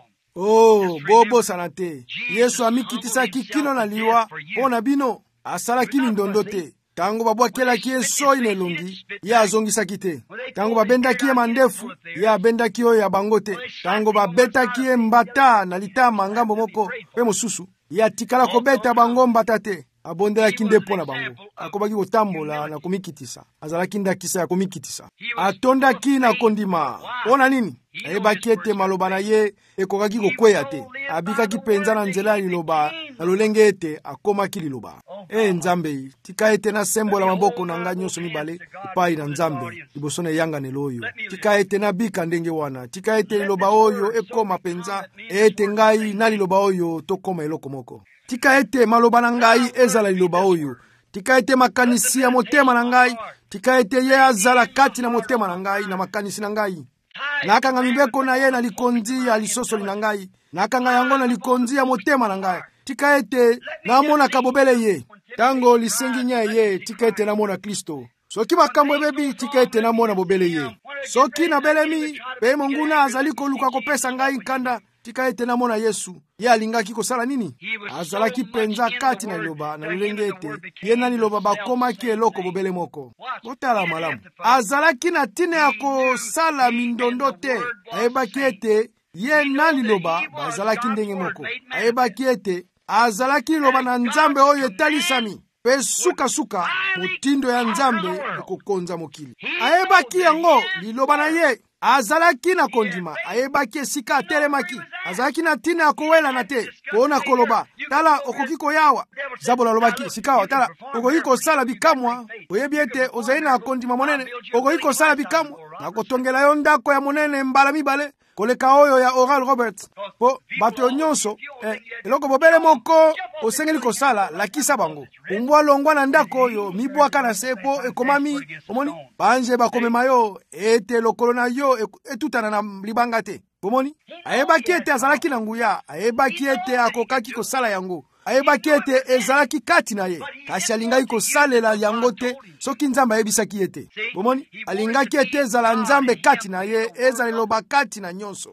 Oh, bobo sanate. Yesu amikitisaki kino na liwa pona bino. Asalaki mindondo te. Tango babwakelaki ye soi na elongi, ye azongisaki te. Tango babendaki ye mandefu, ye abendaki oyo ya bango te. Tango babetaki ye mbata na litama ngambo moko pe mosusu, ye atikala kobeta bango mbata te. Abondelaki nde pona bango. Akobaki kotambola na komikitisa. Azalaki ndakisa ya komikitisa. Atondaki na kondima. Pona nini? Ayebaki ete maloba na ye ekokaki kokweya te. Abikaki penza na nzela liloba na lolenge ete akomaki liloba. E Nzambe, tika ete na sembola maboko na nga nyonso mibale epai na Nzambe liboso na eyanganelo oyo. Tika ete na bika ndenge wana. Tika ete liloba oyo ekoma penza ete ngai na liloba oyo tokoma eloko moko. Tika ete maloba na ngai ezala liloba oyo. Tika ete makanisi ya motema na ngai. Tika ete ye azala kati na motema na ngai na makanisi na ngai. Nakanga mibeko na ye na likonzi ya lisosoli na ngai. Nakanga yango na likonzi ya motema na ngai. Tika ete namona kabobele ye. Tango lisengi nya ye, tika ete namona Kristo. Soki makambo ebebi, tika ete namona bobele ye. Soki na belemi, pe monguna azali koluka kopesa ngai nkanda, tika ete namona Yesu. Ye alingaki kosala nini? Azalaki penza kati na liloba na lulenge ete ye na liloba bakomaki eloko bobele moko. Botala malamu. Azalaki na tine ya kosala mindondo te. Ayebaki ete ye na liloba bazalaki ndenge moko. Ayebaki ete azalaki liloba na Nzambe oyo etalisami. Pe suka suka motindo ya Nzambe ekokonza mokili. Ayebaki yango liloba na ye. Azalaki na kondima, ayebaki esika atelemaki. Azalaki na tina ya kowela na te, pona koloba. Tala okoki koyawa. Zabola lobaki, sikawa, tala okoki kosala bikamwa. Oyebi ete ozali na kondima monene, okoki kosala bikamwa. Na kotongela yo ndako ya monene mbala mibale. Koleka oyo ya Oral Roberts. Po bato nyonso, eh, eloko bobele moko osengeli kosala lakisa bango. Umbwa longwa na ndako oyo mibwaka na sepo ekomami omoni banje bakomema yo ete lokolo na yo etutana na libanga te. Bomoni ayebaki ete azalaki na nguya, ayebaki ete akokaki kosala yango. Ayebaki ete ezalaki kati na ye. Kasi alingaki kosalela yango te soki Nzambe ayebisaki ete. Bomoni alingaki ete ezala Nzambe kati na ye, ezala liloba kati na nyonso.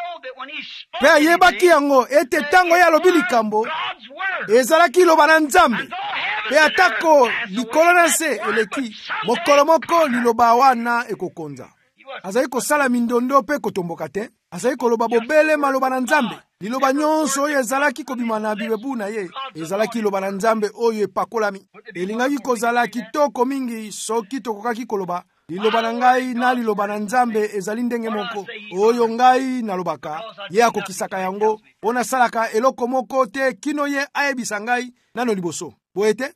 Pe ayebaki yango ete tango ya lobi likambo ezalaki liloba na Nzambe. Pe atako likolo na se eleki mokolo moko liloba wana ekokonza. Azali kosala mindondo pe kotomboka te. Azali koloba bobele maloba na Nzambe. Liloba nyonso oyo ezalaki kobima na bibebu na ye. Ezalaki liloba na Nzambe oyo epakolami. Elingaki kozala kitoko mingi soki tokokaki koloba. Liloba na ngai na liloba na Nzambe ezali ndenge moko. Oyo ngai nalobaka. Ye akokisaka yango. Pona salaka eloko moko te kino ye ayebisa ngai nano liboso. Boete?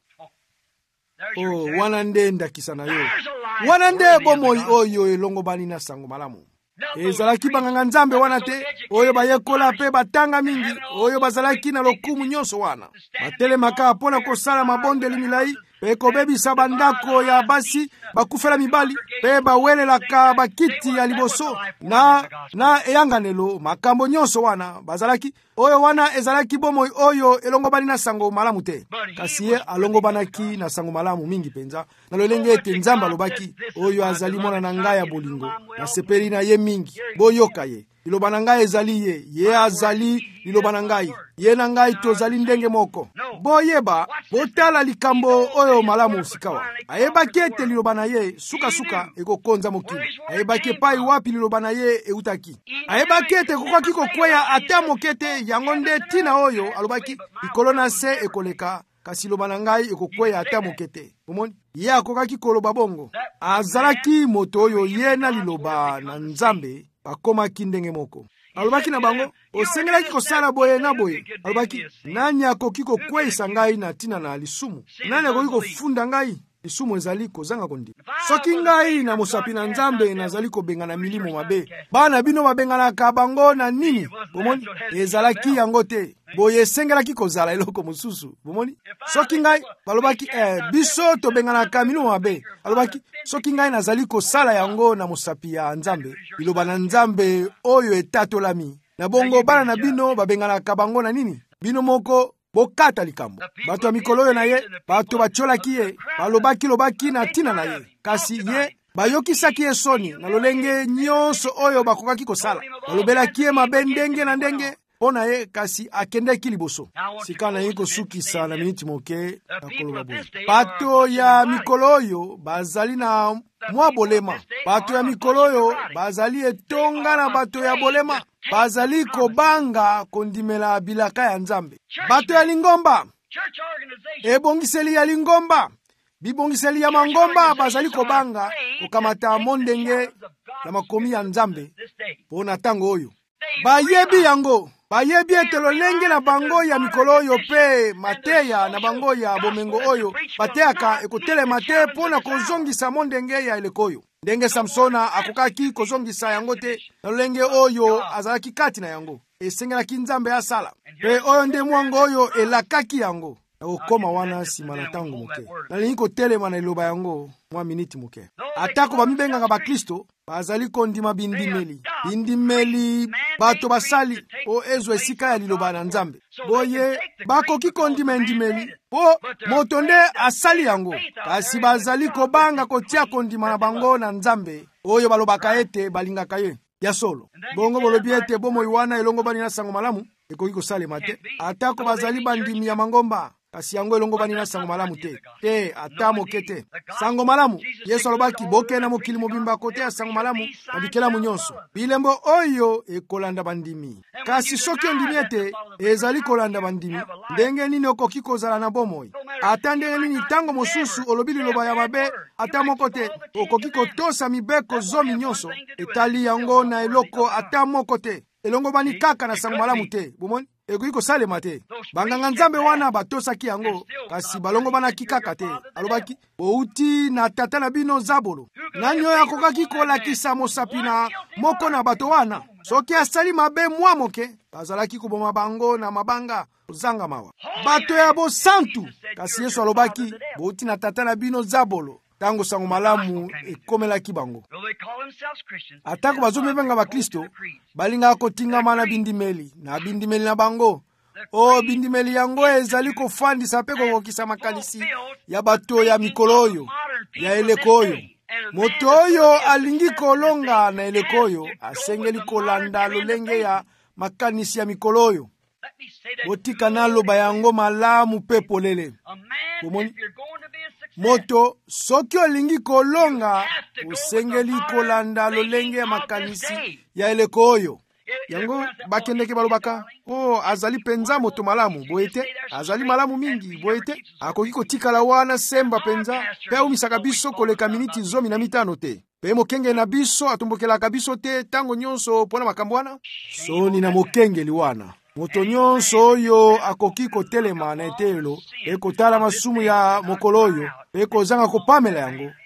Oh, wana nde ndakisa na yo. Wana nde bomoi oyo elongo bani na sango malamu. Ezalaki banganga Nzambe wana te, oyo bayekola pe batanga mingi, oyo bazalaki na lokumu nyonso wana. Batelemaka pona kosala mabondeli milai, pe kobebisa bandako ya basi bakufela mibali, pe bawelelaka bakiti ya liboso na na eyanganelo makambo nyonso wana bazalaki oyo wana ezalaki bomoi oyo elongobani na sango malamu te, kasi ye alongobanaki na sango malamu mingi penza. Na lolenge ete Nzambe alobaki oyo azali mwana na ngai ya bolingo, nasepeli na ye mingi, boyoka ye. Liloba na ngai ezali ye, ye azali liloba na ngai, ye na ngai tozali ndenge moko. Boyeba, botala likambo oyo malamu sikawa. Ayebaki ete liloba na ye suka-suka ekokonza mokili. Ayebaki epai wapi liloba na ye eutaki. Ayebaki ete kokaki kokweya ata mokete yango nde tina oyo alobaki likolo na se ekoleka, kasi liloba na ngai ekokweya ata mokete. Omoni? Ye akokaki koloba bongo. Azalaki moto oyo ye na liloba na Nzambe bakomaki ndenge moko. Alobaki na bango, osengelaki kosala boye na boye. Alobaki, nani akoki kokweyisa ngai na tina na lisumu? Nani akoki kofunda ngai? Lisumu ezali kozanga kondi. Soki ngai na mosapi na Nzambe nazali kobengana milimo mabe, bana bino babenganaka bango na nini? Bomoni, ezalaki yango te. Boye esengelaki kozala eloko mosusu. Bomoni, soki ngai balobaki eh, biso tobenganaka milimo mabe. Alobaki, soki ngai nazali kosala yango na mosapi ya Nzambe, iloba na Nzambe oyo etatolami, na bongo bana na bino babenganaka bango na nini? Bino moko bokata likambo. Bato ya mikolo oyo na ye, bato bacholaki ye, balobaki lobaki na tina na ye, kasi ye bayokisaki ye soni na lolenge nyonso oyo bakokaki kosala. Balobelaki ye mabe ndenge na ndenge pona ye, kasi akendeki liboso. Sika na ye kosukisa na miniti moke na koloba boye. Bato ya mikolo oyo bazali na mwa bolema. Bato ya mikolo oyo bazali etonga na bato ya bolema. Bazali kobanga kondimela bilaka ya Nzambe. Bato ya lingomba, ebongiseli ya lingomba, bibongiseli ya mangomba bazali kobanga kokamata mondenge na makomi ya Nzambe pona tango oyo. Bayebi yango, bayebi ete lolenge na bango ya mikolo oyo pe mateya na bango ya bomengo oyo bateyaka ekotelema te pona kozongisa mondenge ya eleko oyo. Ndenge Samsona akokaki kozongisa yango te na lolenge oyo azalaki kati na yango, esengelaki Nzambe asala. Pe oyo nde mwango oyo elakaki yango na kokoma wana sima na tango moke. Nalingi kotelema na liloba yango mwa miniti moke. Atako bamibengaka bakristo bazali kondima bindimeli. Bindimeli bato basali o ezo esika ya liloba na Nzambe. Boye bakoki kondima ndimeli po moto nde asali yango, kasi bazali kobanga kotia kondima na bango na Nzambe oyo balobaka ete balingaka ye ya solo. Bongo bolobi ete bomoi wana elongobani na sango malamu ekoki kosalema te. Atako bazali bandimi ya mangomba, kasi yango elongobani na sango malamu te. Te ata mokete. Sango malamu, Yesu alobaki boke na mokili mobimba kote ya sango malamu na bikelamu nyonso. Bilembo oyo ekolanda bandimi. Kasi soki ondimi ete ezali kolanda bandimi, ndenge nini okoki kozala na bomoi? Ata ndenge nini tango mosusu olobi liloba ya mabe ata moko te, okoki kotosa mibeko zomi nyonso etali yango na eloko ata moko te. Elongobani kaka na sango malamu te. Bomoni? Ekoki kosalema te. Banganga Nzambe wana batosaki yango, kasi balongobanaki kaka te. Alobaki, bouti na tata na bino Zabolo. Nani oyo akokaki kolakisa mosapi na moko na bato wana? Soki asali mabe mwa moke, bazalaki koboma bango na mabanga ozanga mawa. Bato ya bosantu, kasi Yesu alobaki, bouti na tata na bino Zabolo. Tango sango malamu ekomelaki bango. Atako bazomebenga bakristo, balinga kotingama na bindimeli, na bindimeli na bango. O bindimeli yango ezali kofandisa pe kokokisa makanisi ya bato ya mikolo oyo, ya eleko oyo. Moto oyo alingi kolonga na eleko oyo, asengeli kolanda lolenge ya makanisi ya mikolo oyo. Botika naloba yango malamu pe polele. Bomoni? Moto soki olingi kolonga osengeli kolanda lolenge ya makanisi ya eleko oyo. Yango bakendeke balobaka, oh azali penza moto malamu boete, azali malamu mingi boete, akoki kotikala wana semba penza pe umisaka biso koleka miniti zomi na mitano te. Pe mokenge na biso atumbokelaka biso te tango nyonso pona makambo wana. Soni na mokengeli wana. Moto nyonso oyo akoki kotelema na etelo, pe kotala masumu ya mokolo oyo, pe kozanga kopamela yango,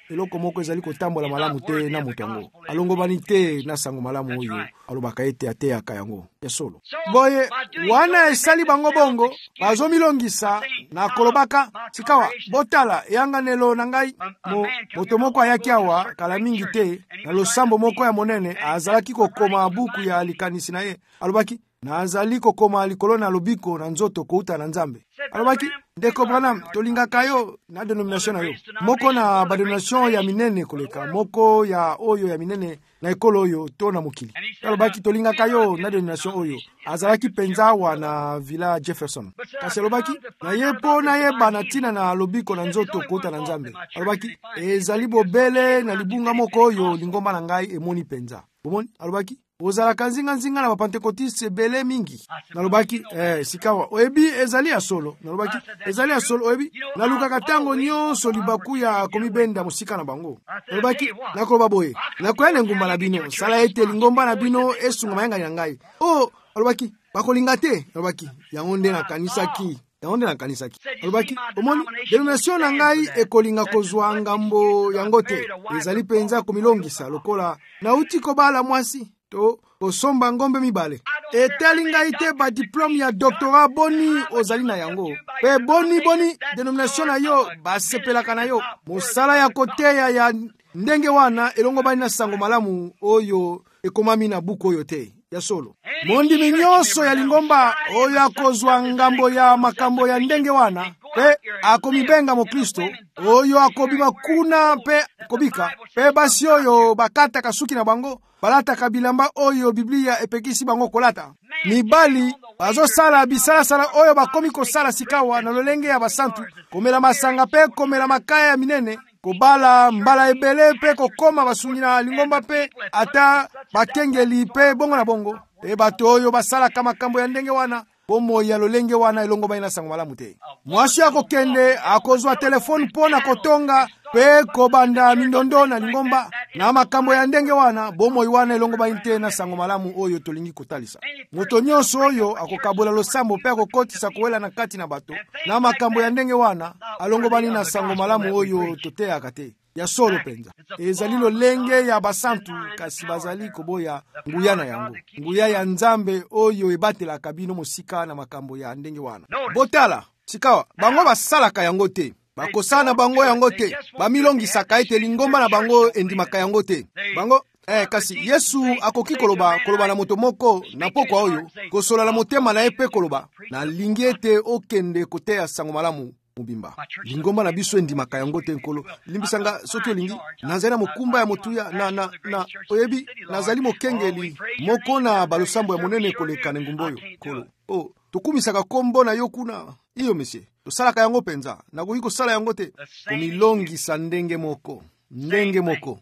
eloko moko ezali kotambola malamu te na moto yango alongobani te na sango malamu oyo alobaka ete ateyaka yango ya solo. Boye wana esali bango bongo bazomilongisa na kolobaka sikawa botala eyanganelo na ngai mo, moto moko ayaki awa kala mingi te na losambo moko ya monene azalaki kokoma buku ya likanisi na ye alobaki na azali kokoma likolo na lobiko na nzoto kouta na Nzambe. Alobaki ndeko Branham tolingaka yo na denomination na yo moko na badenomination ya minene koleka moko ya oyo ya minene na ekolo oyo to na mokili. Alobaki tolingaka yo na denomination oyo azalaki penza wa na Villa Jefferson. Kasi alobaki na ye po na ye banatina na lobiko na nzoto kouta na Nzambe. Alobaki ezali bobele na libunga moko oyo lingomba na ngai emoni penza. Bomoni alobaki ozalaka nzinga nzinga na bapentekotiste bele mingi. Nalobaki eh sikawa oyebi ezali ya solo. Nalobaki ezali ya solo oyebi nalukaka tango nyonso libaku ya komibenda musika na bango. Nalobaki nakoloba boye nakoyana ngumba na bino sala ete lingomba na bino esunga mayanga ya ngai. Oh alobaki bakolinga te. Nalobaki yango nde na kanisa ki yango na kanisa ki. Alobaki omoni denomination na ngai ekolinga kozwa ngambo yango te ezali penza komilongisa lokola na uti kobala mwasi to osomba ngombe mibale etali ngai te ba diplome ya doctorat boni ozali na yango pe boni boni denomination na yo basepelaka na yo mosala ya koteya ya ndenge wana elongo bani na sango malamu oyo ekomami na buku oyo te ya solo. Mondi minyonso ya lingomba oyo akozwa ngambo ya makambo ya ndenge wana pe akomibenga mo Kristo oyo akobima kuna pe kobika pe basi oyo bakata kasuki na bango balata kabilamba oyo Biblia epekisi bango kolata mibali bazo sala bisala sala oyo bakomi kosala sikawa na lolenge ya basantu komela masanga pe komela makaya ya minene kobala mbala ebele pe kokoma basungi na lingomba pe ata bakengeli pe bongo na bongo e bato oyo basala kama kambo ya ndenge wana bomo ya lolenge wana elongo baina sango malamu te. Mwasi akokende akozwa telefone pona kotonga pe kobanda mindondo na lingomba na makambo ya ndenge wana bomo iwana elongo baina te na sango malamu oyo tolingi kotalisa. Moto nyonso oyo akokabola losambo pe akokotisa kowela na kati na bato na makambo ya ndenge wana alongo bani na sango malamu oyo totea kate ya solo penza ezali lolenge ya basantu kasi bazali koboya nguya na yango nguya ya Nzambe oyo ebatela kabino mosika na makambo ya ndenge wana. Botala sikawa bango basalaka yango te bakosana bango yango te bamilongisaka ete lingomba na bango endimaka yango te bango eh kasi Yesu akoki koloba koloba na moto moko na pokwa oyo kosola na motema na epe koloba na lingi ete okende koteya sango malamu mubimba lingomba na biso endimaka yango te nkolo limbisanga soki olingi nazali na mokumba ya motuya na na na oyebi nazali mokengeli moko na balosambo ya monene koleka na ngumba oyo kolo oh tukumisaka kombo na yo kuna iyo monsieur tosalaka yango penza nakoki kosala yango te komilongisa ndenge moko ndenge moko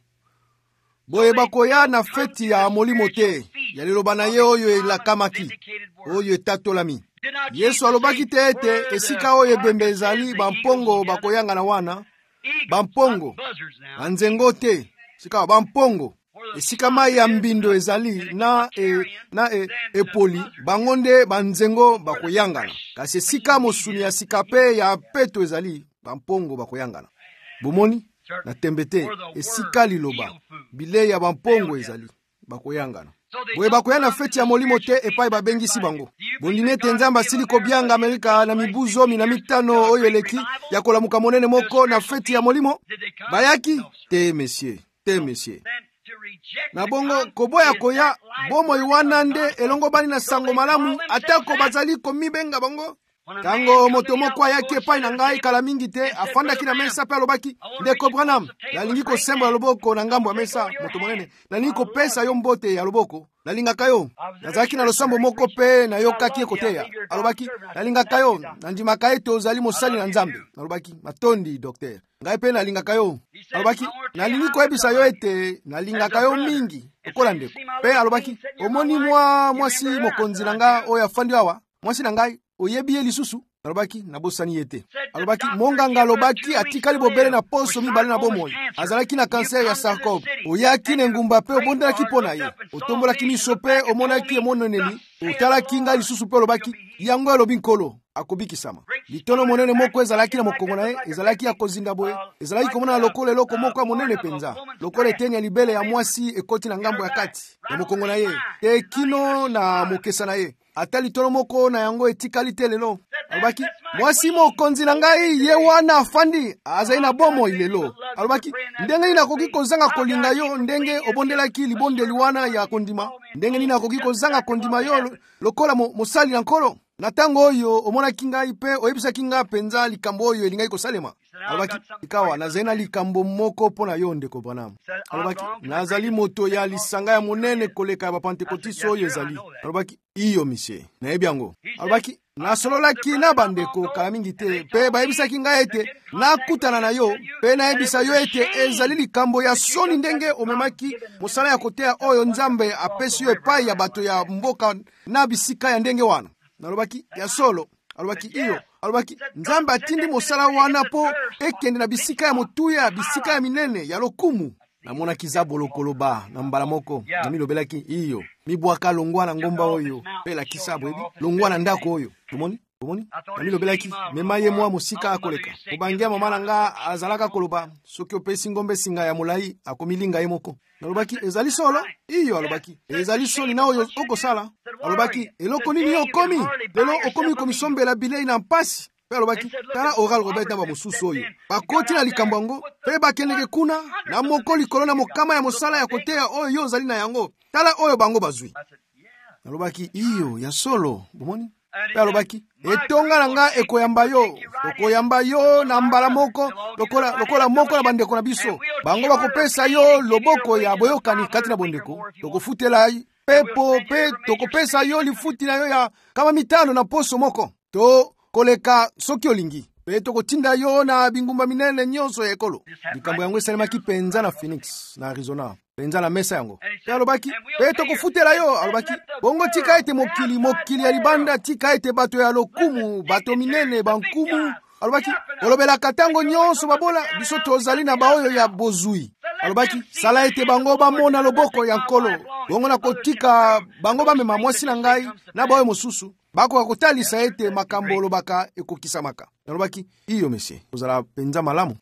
boye bakoya na feti ya molimo te ya liloba na ye oyo elakamaki oyo etatolami. Yesu alobaki te ete esika oyo ebembe ezali bampongo bakoyanga na wana bampongo banzengo te sika bampongo esika mai ya mbindo ezali na e, na e, epoli bangonde banzengo bakoyangana kasi esika mosuni ya sika pe ya peto ezali bampongo bakoyangana. Bomoni na tembe te esika liloba bile ya bampongo ezali bakoyangana boye bakoya na feti ya molimo te epai babengisi bango bondinete Nzambe asili kobyanga Amerika na mibuzo mi na mitano oyo eleki ya kolamuka monene moko na feti ya molimo bayaki te monsieur te monsieur na bongo koboya koya bomo iwana nde elongo bani na sango malamu atako bazali komibenga bango. Tango moto moko ayaki epai na ngai kala mingi te afandaki na mesa pe alobaki ndeko Branham nalingi kosemba loboko na ngambo ya mesa moto monene nalingi kopesa yo mbote ya loboko nalingaka yo nazalaki na losambo moko pe na yokaki ekoteya alobaki nalingaka yo nandimaka ete ozali mosali na Nzambe nalobaki matondi docteur ngai pe nalingaka yo alobaki nalingi koyebisa yo ete nalingaka yo mingi okola ndeko pe alobaki omoni mwa mwasi mokonzi na nga oyo afandi awa mwasi na ngai oyebi ye lisusu alobaki nabosani yete alobaki monganga alobaki atikali bobele na poso mibale na bomoi azalaki na kanser ya sarkobe oyaki na ngumba pe obondelaki mpo na ye otombolaki miso pe omonaki emononeli otalaki ngai lisusu pe olobaki yango elobi nkolo akobikisama. Litono monene moko ezalaki na mokongo na ye, ezalaki ya kozinda boye, ezalaki komona lokola eloko moko ya monene penza, lokola eteni ya libele ya mwasi ekoti na ngambo ya kati ya mokongo na ye, te kino na mokesa na ye. Ata litono moko na yango etikali te lelo. Alobaki, mwasi mokonzi na ngai ye wana afandi azali na bomo ilelo. Alobaki, ndenge nini nakoki kozanga kolinga yo ndenge obondelaki libondeli wana ya kondima, ndenge nini nakoki kozanga kondima yo lokola mo, mosali na nkolo. Na tango oyo omonaki ngai pe oyebisaki nga penza likambo oyo elingai kosalema. Alobaki, ikawa nazali na likambo moko mpo na yo ndeko Branham. Alobaki, nazali moto ya lisanga ya monene koleka ya bapentekotisi oyo ezali. Alobaki, iyo misie nayebi yango. Alobaki, nasololaki na bandeko kala mingi te pe bayebisaki ngai ete nakutana na yo pe nayebisa yo ete ezali likambo ya soni ndenge omemaki mosala ya koteya oyo Nzambe apesi yo epai ya bato ya mboka na bisika ya ndenge wana. Alobaki, ya solo. Alobaki, iyo. Alobaki, Nzambe atindi mosala wana po ekende na bisika ya motuya, bisika ya minene ya lokumu. Namona kizabo lokoloba na mbala moko na milobelaki iyo mibwaka longwa na ngomba oyo pela kisabo ebi longwa na ndako oyo. Tomoni tomoni na milobelaki mema ye mwa musika akoleka obangia mama nanga azalaka koloba soki opesi ngombe singa ya mulai akomilinga ye moko. Alobaki, ezali solo iyo. Alobaki, ezali soli na oyo okosala. Alobaki, eloko nini yo komi lelo okomi komisombela bilei na mpasi. Pe alobaki, tala Oral Robert na bamosusu oyo bakoti na likambo yango pe bakendeke kuna na moko likolo na mokama ya mosala ya koteya oyo yo ozali na yango, tala oyo bango bazwi. Alobaki, iyo ya solo bomoni. Pe alobaki, etonga na nga ekoyamba yo okoyamba yo na mbala moko lokola, lokola moko na bandeko na biso bango bakopesa yo loboko ya boyokani kati na bondeko tokofutela pepo pe tokopesa yo lifuti na yo ya kama mitano na poso moko to koleka soki olingi pe tokotinda yo na bingumba minene nyonso ya ekolo. Likambo yango esalemaki penza na Phoenix na Arizona penza na mesa yango. Pe alobaki, pe tokofutela yo. Alobaki, bongo tika ete mokili mokili ya libanda, tika ete bato ya lokumu bato minene bankumu. Alobaki, olobela katango nyonso babola biso tozali na baoyo ya bozui. Alobaki, sala ete bango bamona loboko ya nkolo bongo na kotika bango bamema mwasi na ngai na baoyo mosusu bako kotalisa ete makambo olobaka ekokisamaka. Alobaki, iyo monsieur ozala penza malamu.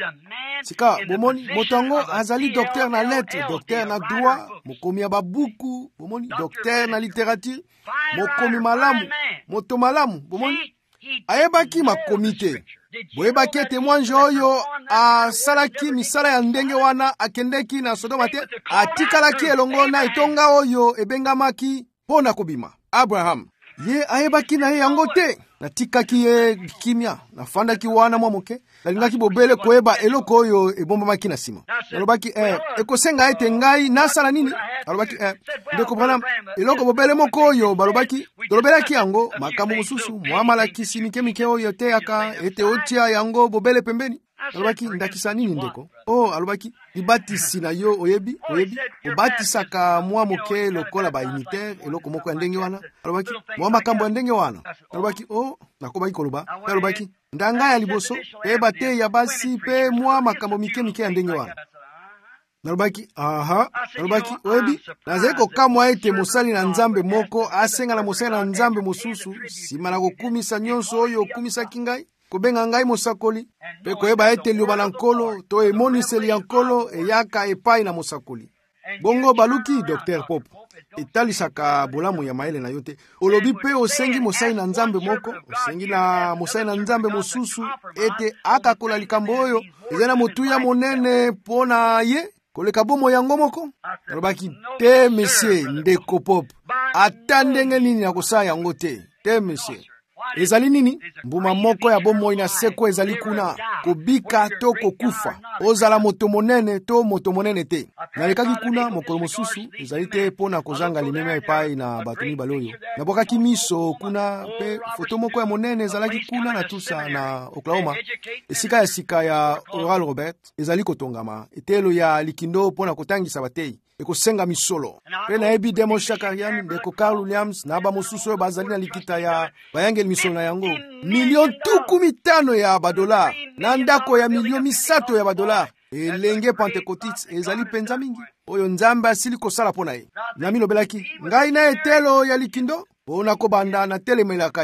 Sika bomoni moto yango azali docteur na lettre, docteur na droit, mokomi ya babuku bomoni, docteur na littérature, mokomi malamu, moto malamu bomoni. Ayebaki makomite boyebaki ete mwanje oyo asalaki misala ya ndenge wana akendeki na Sodoma te, atikalaki elongo na etonga oyo ebengamaki pona kobima Abraham. Ye ayebaki na ye yango te, natikaki ye kimia nafandaki wana mwa moke nalingaki bobele koyeba eloko oyo ebombamaki na sima. Alobaki, eh, ekosenga ete ngai nasala nini? Alobaki, eh, ndeko Branham, eloko bobele moko oyo balobaki tolobelaki yango makambo mosusu mwamalakisi mike mike oyo teyaka ete otia yango bobele pembeni. Alobaki, ndakisa nini ndeko? Oh, alobaki, libatisi na yo oyebi oyebi obatisaka mwa moke lokola ba unitaire eloko moko ya ndenge wana. Alobaki, mwa makambo ya ndenge wana. Alobaki, oh, nakobaki koloba. Alobaki, ndanga ya liboso pe bate ya basi pe mwa makambo mike mike ya ndenge wana. Nalobaki, aha. Nalobaki, oyebi nazali kokamwa ete mosali na Nzambe moko asenga na mosali na Nzambe mosusu sima na kokumisa nyonso oyo okumisaki ngai kobenga ngai mosakoli pe koyeba ete liloba na nkolo to emoniseli ya nkolo eyaka epai na mosakoli. Bongo baluki docteur Pop etalisaka bolamu ya maele na yo te. Olobi pe osengi mosali na Nzambe moko, osengi na mosali na Nzambe mosusu ete akakola likambo oyo eza na motuya monene pona ye koleka bomo yango moko. Alobaki, te monsieur ndeko Pop, ata ndenge nini na kosala yango te. Te monsieur. Ezali nini? Mbuma moko ya bomo ina seko ezali kuna kobika to kokufa. Ozala moto monene to moto monene te. Nalekaki kuna mokolo mosusu ezali te pona kozanga limema epai na bato mibale oyo. Nabokaki miso kuna pe foto moko ya monene ezalaki kuna na Tulsa na Oklahoma. Esika ya sika ya Oral Robert ezali kotongama. Etelo ya likindo pona kotangisa batei ekosenga misolo. Pe na ebi Demo Shakarian ndeko Carl Williams na ba mosusu oyo bazali na likita ya bayangeli misolo na yango milion tuku mitano ya badolar na ndako ya milion misato ya badolar. Elenge Pentecotites ezali penza mingi oyo Nzambe asili kosala pona ye. Na milobelaki, ngai na etelo ya likindo pona kobanda na telemelaka yango.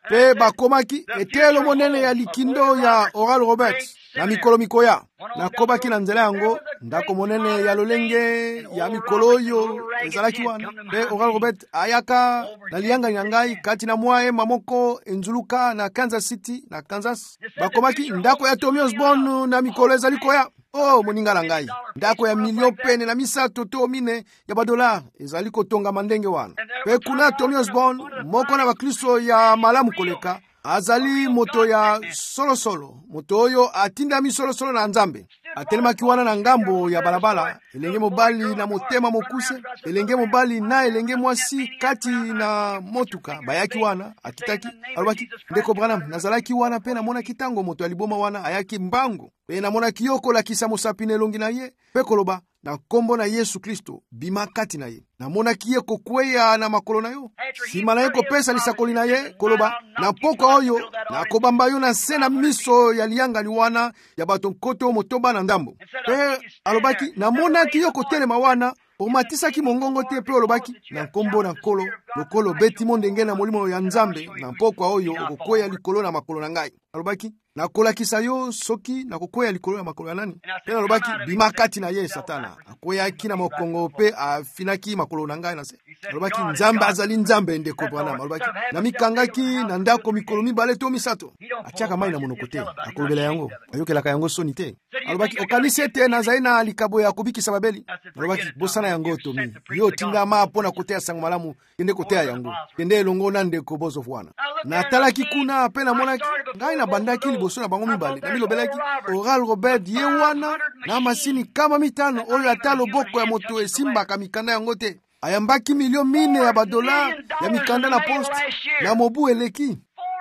pe bakomaki etelo monene ya likindo ya Oral Roberts na mikolo mikoya. Nakobaki na nzela yango ndako monene ya lolenge ya mikolo oyo ezalaki wana. Pe Oral Roberts ayaka na lianga na ngai kati na mwae mamoko enzuluka na Kansas City na Kansas. Bakomaki ndako ya Tommy Osborne na mikolo ezali koya. Oh, moninga na ngai. Ndako ya milio pene na misato to mine ya badola ezali kotonga mandenge wana. Pe kuna Tommy Osborne moko na bakristo ya malamu koleka azali moto ya solo solo. Moto oyo atinda mi solo solo na Nzambe. Atelemaki wana na ngambo ya balabala, elenge mobali na motema mokuse, elenge mobali na elenge mwasi kati na motuka bayaki wana akitaki alobaki ndeko Branham nazalaki wana pe namona kitango moto aliboma wana ayaki mbango pe namona kiyoko la kisa mosapine longi na ye pe koloba na kombo na Yesu Kristo bima kati na ye namona kiye kokweya na makolo na yo sima na ye kopesa lisakoli na ye koloba na poko oyo na kobamba yo na sena miso ya lianga liwana ya bato koto motoba na ndambo pe alobaki namona kiye kotelema wana omatisaki mongongo te pe olobaki na kombo na kolo lokolo beti mondenge na molimo ya Nzambe na poko oyo okokweya likolo na makolo na ngai alobaki nakolakisa yo soki nakokweya likolo ya makolo ya nani pe alobaki bima kati na ye satana akweyaki na mokongo pe afinaki makolo na ngai na se alobaki Nzambe azali Nzambe ndeko Branham alobaki na mikangaki na ndako mikolo mibale to misato atiaka mai na monoko te akolobela yango ayokelaka yango soni te alobaki okanisi ete nazali na likabo ya kobikisa babeli alobaki bosana yango Tomi yo tingama mpona koteya sango malamu kende koteya yango kende elongo na ndeko bozo wana natalaki kuna pe namonaki ngai na bandaki liboso na bango mibale na milobelaki Oral Roberts ye wana na masini kama mitano oyo ata loboko ya moto esimbaka mikanda yango te ayambaki milio mine ya badola ya mikanda na poste na mobu eleki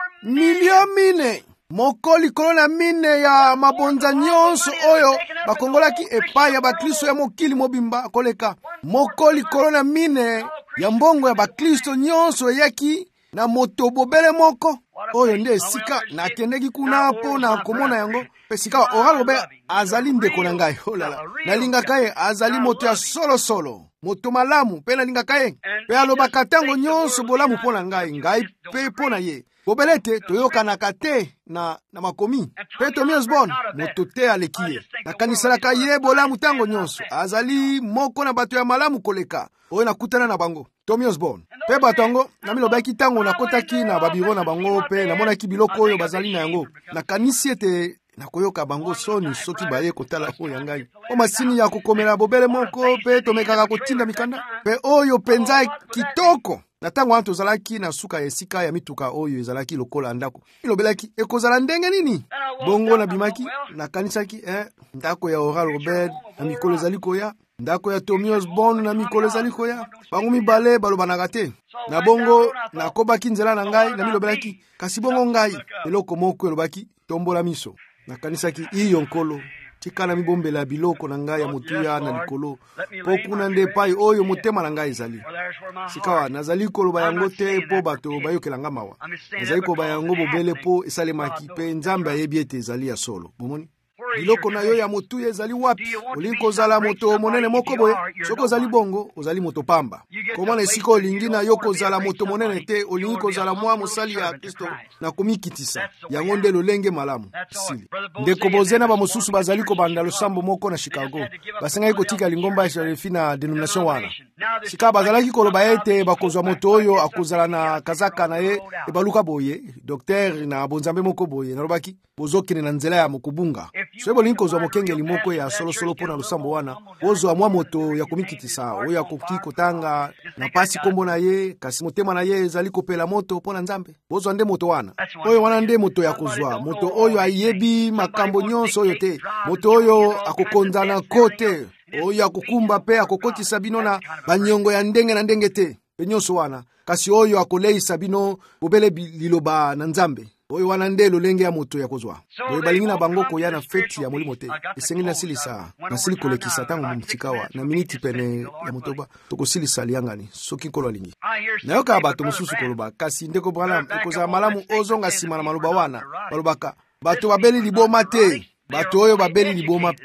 milio mine moko likolo na mine ya mabonza nyonso oyo bakongolaki epai ya bakristo ya mokili mobimba koleka moko likolo na mine ya mbongo ya bakristo nyonso eyaki na moto bobele moko oyo nde esika nakendeki kuna po na komona yango pe sika Oral Roberts azali ndeko na ngai olala nalingaka ye azali moto ya solo solo moto malamu pe nalingaka ye pe alobaka tango nyonso bolamu mpo na ngai ngai pe mpo na ye bobele te toyokanaka te na, na makomi pe Tommy Osborne moto te aleki ye nakanisalaka ye bolamu tango nyonso azali moko na bato ya malamu koleka oyo nakutana na bango Tommy Osborne pe bato yango namilobaki tango nakotaki na babiro na bango pe namonaki biloko oyo bazali na yango nakanisi ete nakoyoka bango soni soki baye kotala oyo ngai o masini ya kokomela bobele moko pe tomekaka kotinda mikanda pe oyo penza kitoko na tango wana tozalaki na suka ya esika ya mituka oyo ezalaki lokola ndako ilobelaki ekozala ndenge nini bongo na bimaki nakanisaki eh ndako ya Oral Roberts na mikolo ezali koya ndako ya Tommy Osborne na mikolo ezali koya bango mibale balobanaka te na bongo nakobaki nzela na ngai na milobelaki kasi bongo ngai eloko moko elobaki tombola miso nakanisaki iyo nkolo tika na mibombela biloko na ngai ya motuya na likolo po kuna nde pai oyo motema na ngai ezali sikawa nazali koloba yango te po bato bayokelanga mawa nazali koloba yango bobele po esalemaki pe Nzambe ayebi ete ezali ya solo bomoni biloko na yo ya motuya ezali wapi olingi kozala moto monene moko boye soki ozali bongo ozali moto pamba komona esika olingi na yo kozala moto monene te olingi kozala mwa mosali ya Kristo na komikitisa yango nde lolenge malamu sili ndeko bozena bamosusu bazali kobanda losambo moko na Chicago basengaki kotika lingomba ya sherifi na denomination wana sika bazalaki koloba ete bakozwa moto oyo akozala na kazaka na ye ebaluka boye docteur na bonzambe moko boye nalobaki bozokende na nzela ya mokubunga soki bolingi kozwa mokengeli moko ya solosolo mpo na losambo wana bozwa mwa moto ya komikitisa oyo akoki kotanga na pasi kombo na ye kasi motema na ye ezali kopela moto mpo na Nzambe bozwa nde moto wana oyo wana nde moto ya kozwa moto oyo ayebi makambo nyonso oyo te moto oyo akokonzana ko te oyo akokumba pe akokotisa bino na banyongo ya ndenge na ndenge te pe nyonso wana kasi oyo akoleisa bino bobele liloba na Nzambe oyo wana nde lolenge ya moto ya kozwa oyo balingi na bango koya na feti ya molimo te esengi nasilisa nasili kolekisa tango mumtikawa na miniti pene ya motoba tokosilisa liangani soki nkolo alingi nayoka bato mosusu koloba kasi ndeko Branham ekozala malamu ozonga nsima na maloba wana balobaka bato babeli liboma te bato oyo babeli liboma te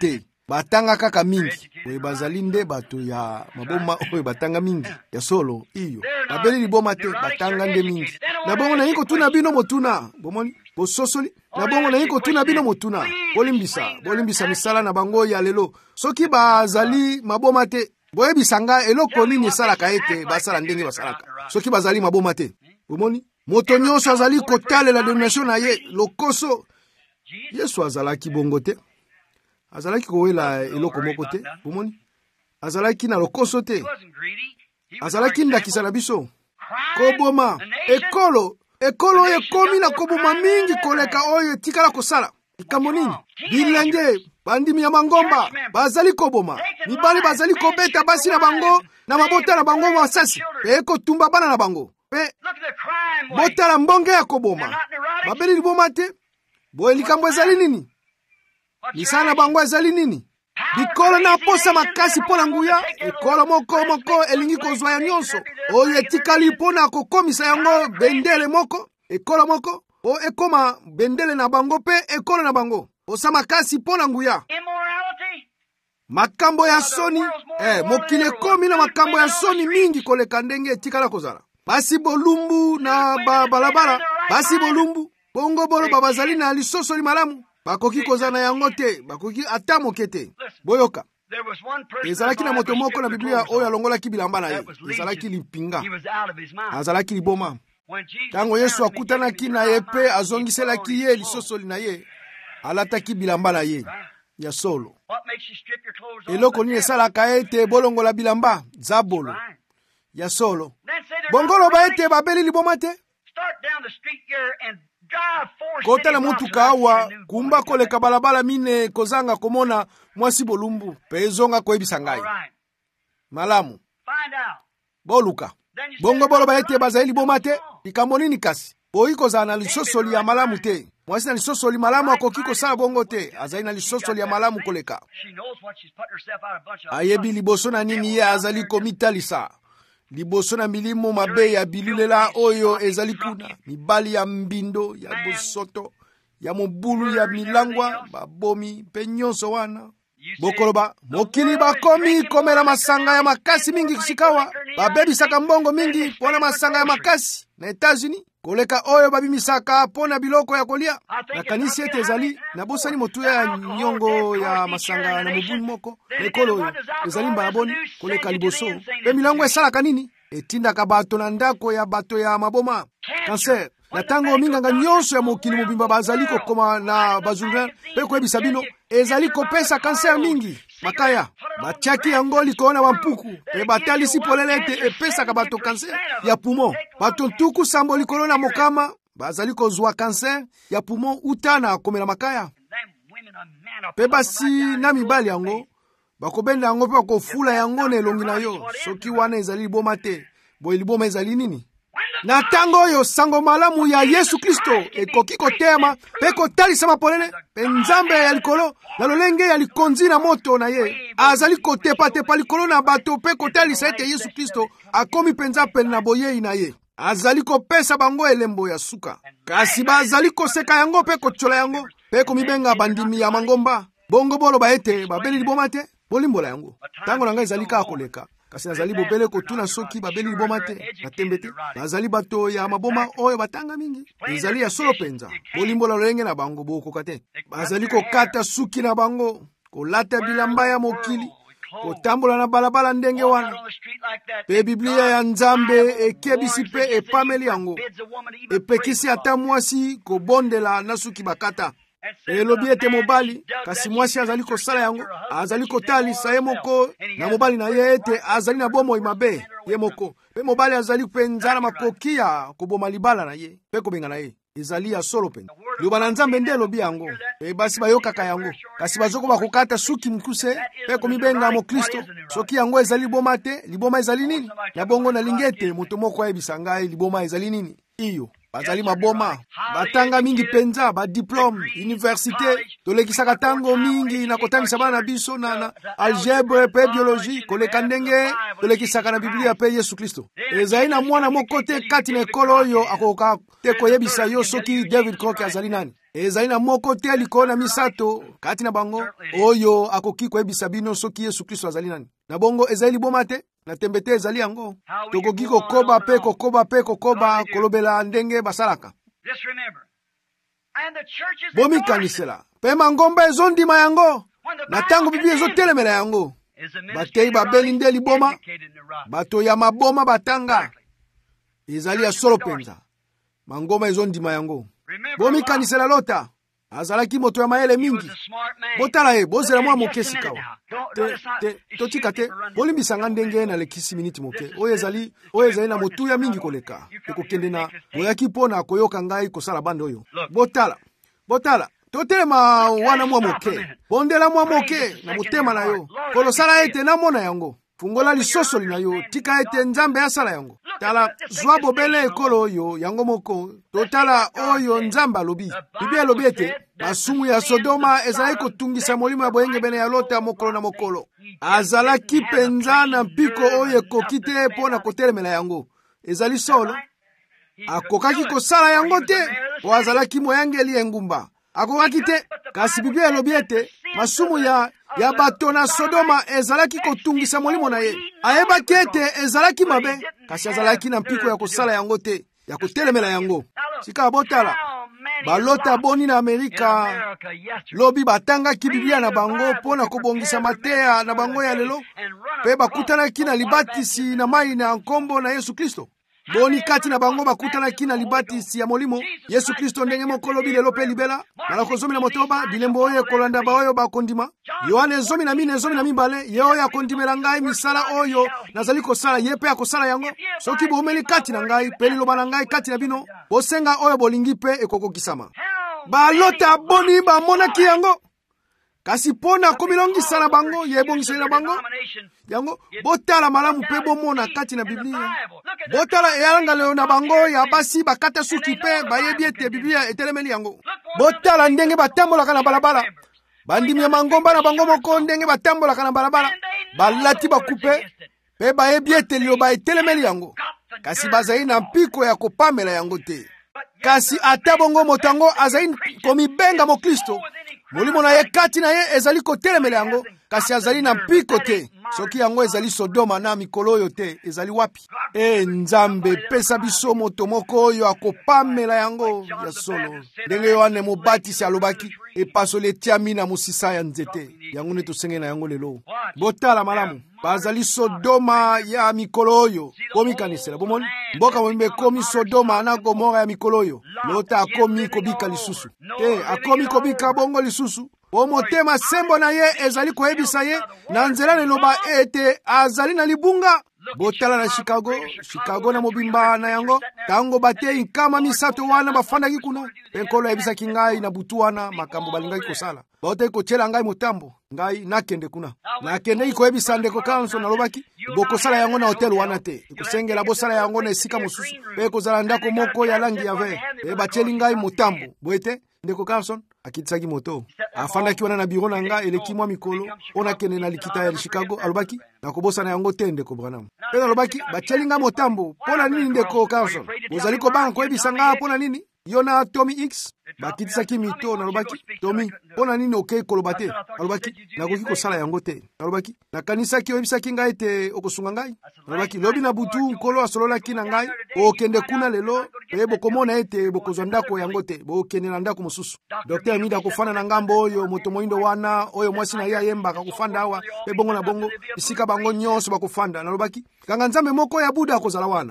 batanga kaka mingi oyo bazali nde bato ya maboma oyo batanga mingi ya solo iyo babeli liboma te batanga nde mingi na bongo na yiko tuna bino motuna bomoni bososoli na bongo na yiko tuna bino motuna bolimbisa bolimbisa misala na bango ya lelo soki bazali maboma te boyebisanga eloko nini esalaka ete basala ndenge basalaka soki bazali maboma te bomoni moto nyonso azali kotalela donation na ye lokoso Yesu azalaki bongo te azalaki kowela eloko moko te bomoni azalaki na lokoso te azalaki ndakisa na biso koboma ekolo ekolo oyo ekomi na koboma mingi koleka oyo etikala kosala likambo nini bilenge bandimi ya mangomba bazali koboma mibali bazali kobeta basi na bango na mabota na bango masasi pe kotumba bana na bango pe botala mbonge ya koboma babeli liboma te boye likambo ezali nini misala na bango ezali nini bikolo na posa makasi mpo na nguya ekolo moko moko elingi kozwa ya nyonso oyo etikali mpo na kokomisa yango bendele moko ekolo moko o ekoma bendele na bango pe ekolo na bango posa makasi mpo na nguya makambo ya soni eh, mokili ekomi na makambo ya soni mingi koleka ndenge etikala kozala basi bolumbu na ba balabala basi bolumbu bongo bolo babazali na lisosoli malamu bakoki kozana yango te bakoki ata moke te boyoka ezalaki na moto moko na Biblia oyo alongolaki bilamba na ye ezalaki limpinga azalaki liboma tango Yesu akutanaki na ye pe azongiselaki ye lisosoli na ye alataki bilamba na ye ya solo eloko nini esalaka ete bolongola bilamba zabolo ya solo bongolo ba ete babeli liboma te kota na mutuka awa kumba koleka balabala mine kozanga komona mwasi bolumbu pe ezonga koyebisa ngai malamu boluka bongo bolo ba ete bazali liboma te likambo nini kasi oyi kozala na lisosoli ya malamu te mwasi na lisosoli malamu akoki kosala bongo te azali na lisosoli ya malamu koleka ayebi liboso na nini ye azali komitalisa liboso na milimo mabe ya bilulela oyo ezali kuna mibali ya mbindo ya bosoto ya mobulu ya milangwa babomi pe nyonso wana bokoloba mokili bakomi komela masanga ya makasi mingi kusikawa babebisaka mbongo mingi pona masanga ya makasi na Etats-Unis koleka oyo babimisaka pona biloko ya kolia na kanisi ete ezali na bosani motuya ya nyongo ya masanga na mobulu moko ekolo oyo ezali mbala boni koleka liboso pe milango esalaka nini etindaka bato na ndako ya bato ya maboma kanser na tango minganga nyonso ya mokili mobimba bazali kokoma na bazulin pe koyebisa bino ezali kopesa kanser mingi makaya batiaki yango likolo na bampuku pe batalisi polele ete epesaka bato kanser ya poumon bato ntuku sambo likolo na mokama bazali kozwa kanser ya poumon uta na komela makaya pe basi na mibali yango bakobenda yango pe bakofula yango na elongi na yo soki wana ezali liboma te boye liboma ezali nini na tango oyo sango malamu ya Yesu Kristo ekoki kotema pe kotalisa mapolele pe nzambe ya likolo na lolenge ya likonzi na moto na ye azali kotepa-tepa likolo na bato pe kotalisa ete Yesu Kristo akomi penza pene na boyei na ye azali kopesa bango elembo ya suka kasi bazali koseka yango pe kochola yango pe komibenga bandimi ya mangomba bongo bolo ba ete babeli liboma te bolimbola yango tango na ngai ezali kaka koleka kasi nazali bobele kotuna soki babeli liboma te batembe te bazali bato ya maboma oyo batanga mingi ezali ya solo penza bolimbola lolenge na bango bokoka te bazali kokata suki na bango kolata bilamba ya mokili kotambola na balabala ndenge wana pe Biblia ya Nzambe ekebisi pe epameli yango epekisi ata mwasi kobondela na suki bakata elobi ete mobali kasi mwasi azali kosala yango azali kotalisa ye moko na mobali na ye ete azali na bomoi mabe ye moko pe mobali azali penza na makoki ya koboma libala na ye pe kobenga na ye ezali ya solo penza liloba na Nzambe nde elobi yango pe basi bayokaka yango kasi bazoko bakokata suki mkuse pe komibenga mokristo soki yango ezali liboma te liboma ezali nini na bongo nalingi ete moto moko ayebisa ngai liboma ezali nini iyo bazali maboma batanga mingi penza ba diplome université tolekisaka tango mingi na kotangisa bana na biso na, na algebre pe biologie koleka ndenge tolekisaka na Biblia pe Yesu Kristo. Ezali na mwana moko te kati na ekolo oyo akoka te koyebisa yo soki David Koke azali nani. Ezali na moko te likolo na misato kati na bango oyo akoki koyebisa bino soki Yesu Kristo azali nani. Na bongo ezali liboma te na tembe te ezali yango. Tokoki kokoba pe kokoba pe kokoba kolobela ndenge basalaka. Bomikanisela pe mangomba ezondima yango na tango Biblia ezotelemela yango. Batei babeli nde liboma bato ya maboma batanga ezali ya solo penza mangoma ezondima yango. Bomikanisela Lota azalaki moto ya mayele mingi. Botala ye bozela mwa moke sikawa te, te, totika te bolimbisanga ndenge na lekisi miniti moke oyo ezali oyo ezali na motuya mingi koleka ekokende na boyaki mpona koyoka ngai kosala bande oyo. Botala botala totelema wana mwa moke bondela mwa moke na motema na yo kolosala ete namona yango fungola lisosoli na yo tika ete Nzambe asala yango. Tala zwa bobele ekolo oyo yango moko totala oyo Nzambe alobi. Biblia alobi ete basumu ya Sodoma ezalaki kotungisa molimo ya boyenge bene ya Lota mokolo na mokolo. Azalaki penza na mpiko oyo ekoki te mpo na kotelemela yango. Ezali solo akokaki kosala yango te po azalaki moyangeli engumba. Akokaki te kasi Biblia alobi ete masumu ya ya bato na Sodoma ezalaki kotungisa molimo na ye. Ayebaki ete ezalaki mabe kasi azalaki na mpiko ya kosala yango te ya kotelemela yango. Sika botala balota boni na Amerika lobi batangaki Biblia na bango pona kobongisa mateya na bango ya lelo pe bakutanaki na libatisi na mai na nkombo na Yesu Kristo. Boni kati na bango bakutanaki na libatisi ya molimo Yesu Kristo ndenge moko lobi lelo pe libela malako zomi na motoba bilembo oyo kolanda ba oyo bakondima. Yohane zomi na mine zomi na mibale ye oyo akondimela ngai misala oyo nazali kosala ye pe akosala yango soki bomeli kati na ngai pe liloba na ngai kati na bino bosenga oyo bolingi pe ekokokisama. Balota boni bamonaki yango kasi pona komilongisa na bango yebongiseli na bango yango. Botala malamu pe bomona kati na Biblia. Botala eyalanga leo na bango ya basi bakata suki pe bayebi ete Biblia etelemeli yango. Botala ndenge batambolaka na balabala bandimi ya mangomba na bango moko ndenge batambolaka na balabala balati bakupe pe bayebi ete liloba etelemeli yango kasi bazali na mpiko ya kopamela yango te. Kasi ata bongo motango azali komibenga mo Kristo molimo na ye kati na ye ezali kotelemela yango kasi azali na mpiko te. Soki yango ezali Sodoma na mikolo oyo te ezali wapi? E Nzambe pesa biso moto moko oyo akopamela yango ya solo ndenge Yohane Mobatisi alobaki epasoli etiami na mosisa ya nzete yango nde tosengeli na yango lelo. Botala malamu bazali Sodoma ya mikolo oyo komikanisela bomoni mboka mobimba ekomi Sodoma na Gomora ya mikolo oyo. Lota akomi kobika lisusu te akomi kobika bongo lisusu po motema sembo na ye ezali koyebisa ye na nzela leloba ete azali na libunga. Botala na Chicago Chicago na mobimba na yango tango batei nkama misato wana bafandaki kuna penkolo yebisaki ngai na butu wana makambo balingaki kosala baoteki kotyela ngai motambo ngai nakende kuna nakendeki koyebisa ndeko Carlson nalobaki bokosala yango na hotel wana te ekosengela bosala yango na esika mosusu pe kozala ndako moko ya langi ya vert pe batyeli ngai motambo boyete ndeko Carlson akitisaki moto afandaki wana na biro na nga eleki mwa mikolo ona kende na likita ya Chicago alobaki nakobosana yango te ndeko Branham pe alobaki batyeli nga motambo pona nini ndeko Carlson bozali kobanga koyebisa nga pona nini yo na Tommy X bakitisaki mito nalobaki Tommy pona nini okei koloba te alobaki nakoki kosala yango te alobaki nakanisaki oyebisaki ngai ete okosunga ngai alobaki lobi na butu nkolo asololaki na ngai okende kuna lelo pe bokomona ete bokozwa ndako yango te bokende na ndako mosusu. Docteur Amida kofanda na ngambo oyo moto moindo wana oyo mwasi na ye ayembaka kofanda awa pe bongo na bongo isika bango nyonso bakofanda nalobaki kanga Nzambe moko ya Buda akozala wana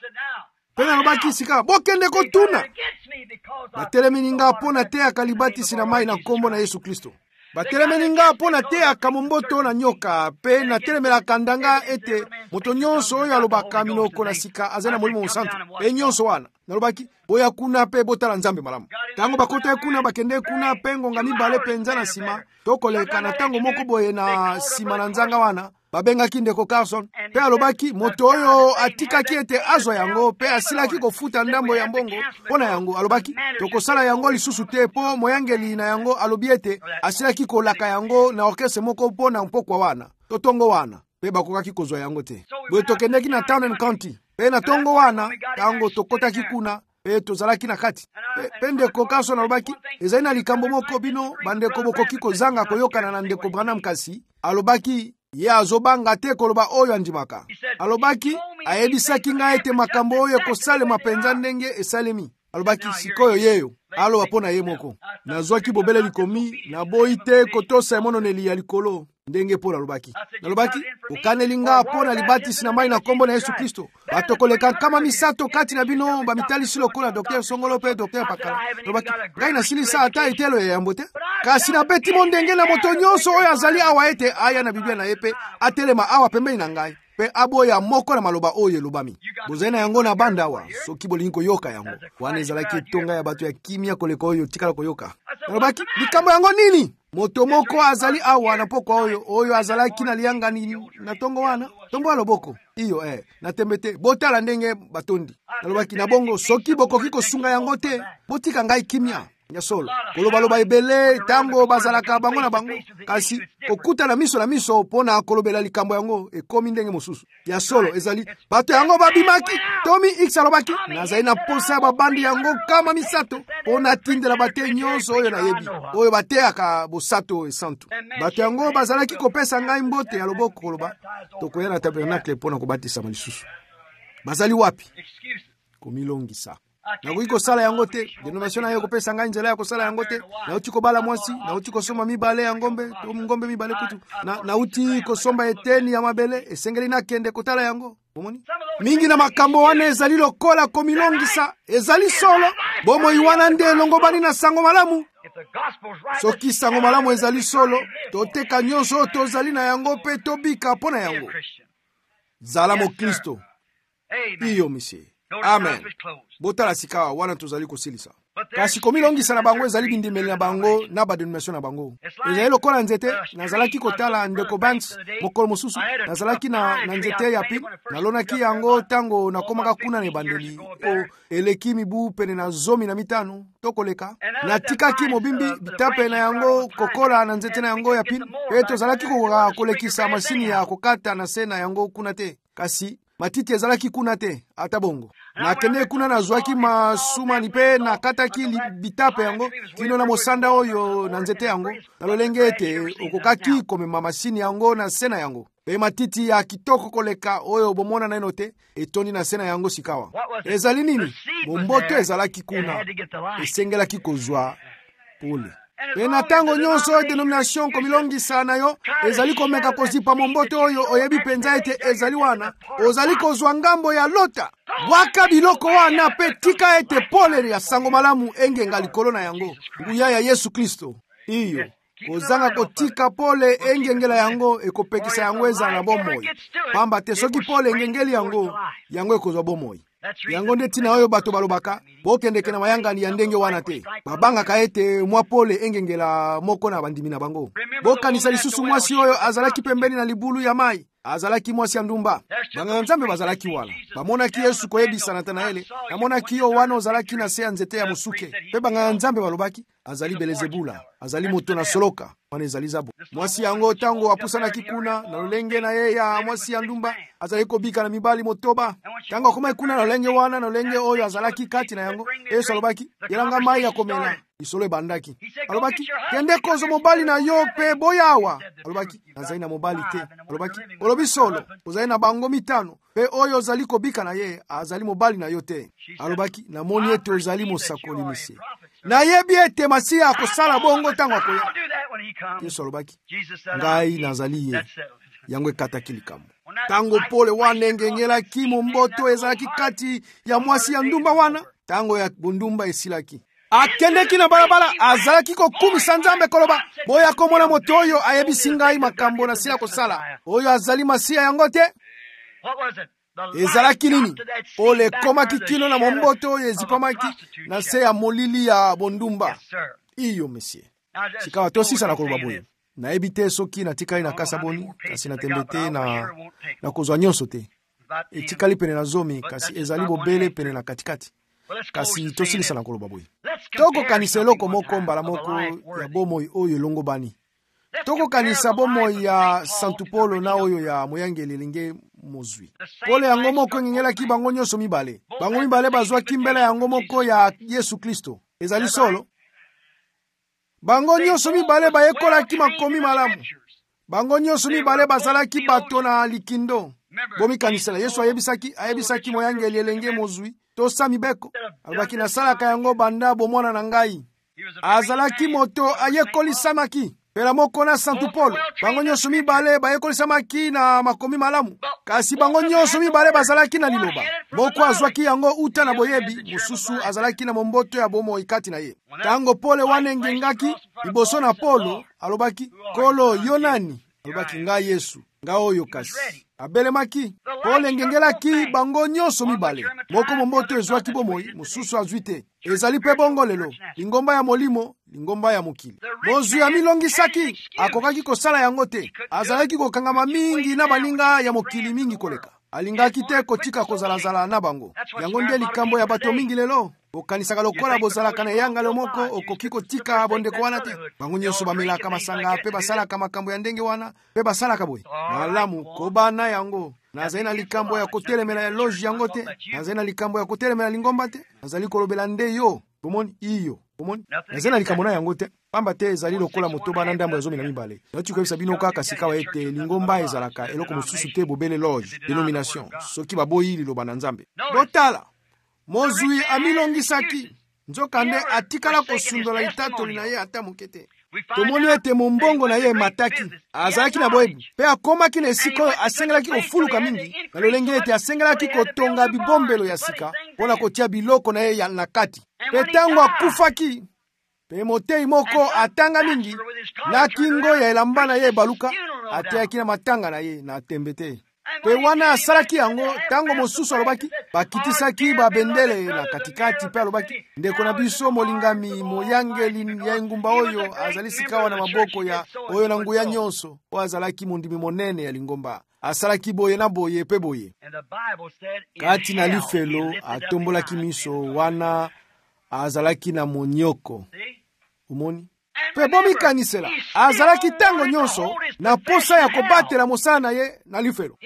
pe nalobaki sika bokende kotuna batelemeli nga pona te akalibatisi na mai na nkombo na Yesu Kristo. Batelemeli nga pona te akamomboto na nyoka pe natelemela kandanga ete moto nyonso oyo alobaka minoko na sika azana molimo mosantu pe nyonso wana nalobaki boya kuna pe botala Nzambe malamu. Tango bakota kuna bakende kuna pengo nga mibale penza na sima tokoleka na tango moko boye na sima na nzanga wana babengaki ndeko Carson pe alobaki moto oyo atikaki ete azwa yango pe asilaki kofuta ndambo ya mbongo pona yango. Alobaki tokosala yango lisusu te po moyangeli na yango alobi ete asilaki kolaka yango na orkestre moko pona mpokwa wana totongo wana pe bakokaki kozwa yango te. Boye tokendeki na Town and County pe na tongo wana tango tokotaki kuna pe tozalaki na kati pe, pe ndeko Carson alobaki ezali na likambo moko bino bandeko bokoki kozanga koyokana na ndeko Branham kasi. Alobaki ye azobanga te koloba oyo andimaka. Alobaki ayebisaki ngai ete makambo oyo kosalema penza ndenge esalemi. Alobaki sikoyo yeyo aloba pona ye moko nazwaki bobele likomi na boyi te kotosa emononeli ya likolo ndenge pona. Alobaki nalobaki okanelinga pona libatisi na mai na kombo na Yesu Kristo batokoleka kama misato kati na bino bamitali lokola Docteur Songolo pe Docteur Pakala. Alobaki ngai nasilisa ata etelo ya yambo te kasi na beti mondenge na moto nyonso oyo azali awa ete aya na Biblia na ye pe atelema awa pembeni na ngai pe aboya moko na maloba oyo elobami. Bozali na yango na banda awa soki bolingi koyoka yango wana ezalaki etonga ya bato ya kimia koleka oyo tikala koyoka. Nalobaki likambo yango nini? Moto moko azali awa na poko oyo oyo azalaki na lianga nini na tongo wana tombo aloboko iyo eh na tembete botala ndenge batondi. Nalobaki na bongo soki bokoki kosunga yango te botika ngai kimia ya solo koloba loba ebele tango bazalaka bango na bango kasi okuta na miso na miso pona kolobela likambo yango ekomi ndenge mosusu ya solo ezali bato yango babimaki. Tommy X alobaki nazali na posa babandi yango kama misato pona tindela bate nyonso oyo na yebi oyo bateaka bosato esantu. Bato yango bazalaki kopesa ngai mbote ya loboko koloba tokoya na tabernacle pona kobatisa malisusu. Bazali wapi? Komilongisa na kuiko sala yango te denomination na yo kopesa ngai nzela ya kosala yango te na uti kobala mwasi na uti kosoma mibale ya ngombe to ngombe mibale kutu na, na uti kosomba eteni ya mabele esengeli na kende kotala yango. Omoni mingi na makambo wana ezali lokola komilongisa ezali solo bomo iwana nde longobani na sango malamu. Soki sango malamu ezali solo toteka nyonso tozali na yango pe tobika pona yango. Zala mo Kristo iyo misie. Amen. Botala sikawa wana tozali kosilisa. Kasi komilongisa na bango ezali bindimeli na bango na ba denomination na bango. Ezali lokola nzete nazalaki kotala ndeko Banks mokolo mosusu nazalaki na, na nzete ya pin nalonaki yango tango nakomaka kuna na bandeli o eleki mibu pene na zomi na mitano tokoleka natikaki mobimbi bitape na yango kokola na nzete na yango ya pin pe tozalaki kolekisa masini ya kokata na sena yango kuna te kasi matiti ezalaki kuna te ata bongo na kende kuna na zwaki masuma ni pe na kataki bitape yango kino na mosanda oyo na nzete yango nalolenge ete okokaki komema masini yango na sena yango pe matiti ya kitoko koleka oyo bomona na enote etoni na sena yango sikawa. Ezali nini? Momboto ezalaki kuna esengelaki kozwa pole. E na tango nyonso denomination komilongisa na yo ezali komeka kozipa momboto oyo oyebi penza ete ezali wana ozali kozwa ngambo ya lota waka biloko wana pe tika ete pole ya sango malamu engenga likolo na yango nguya ya Yesu Kristo iyo kozanga kotika pole engengela yango ekopekisa yango eza na bomoi pamba te soki pole engengeli yango yango ekozwa bomoi. Yango nde tina oyo bato balobaka bokendeke na mayangani ya ndenge wana te babangaka ete mwa pole engengela moko na bandimi na bango. Bokanisa lisusu mwasi oyo azalaki pembeni na libulu ya mai azalaki mwasi ya ndumba banganga nzambe bazalaki wana bamonaki Yesu koyebisa Natanaele bamonaki yo wana ozalaki na se ya nzete ya mosuke pe banganga nzambe balobaki azali Belezebula azali moto na soloka wana ezali zabo. Mwasi yango tango apusanaki kuna na lolenge na ye ya mwasi ya ndumba azali kobika na mibali motoba tango akoma kuna na lolenge wana na lolenge oyo azalaki kati na yango Yesu alobaki yelanga mai ya komela isolo bandaki alobaki kende kozo mobali na yo pe boyawa alobaki nazali na mobali te alobaki olobi solo ozali na bango mitano pe oyo ozali kobika na ye azali mobali na yo te alobaki namoni ete ozali mosakoli misie na yebi ete Masiya akosala bongo tango akoya. Yesu alobaki ngai nazali ye yango ekataki likambo tango pole wana engengelaki momboto ezalaki kati ya mwasi ya ndumba wana tango ya bundumba esilaki akendeki na balabala azalaki kokumisa Nzambe koloba boya komona moto oyo ayebisi ngai makambo na se ya kosala oyo azali Masiya yango te. Ezalaki nini? Pole komaki kino na momboto oyo ezipamaki na se ya molili ya bondumba iyo mesie sikawa tosisa na koloba boye nayebi te soki natikali na kasa boni, kasi natembe te na, na kozwa nyonso te. Etikali pene na zomi, kasi ezali bobele pene na katikati. Kasi tosilisa na koloba boye. Toko kanisa eloko moko mbala moko ya bomoi oyo elongo bani. Toko kanisa bomoi ya Santu Polo na oyo ya moyangeli elenge mozwi. Polo yango moko ngengelaki bango nyonso mibale. Bango mibale bazwaki mbele yango moko ya Yesu Kristo. Ezali solo. Bango nyonso mibale bayekolaki makomi malamu. Bango nyonso mibale bazalaki bato na likindo. Bomi kanisela Yesu ayebisaki ayebisaki moyangeli elenge mozwi. Tosa mibeko. Alobaki nasalaka yango banda bomona na ngai. Azalaki moto ayekolisamaki. Pela moko na Santu Polo. Bango nyonso mibale bayekolisamaki na makomi malamu. Kasi bango nyonso mibale bazalaki na liloba. Moko azwaki yango uta na boyebi. Mususu azalaki na momboto ya bomo ikati na ye. Tango Polo wane ngengaki. Liboso na Polo. Alobaki. Kolo yonani. Alobaki nga Yesu. Nga oyo kasi. Abelemaki. Polo ngengelaki bango nyonso mibale. Moko momboto ezwaki bomoi. Mususu azwite. Ezali pe bongo lelo. Lingomba ya molimo. Lingomba ya mokili. Mozwi amilongisaki. Akokaki kosala yango te. Azalaki kokangama mingi na baninga ya mokili mingi koleka. Alingaki te kotika kozalazala na bango. Yango nde likambo ya bato mingi lelo. Okanisaka lokola bozalaka na yangalo moko okoki kotika bondeko wana te. Bango nyonso bamelaka masanga pe basalaka makambo ya ndenge wana pe basalaka boye. Malamu kobana yango. Nazali na likambo ya kotelemela ya loji yango te. Nazali na likambo ya kotelemela lingomba te. Nazali kolobela nde yo. Bomoni iyo. Bomoni. Nazali na likambo na yango te. Pamba te ezali lokola motoba na ndambo ya zomi na mibale. Nati koyebisa bino kaka sika wa ete lingomba ezalaka eloko mosusu te bobele loge denomination. Soki baboyi liloba na Nzambe. Botala. Mozwi amilongisaki. Nzokande atikala kosundola litatoli na ye ata mokete. Tomoni ete mombongo na ye mataki. Azalaki na boyebi. Pe akomaki na esika asengelaki kofuluka mingi. Na lolenge ete asengelaki kotonga bibombelo ya sika. Pona kotia biloko na ye ya nakati. Pe tango akufaki. Pe motei moko atanga mingi. Na kingo ya elamba na ye baluka. Atiaki na matanga na ye na tembete. Pe wana asalaki yango tango mosusu alobaki bakitisaki babendele na katikati pe alobaki ndeko na biso molingami moyangeli ya ngumba oyo azali sikawa na maboko ya oyo na nguya nyonso o azalaki mundimi monene ya lingomba asalaki boye na boye pe boye kati na lifelo atombolaki miso wana azalaki na monyoko umoni pe bomi kanisela azalaki tango nyonso na posa ya kobatela mosala na ye na lifelo.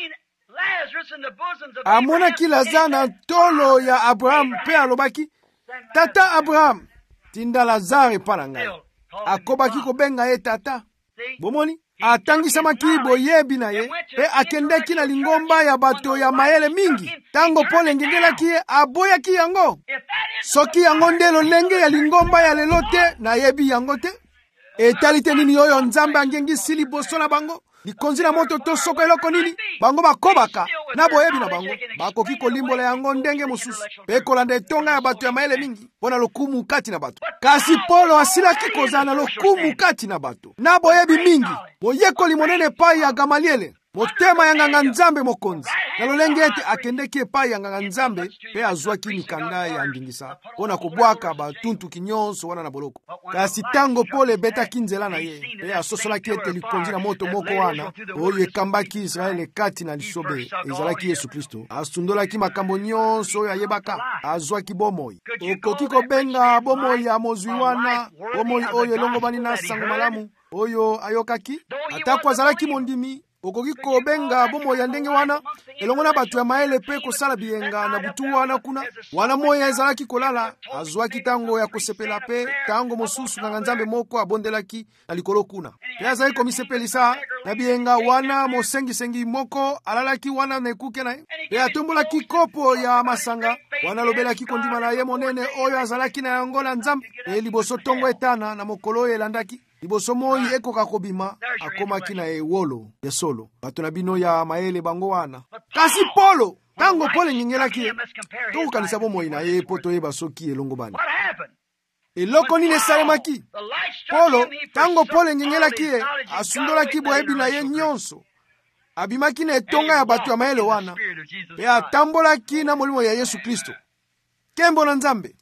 Amonaki Lazare na tolo ya Abraham pe alobaki tata Abraham tinda Lazare pa na ngai. Akobaki kobenga ye tata. Bomoni atangisamaki boyebi na ye pe akendeki na lingomba ya bato ya mayele mingi. Tango Polo ngengelaki ye aboyaki yango. Soki yango nde lolenge ya lingomba ya lelo te na yebi yango te. Etalite nini oyo Nzambe angengisi liboso na bango. Likonzi na moto to soko eloko nini. Bango bakobaka na boyebi na bango. Bakoki kolimbola yango ndenge mosusu. Pe kolanda etonga ya bato ya mayele mingi. Pona lokumu kati na bato. Kasi Polo asilaki kozana lokumu kati na bato. Na boyebi mingi. Moyekoli monene pai ya Gamaliele. Motema ya nganga Nzambe mokonzi. Na lolenge ete akendeki epai ya nganga Nzambe pe azwaki mikanda ya ndingisa. Pona kubwaka batuntu kinyonso wana na boloko. Kasi tango Polo ebetaki nzela na ye. Pe asosolaki ete likonzi na moto moko wana. Oyo ekambaki Israele kati na lisobe. Ezalaki Yesu Kristo. Asundolaki makambo nyonso oyo ayebaka. Azwaki bomoi. Okoki kobenga bomoi ya mozwi wana. Bomoi oyo elongobani na sango malamu. Oyo ayokaki. Atako azalaki mondimi. Okoki kobenga bomo ya ndenge wana elongo na bato ya maele pe kosala biyenga na butu wana kuna wana moya ezalaki kolala azwaki tango ya kosepela pe tango mosusu na Nzambe moko abondelaki na likolo kuna pe azali komisepelisa na biyenga wana mosengi-sengi moko alalaki wana na ekuke na ye pe atombolaki kopo ya masanga wana lobelaki kondima na ye monene oyo azalaki na yango na Nzambe pe liboso tongo etana na mokolo oyo elandaki liboso moi ekoka kobima akomaki na ewolo ya solo bato na bino ya mayele bango wana. Kasi Polo tango Polo ngengelaki tokokanisa bomoi na ye po toyeba soki elongo bani eloko nini esalemaki. Polo tango Polo ngengelaki asundolaki boyebi na ye nyonso abimaki na etonga ya bato ya mayele wana pe atambolaki na molimo ya Yesu Kristo kembo na Nzambe.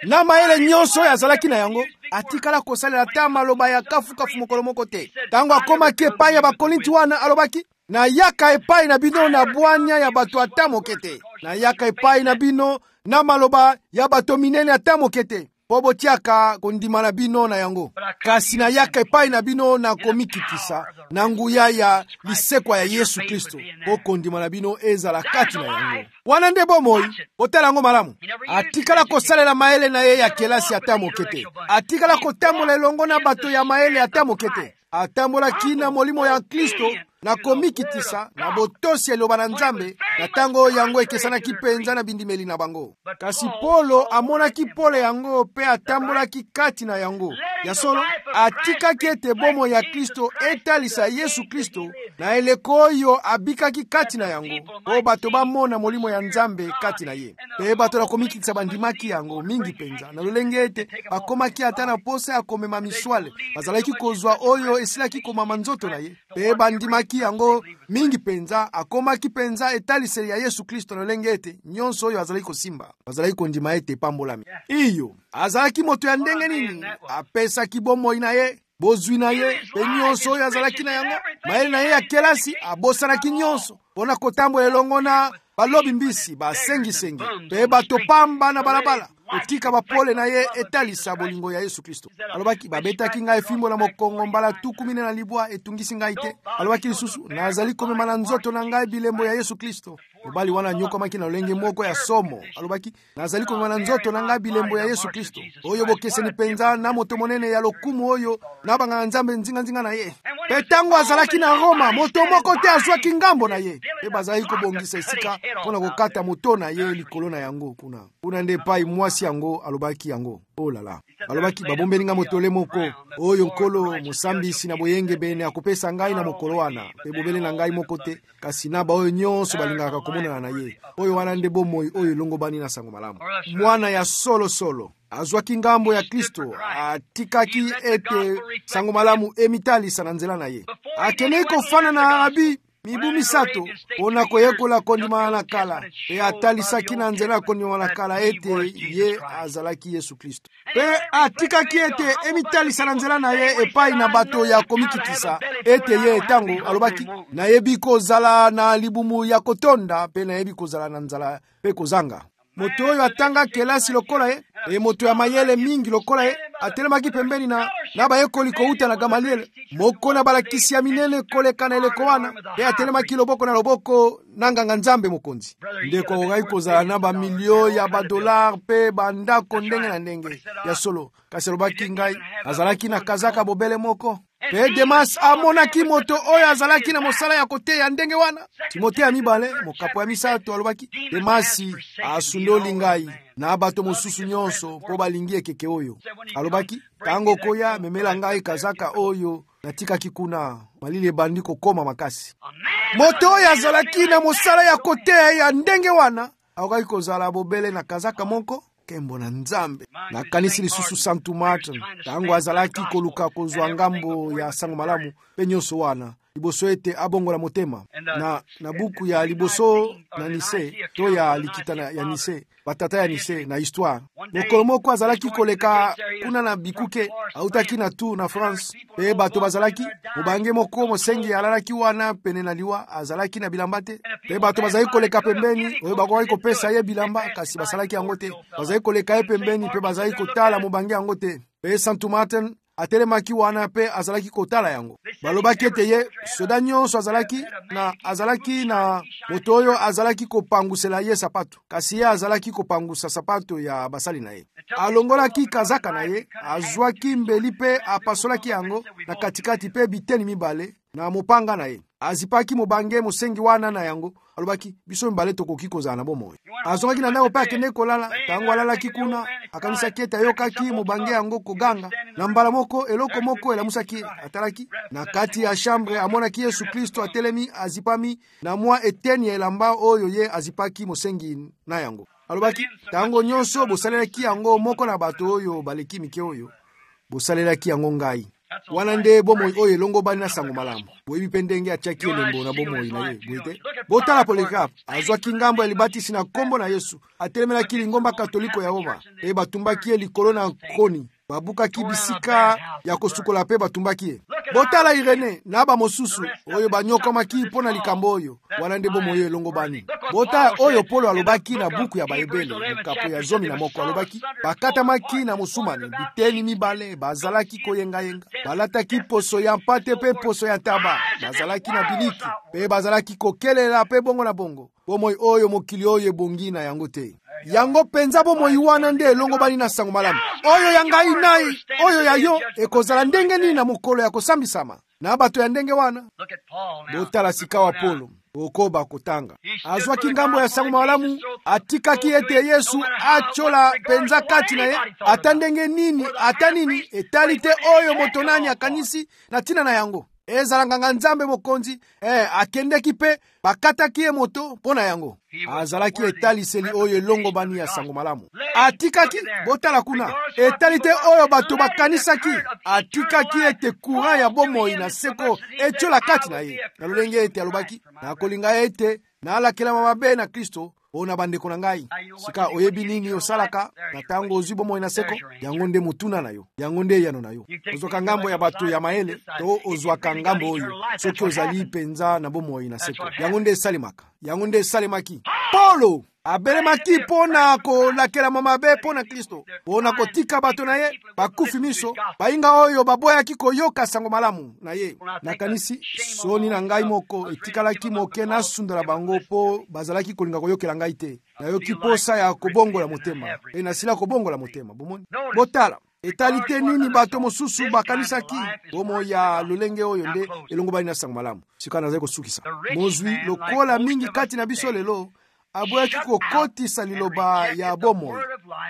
na mayele nyonso oyo azalaki na yango atikala kosalela ata maloba ya kafukafu mokolo moko te. Tango akomaki epai ya bakorinti wana alobaki, nayaka epai na bino na bwanya ya bato ata moke te, nayaka epai na bino na maloba ya bato minene ata moke te, po botiaka kondima na bino na yango. Kasi nayaka epai na bino na komikitisa na nguya ya lisekwa ya Yesu Kristo, po kondima na bino ezala kati na yango. Wana nde bomoi, otala yango malamu. Atikala kosalela maele na ye ya kelasi ata moke te, atikala kotambola elongo na bato ya maele ata moke te, atambolaki na molimo ya Kristo na komikitisa na botosi eloba na Nzambe na tango yango ekesanaki penza na bindimeli na bango. Kasi Polo amonaki pole yango pe atambolaki kati na yango. Ya solo atikaki ete bomo ya Kristo etalisa Yesu Kristo na eleko oyo abikaki kati na yango, po bato bamona molimo ya Nzambe kati na ye. Pe bato na komikitisa bandimaki yango mingi penza na lolenge ete bakomaki ata na posa ya komema miswale, bazalaki kozwa oyo esilaki komama nzoto na ye. Pe bandimaki yango mingi penza, akomaki penza etaliseli ya Yesu Kristo na lolenge ete nyonso oyo azalaki kosimba, bazalaki kondima ete pambolami. Iyo azalaki moto ya ndenge nini? Apesaki bomoi na ye, bozwi na ye, pe nyonso oyo azalaki na yango, mayele na ye ya kelasi abosanaki nyonso pona kotambola elongo na balobi mbisi basengi-sengi pe bato pamba na balabala. Otika bapole na ye etalisa bolingo ya Yesu Kristo. Alobaki, babetaki ngai fimbo na mokongo mbala tuku mine na libwa etungisi ngai te. Alobaki lisusu, nazali komema na nzoto na ngai bilembo ya Yesu Kristo. Mobali wana nyokomaki na lolenge moko ya somo. Alobaki, nazali komema na nzoto na ngai bilembo ya Yesu Kristo. Oyo bokeseni penza na moto monene ya lokumu oyo na banga Nzambe nzinga nzinga na ye. Pe tango azalaki na Roma, moto moko te azwaki ngambo na ye. Pe bazali kobongisa esika pona kokata moto na ye likolo na yango kuna. Kuna nde pai mwasi yango alobaki yango. Oh la la. Alobaki, babombeli nga motole moko oyo nkolo mosambisi na boyenge bene akopesa ngai na mokolo wana, pe bobele na ngai moko te, kasi na ba oyo nyonso balingaka komonana na ye. Oyo wana nde bomoi oyo elongobani na sango malamu. Mwana ya solo solo azwaki ngambo ya Kristo, atikaki ete sango malamu emitalisa na nzela na ye. Akene kofana na abi mibu misato pona koyekola kondima na kala, pe atalisaki na nzela kondima na kala ete ye azalaki Yesu Kristo. Pe atikaki ete emitalisa na nzela na ye epai na bato ya komikitisa ete ye etango alobaki, nayebi kozala na libumu ya kotonda pe nayebi kozala na nzala pe kozanga. Moto oyo atanga kelasi lokola ye, e moto ya mayele mingi lokola ye, atelemaki pembeni na na bayekoli kouta na Gamaliel, moko na balakisi ya minene koleka na eleko wana, pe atelemaki loboko na loboko na nganga Nzambe mokonzi. Ndeko ogai kozala na ba milio ya ba dolar pe bandako ndenge na ndenge ya solo. Kasi alobaki, ngai azalaki na kazaka bobele moko. Pe Demas amonaki moto oyo azalaki na mosala ya kote ya ndenge wana. Timote ya mibale mokapo ya misato alobaki, Demasi asundoli ngai na bato mosusu nyonso po balingi ekeke oyo. Alobaki, tango koya memela ngai kazaka oyo natikaki kuna malili bandi kokoma makasi. Moto oyo azalaki na mosala ya kote ya ndenge wana akokaki kozala bobele na kazaka moko kembo na Nzambe. Na kanisi lisusu Santu Martin tango azalaki koluka kozwa ngambo ya sango malamu pe nyonso wana liboso ete abongola motema na na buku ya liboso na Nise to ya likita na ya Nise batata ya Nise na histoire. Mokolo moko azalaki koleka kuna na bikuke autaki na tu na France pe bato bazalaki mobange moko mosengi alalaki wana pene na liwa azalaki na bilamba te, pe bato bazalaki koleka pembeni oyo bakoki kopesa ye bilamba kasi basalaki yango te, bazalaki koleka ye pembeni pe bazalaki kotala mobange yango te. Pe Santu Martin atelemaki wana pe azalaki kotala yango. Balobaki ete ye soda nyonso azalaki na azalaki na moto oyo azalaki kopangusela ye sapato, kasi ye azalaki kopangusa sapato ya basali na ye. Alongolaki kazaka na ye, azwaki mbeli pe apasolaki yango na katikati pe biteni mibale na mopanga na ye. Azipaki mobange mosengi wana na yango. Alobaki, biso mbale tokoki kozala na bomoi. Azongaki na ndako pe akende kolala, tango alalaki kuna akanisaki ete ayokaki mobange yango koganga. Na mbala moko eloko moko elamusaki, atalaki na kati ya chambre amonaki Yesu Kristo atelemi azipami na mwa eteni ya elamba oyo ye azipaki mosengi na yango. Alobaki, tango nyonso bosalelaki yango moko na bato oyo baleki mike oyo, bosalelaki yango ngai. wana nde bomoi oyo elongo bani na sango malamu. Boyebi pe ndenge atiaki elembo na bomoi na ye boyete. Botala Polycarpe azwaki ngambo ya libatisi na kombo na Yesu, atelemelaki lingomba katoliko ya Roma, e batumbaki ye likolo na koni, babukaki bisika ya kosukola pe batumbaki ye. Botala Irene na ba mosusu oyo banyokamaki mpona likambo oyo, wana nde bomoi oyo elongo bani. Botala oyo Polo alobaki na buku ya Bayebele mokapo ya zomi na moko, alobaki bakatamaki na musumani biteni mibale, bazalaki koyenga-yenga, balataki poso ya mpate pe poso ya taba, bazalaki na biliki pe bazalaki kokelela pe bongo na bongo. Bomoi oyo mokili oyo ebongi na yango te. Yango penza bomoi wana nde elongo bani na sango malamu. Oyo ya ngai nai, oyo ya yo ekozala ndenge nini na mokolo ya kosambisama na bato ya ndenge wana. Botala sika wa Polo okoba kotanga, azwaki ngambo ya sango malamu, atikaki ete Yesu achola penza kati na ye, ata ndenge nini ata nini etali te oyo moto nani akanisi na tina na yango. Ezala nganga nzambe mokonzi eh, akendeki pe bakataki ye moto pona yango. Azalaki etaliseli oyo elongo bani ya sango malamu. Atikaki, botala kuna, etalite oyo bato bakanisaki, atikaki ete courant ya bomoi na seko echola kati na ye. Na lolenge ete alobaki, na kolinga ete na alakela mabe na Kristo ona bandeko na ngai. Sika oyebi nini osalaka na tango ozwi bomoi na seko, yango nde mutuna na yo, yango nde yano na yo. Ozwaka ngambo ya bato ya maele to ozwaka ngambo oyo soki ozali penza na bomoi na seko, yango nde salimaka, yango nde salimaki. Polo abelemaki pona kolakela mabe pona Kristo, pona kotika bato na ye bakufi miso, bainga oyo baboyaki koyoka sango malamu na ye. Nakanisi soni na ngai moko etikalaki moke na sundala bango po bazalaki kolinga koyokela ngai te. Nayoki posa ya kobongola motema, e nasila kobongola motema. Bomoni botala etalite nini bato mosusu bakanisaki bomo ya lolenge oyo nde elongo bani na sango malamu. Sika nazali kosukisa mozwi lokola mingi kati na biso lelo aboyaki kokotisa liloba ya bomoi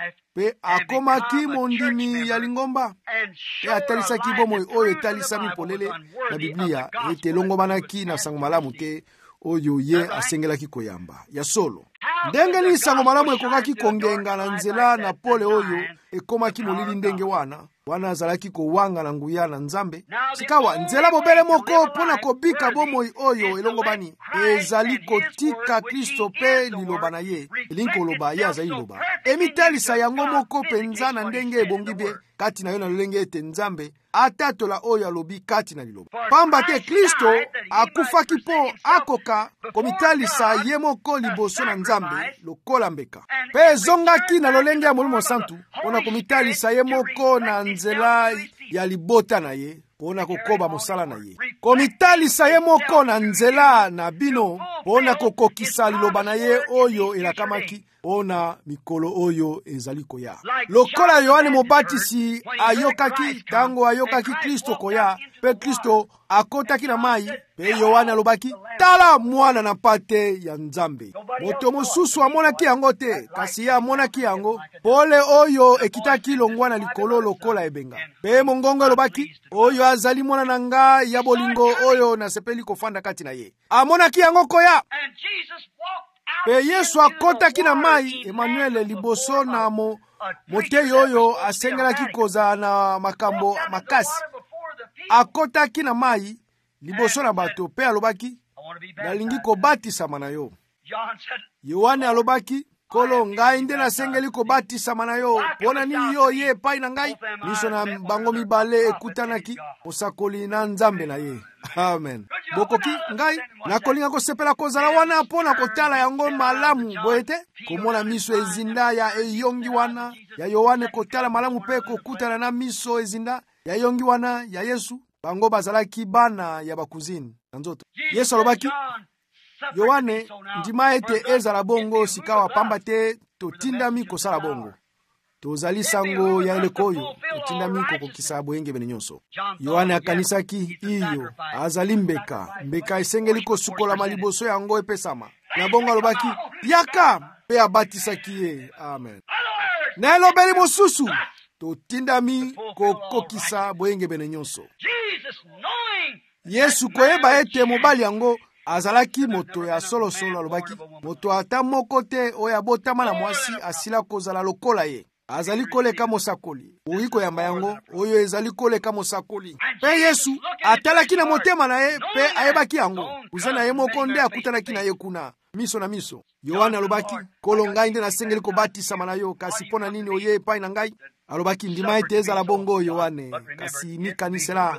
pe akomaki mondimi ya lingomba, pe atalisaki bomoi oyo etalisami polele na Biblia ete elongo banaki na sango malamu te oyo ye asengelaki koyamba ya solo. Ndenge ni sango malamu ekokaki kongenga na nzela na pole oyo ekomaki molili ndenge wana wana azalaki kowanga na nguya na nzambe. Sikawa nzela bobele moko pona kobika bomoi oyo elongo bani ezali kotika Kristo pe liloba na ye elingi koloba ye azali liloba. Emitalisa yango moko penza na ndenge ebongi bie kati na yo na lolenge ete nzambe atatola oyo alobi kati na liloba. Pamba te Kristo akufaki po akoka komitalisa ye moko liboso na nzambe lokola mbeka, pe ezongaki na lolenge ya Molimo Santu pona komitalisa ye moko na nzela ya libota na ye pona kokoba mosala na ye, komitalisa ye moko na nzela na bino pona kokokisa liloba na ye oyo elakamaki pona mikolo oyo ezali koya. Lokola Yohane Mobatisi ayokaki tango ayokaki Kristo koya, pe Kristo akotaki na mai, pe Yohane alobaki tala mwana na pate ya Nzambe. Moto mosusu amonaki yango te, kasi ye amonaki yango, pole oyo ekitaki longwa na likolo lokola ebenga. Pe mongongo alobaki oyo azali mwana na nga ya bolingo oyo nasepeli kofanda kati na ye. Amonaki yango koya, pe Yesu akotaki na mai, Emmanuel liboso na mo moteyi oyo asengelaki koza na makambo makasi. Akotaki na mai liboso na bato pe alobaki nalingi kobatisama na yo. Yohane alobaki kolo ngai nde nasengeli kobatisama na yo, pona nini yo ye epai na ngai? Miso na bango mibale ekutanaki, mosakoli na nzambe na ye. Amen. Bokoki ngai nakolinga kosepela kozala wana pona kotala yango malamu boyete, komona miso ezinda ya eyongi wana ya Yohane, kotala malamu pe kokutana na miso ezinda ya eyongi wana ya Yesu. Bango bazalaki bana ya bakuzini na nzoto. Yesu alobaki Yohane ndima ete ezala bongo sikawa, pamba te totindami kosala bongo, tozali sango ya eleko oyo totindami kokokisa boyenge bene nyonso. Yohane akanisaki iyo azali mbeka, mbeka esengeli kosukola maliboso yango epesama, na bongo alobaki yaka pe abatisaki ye. Amen. Na elobeli mosusu totindami kokokisa boyenge bene nyonso. Yesu koyeba ete mobali yango azalaki moto ya solo solo, alobaki moto ata moko te oyo abotama na mwasi asila kozala lokola ye. azali koleka mosakoli oiko yamba yango oyo ezali koleka mosakoli pe Yesu atalaki na motema na ye pe ayebaki yango uza na ye moko nde akutanaki na ye kuna miso na miso. Yohana alobaki kolo ngai nde nasengeli kobatisama na yo kasi pona nini oye epai na ngai. Alobaki ndima ete ezala bongo Yohane kasi mikanisela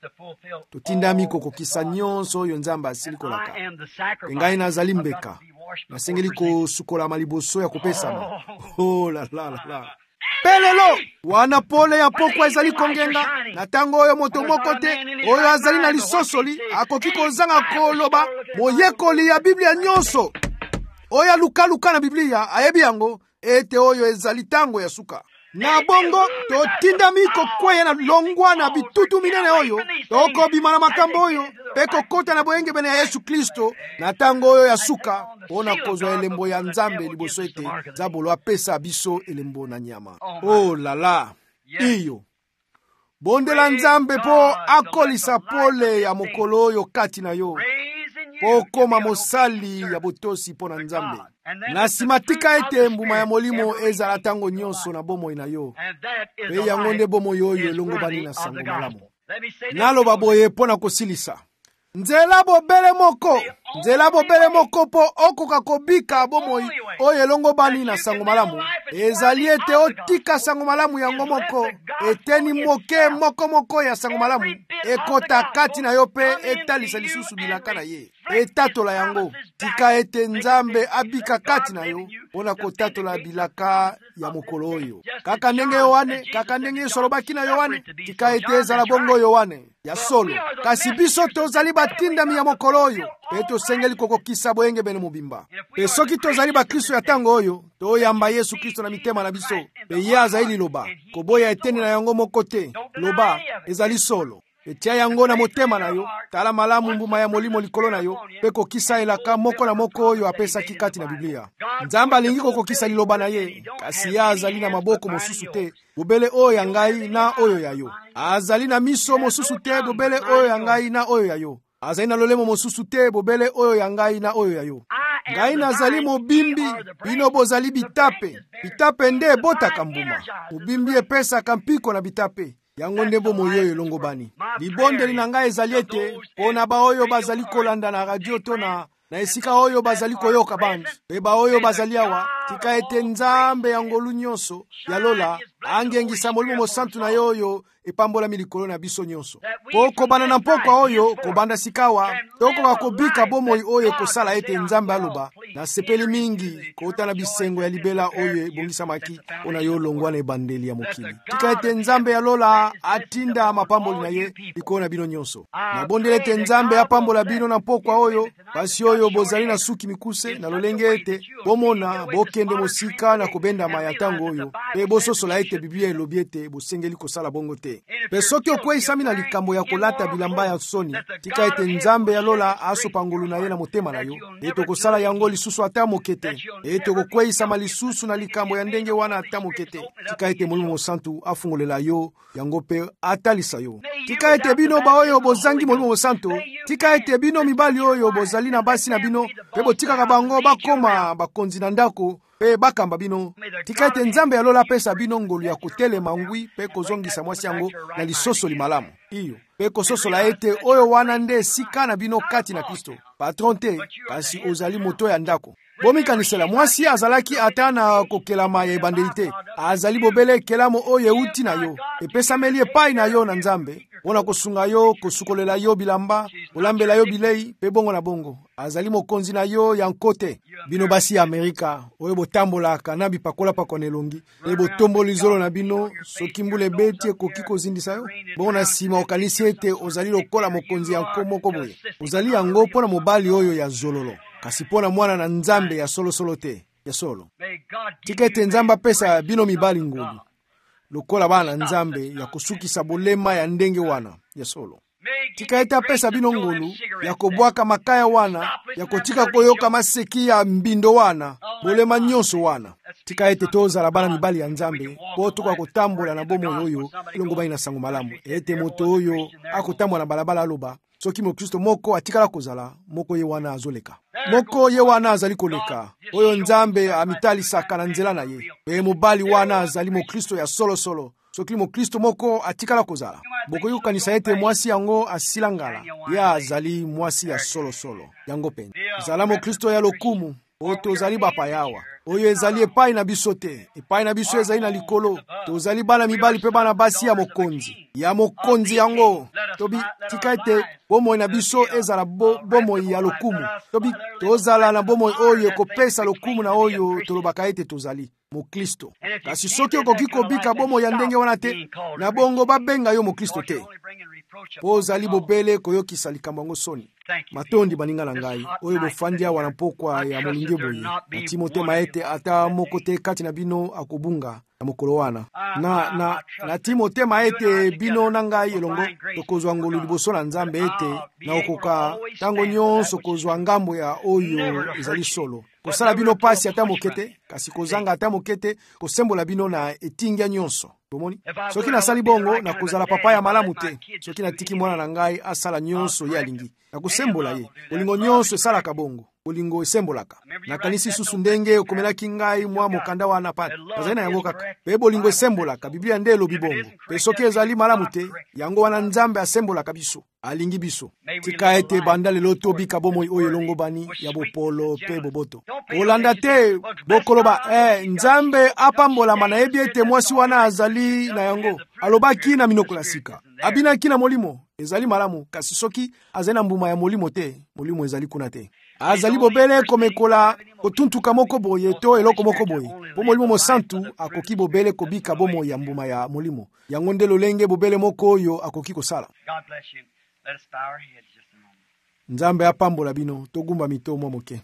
totindami kokokisa nyonso oyo Nzambe asili kolaka. Ngai nazali mbeka nasengeli kosukolama liboso ya kopesama. Oh la la la la. Pelelo wana pole ya pokwa ezali kongenga na tango oyo moto moko te oyo azali na lisosoli akoki kozanga koloba moyekoli ya Biblia nyonso oyo luka-luka na Biblia ayebi yango ete oyo ezali tango ya suka. Na bongo totinda miko kweye na longwa na bitutu minene oyo toko bimana makambo oyo peko kota na boyenge bene ya Yesu Kristo na tango oyo ya suka ona kozwa elembo ya Nzambe liboso ete zabolo apesa biso elembo na nyama. Oh la la iyo bonde la Nzambe po akolisa pole ya mokolo oyo kati na yo po koma mosali ya botosi po na Nzambe. Na simatika ete mbuma ya molimo ezala tango nyonso na bomo ina yo pe yango nde bomo yoyo elongo bani na sango malamu. Naloba boye po na kosilisa nzela bobele moko nzela bobele moko po okoka kobika bomo oyo elongo bani na sango malamu ezali ete otika sango malamu yango moko eteni moke moko moko ya sango malamu ekota kati na yo pe etalisa lisusu bilaka na ye etatola yango. Tika ete Nzambe abika kati na yo pona kotatola bilaka ya mokolo oyo kaka ndenge Yohane kaka ndenge solobaki na Yohane. Tika ete ezala bongo Yohane ya solo kasi biso tozali batindami ya mokolo oyo pe tosengeli kokokisa boyenge bene mobimba pe soki tozali bakristo ya tango oyo toyamba Yesu Kristo na mitema na biso pe ye azali liloba koboya eteni na yango moko te loba ezali solo etia yango na motema na yo tala malamu mbuma ya molimo likolo na yo pe kokisa elaka moko na moko oyo apesaki kati na Biblia. Nzambe alingi kokokisa liloba na ye kasi ye azali na maboko mosusu te bobele oyo ya ngai na oyo ya yo. Azali na miso mosusu te bobele oyo ya ngai na oyo ya yo. Azali na lolemo mosusu te bobele oyo ya ngai na oyo ya yo. Ngai nazali mobimbi bino bozali bitape bitape nde botaka mbuma mobimbi epesaka mpiko na bitape yango nde bomo yoyo elongo bani. Libondeli na ngai ezali ete pona ba oyo bazali kolanda na radio to na na esika oyo bazali koyoka bandi pe ba oyo bazali awa tika ete Nzambe yangolu nyonso ya lola angengisa molimo mosantu na yoyo epambola milikolo na biso nyonso po kobana na mpoka oyo kobanda sikawa toko kobika bomoi oyo kosala ete Nzambe aloba na sepeli mingi kota na bisengo ya libela oyo ebongisa maki ona yo longwa na ebandeli ya mokili. Tika ete Nzambe ya lola atinda mapamboli na ye likona bino nyonso na bondele ete Nzambe apambola bino na mpoka oyo basi oyo bozali na suki mikuse na lolenge ete bomona bokende mosika na kobenda maya tango oyo pe bososola ete Biblia elobi ete bosengeli kosala bongo te. Pe soki okweisami na likambo ya kolata bilamba ya soni tika ete Nzambe ya lola asopa ngolu na ye na motema na yo eto kosala yango lisusu ata moke te eto kokweisama lisusu na likambo ya ndenge wana ata moke te. Tika ete molimo mosantu afungolela yo yango pe atalisa yo. Tika ete bino ba oyo bozangi molimo mosantu tika ete bino mibali oyo bozali na basi na bino pe botikaka bango bakoma bakonzi na ndako pe bakamba bino. Tika ete Nzambe ya lola pesa bino ngolu ya kotelema ngwi pe kozongisa mwasi yango na lisosoli malamu iyo pe kososola ete oyo wana nde sika na bino kati na Kristo patron te kasi ozali moto ya ndako. Bomikanisela mwasi azalaki ata na kokelama ya ebandeli te azali bobele kelamo oyo euti na yo epesameli epai na yo na Nzambe pona kosunga yo kosukolela yo bilamba olambela yo bilei pe bongo na bongo azali mokonzi na yo ya nkote. Bino basi ya Amerika oyo botambolaka na bipakola pakone longi e botomboli zolo na bino soki mbule beti ekoki kozindisa yo bongo na sima okanisi ete ozali lokola mokonzi ya nkomoko boye ozali yango pona mobali oyo ya zololo kasi pona mwana na Nzambe ya solo solo te ya solo. Tika ete Nzambe apesa bino mibali ngolu lokola bana Nzambe ya kusukisa bolema ya ndenge wana ya solo. Tika ete apesa bino ngolu ya kobwaka makaya wana ya kotika koyoka maseki ya mbindo wana bolema nyonso wana. Tika ete tozala bana mibali ya Nzambe po toka kotambola na bomo oyo elongo bani na sango malamu ete moto oyo akotambola na balabala aloba soki mokristo moko atikala kozala moko ye wana azoleka moko ye wana azali koleka oyo nzambe amitalisaka na nzela na ye pe mobali wana azali mokristo ya solosolo soki mokristo moko atikala kozala bokoki kokanisa ete mwasi yango asila ngala ye azali mwasi ya solosolo yango pene zala mokristo ya lokumu oyo tozali bapayawa oyo ezali epai na biso te epai na biso ezali na likolo tozali bana mibali mpe bana basi ya mokonzi ya mokonzi yango tobi tika ete bomoi na biso ezala bo, bomoi ya lokumu tobi tozala na bomoi oyo ekopesa lokumu na oyo tolobaka ete tozali mokristo kasi soki okoki kobika bomoi ya ndenge wana te na bongo babenga yo mokristo te po ozali bobele koyokisa likambo yango soni matondi baninga na ngai oyo bofandi awa na pokwa ya molingi boye na timotema ete ata moko te kati na bino akobunga na mokolo wana na, na, na timotema ete bino na ngai elongo tokozwa ngolu liboso na nzambe ete na okoka tango nyonso kozwa ngambo ya oyo ezali solo kosala bino pasi ata mokete kasi kozanga ata mokete kosembola bino na etingya nyonso bomoni soki nasali bongo na kozala papa ya malamu te soki natiki mwana na ngai asala nyonso ye alingi na kosembola ye bolingo nyonso esalaka bongo bolingo esembolaka nakanisi susu ndenge okomelaki ngai mwa mokanda wana pati azali na yango kaka pe bolingo esembolaka biblia nde elobi bongo pe soki ezali malamu te yango wana nzambe asembolaka biso alingi biso tika ete banda lelo tobika bomoi oyo elongobani ya bopolo pe boboto olanda te bokoloba eh, nzambe apambolama nayebi ete mwasi wana azali na yango alobaki na minoko ya sika abinaki na molimo ezali malamu kasi soki azali na mbuma ya molimo te molimo ezali kuna te azali bobele komekola kotuntuka moko boye to eloko moko boye po molimo mosantu akoki bobele kobika bomoi ya mbuma ya molimo yango nde lolenge bobele moko oyo akoki kosala. Nzambe apambola bino togumba mito mwa moke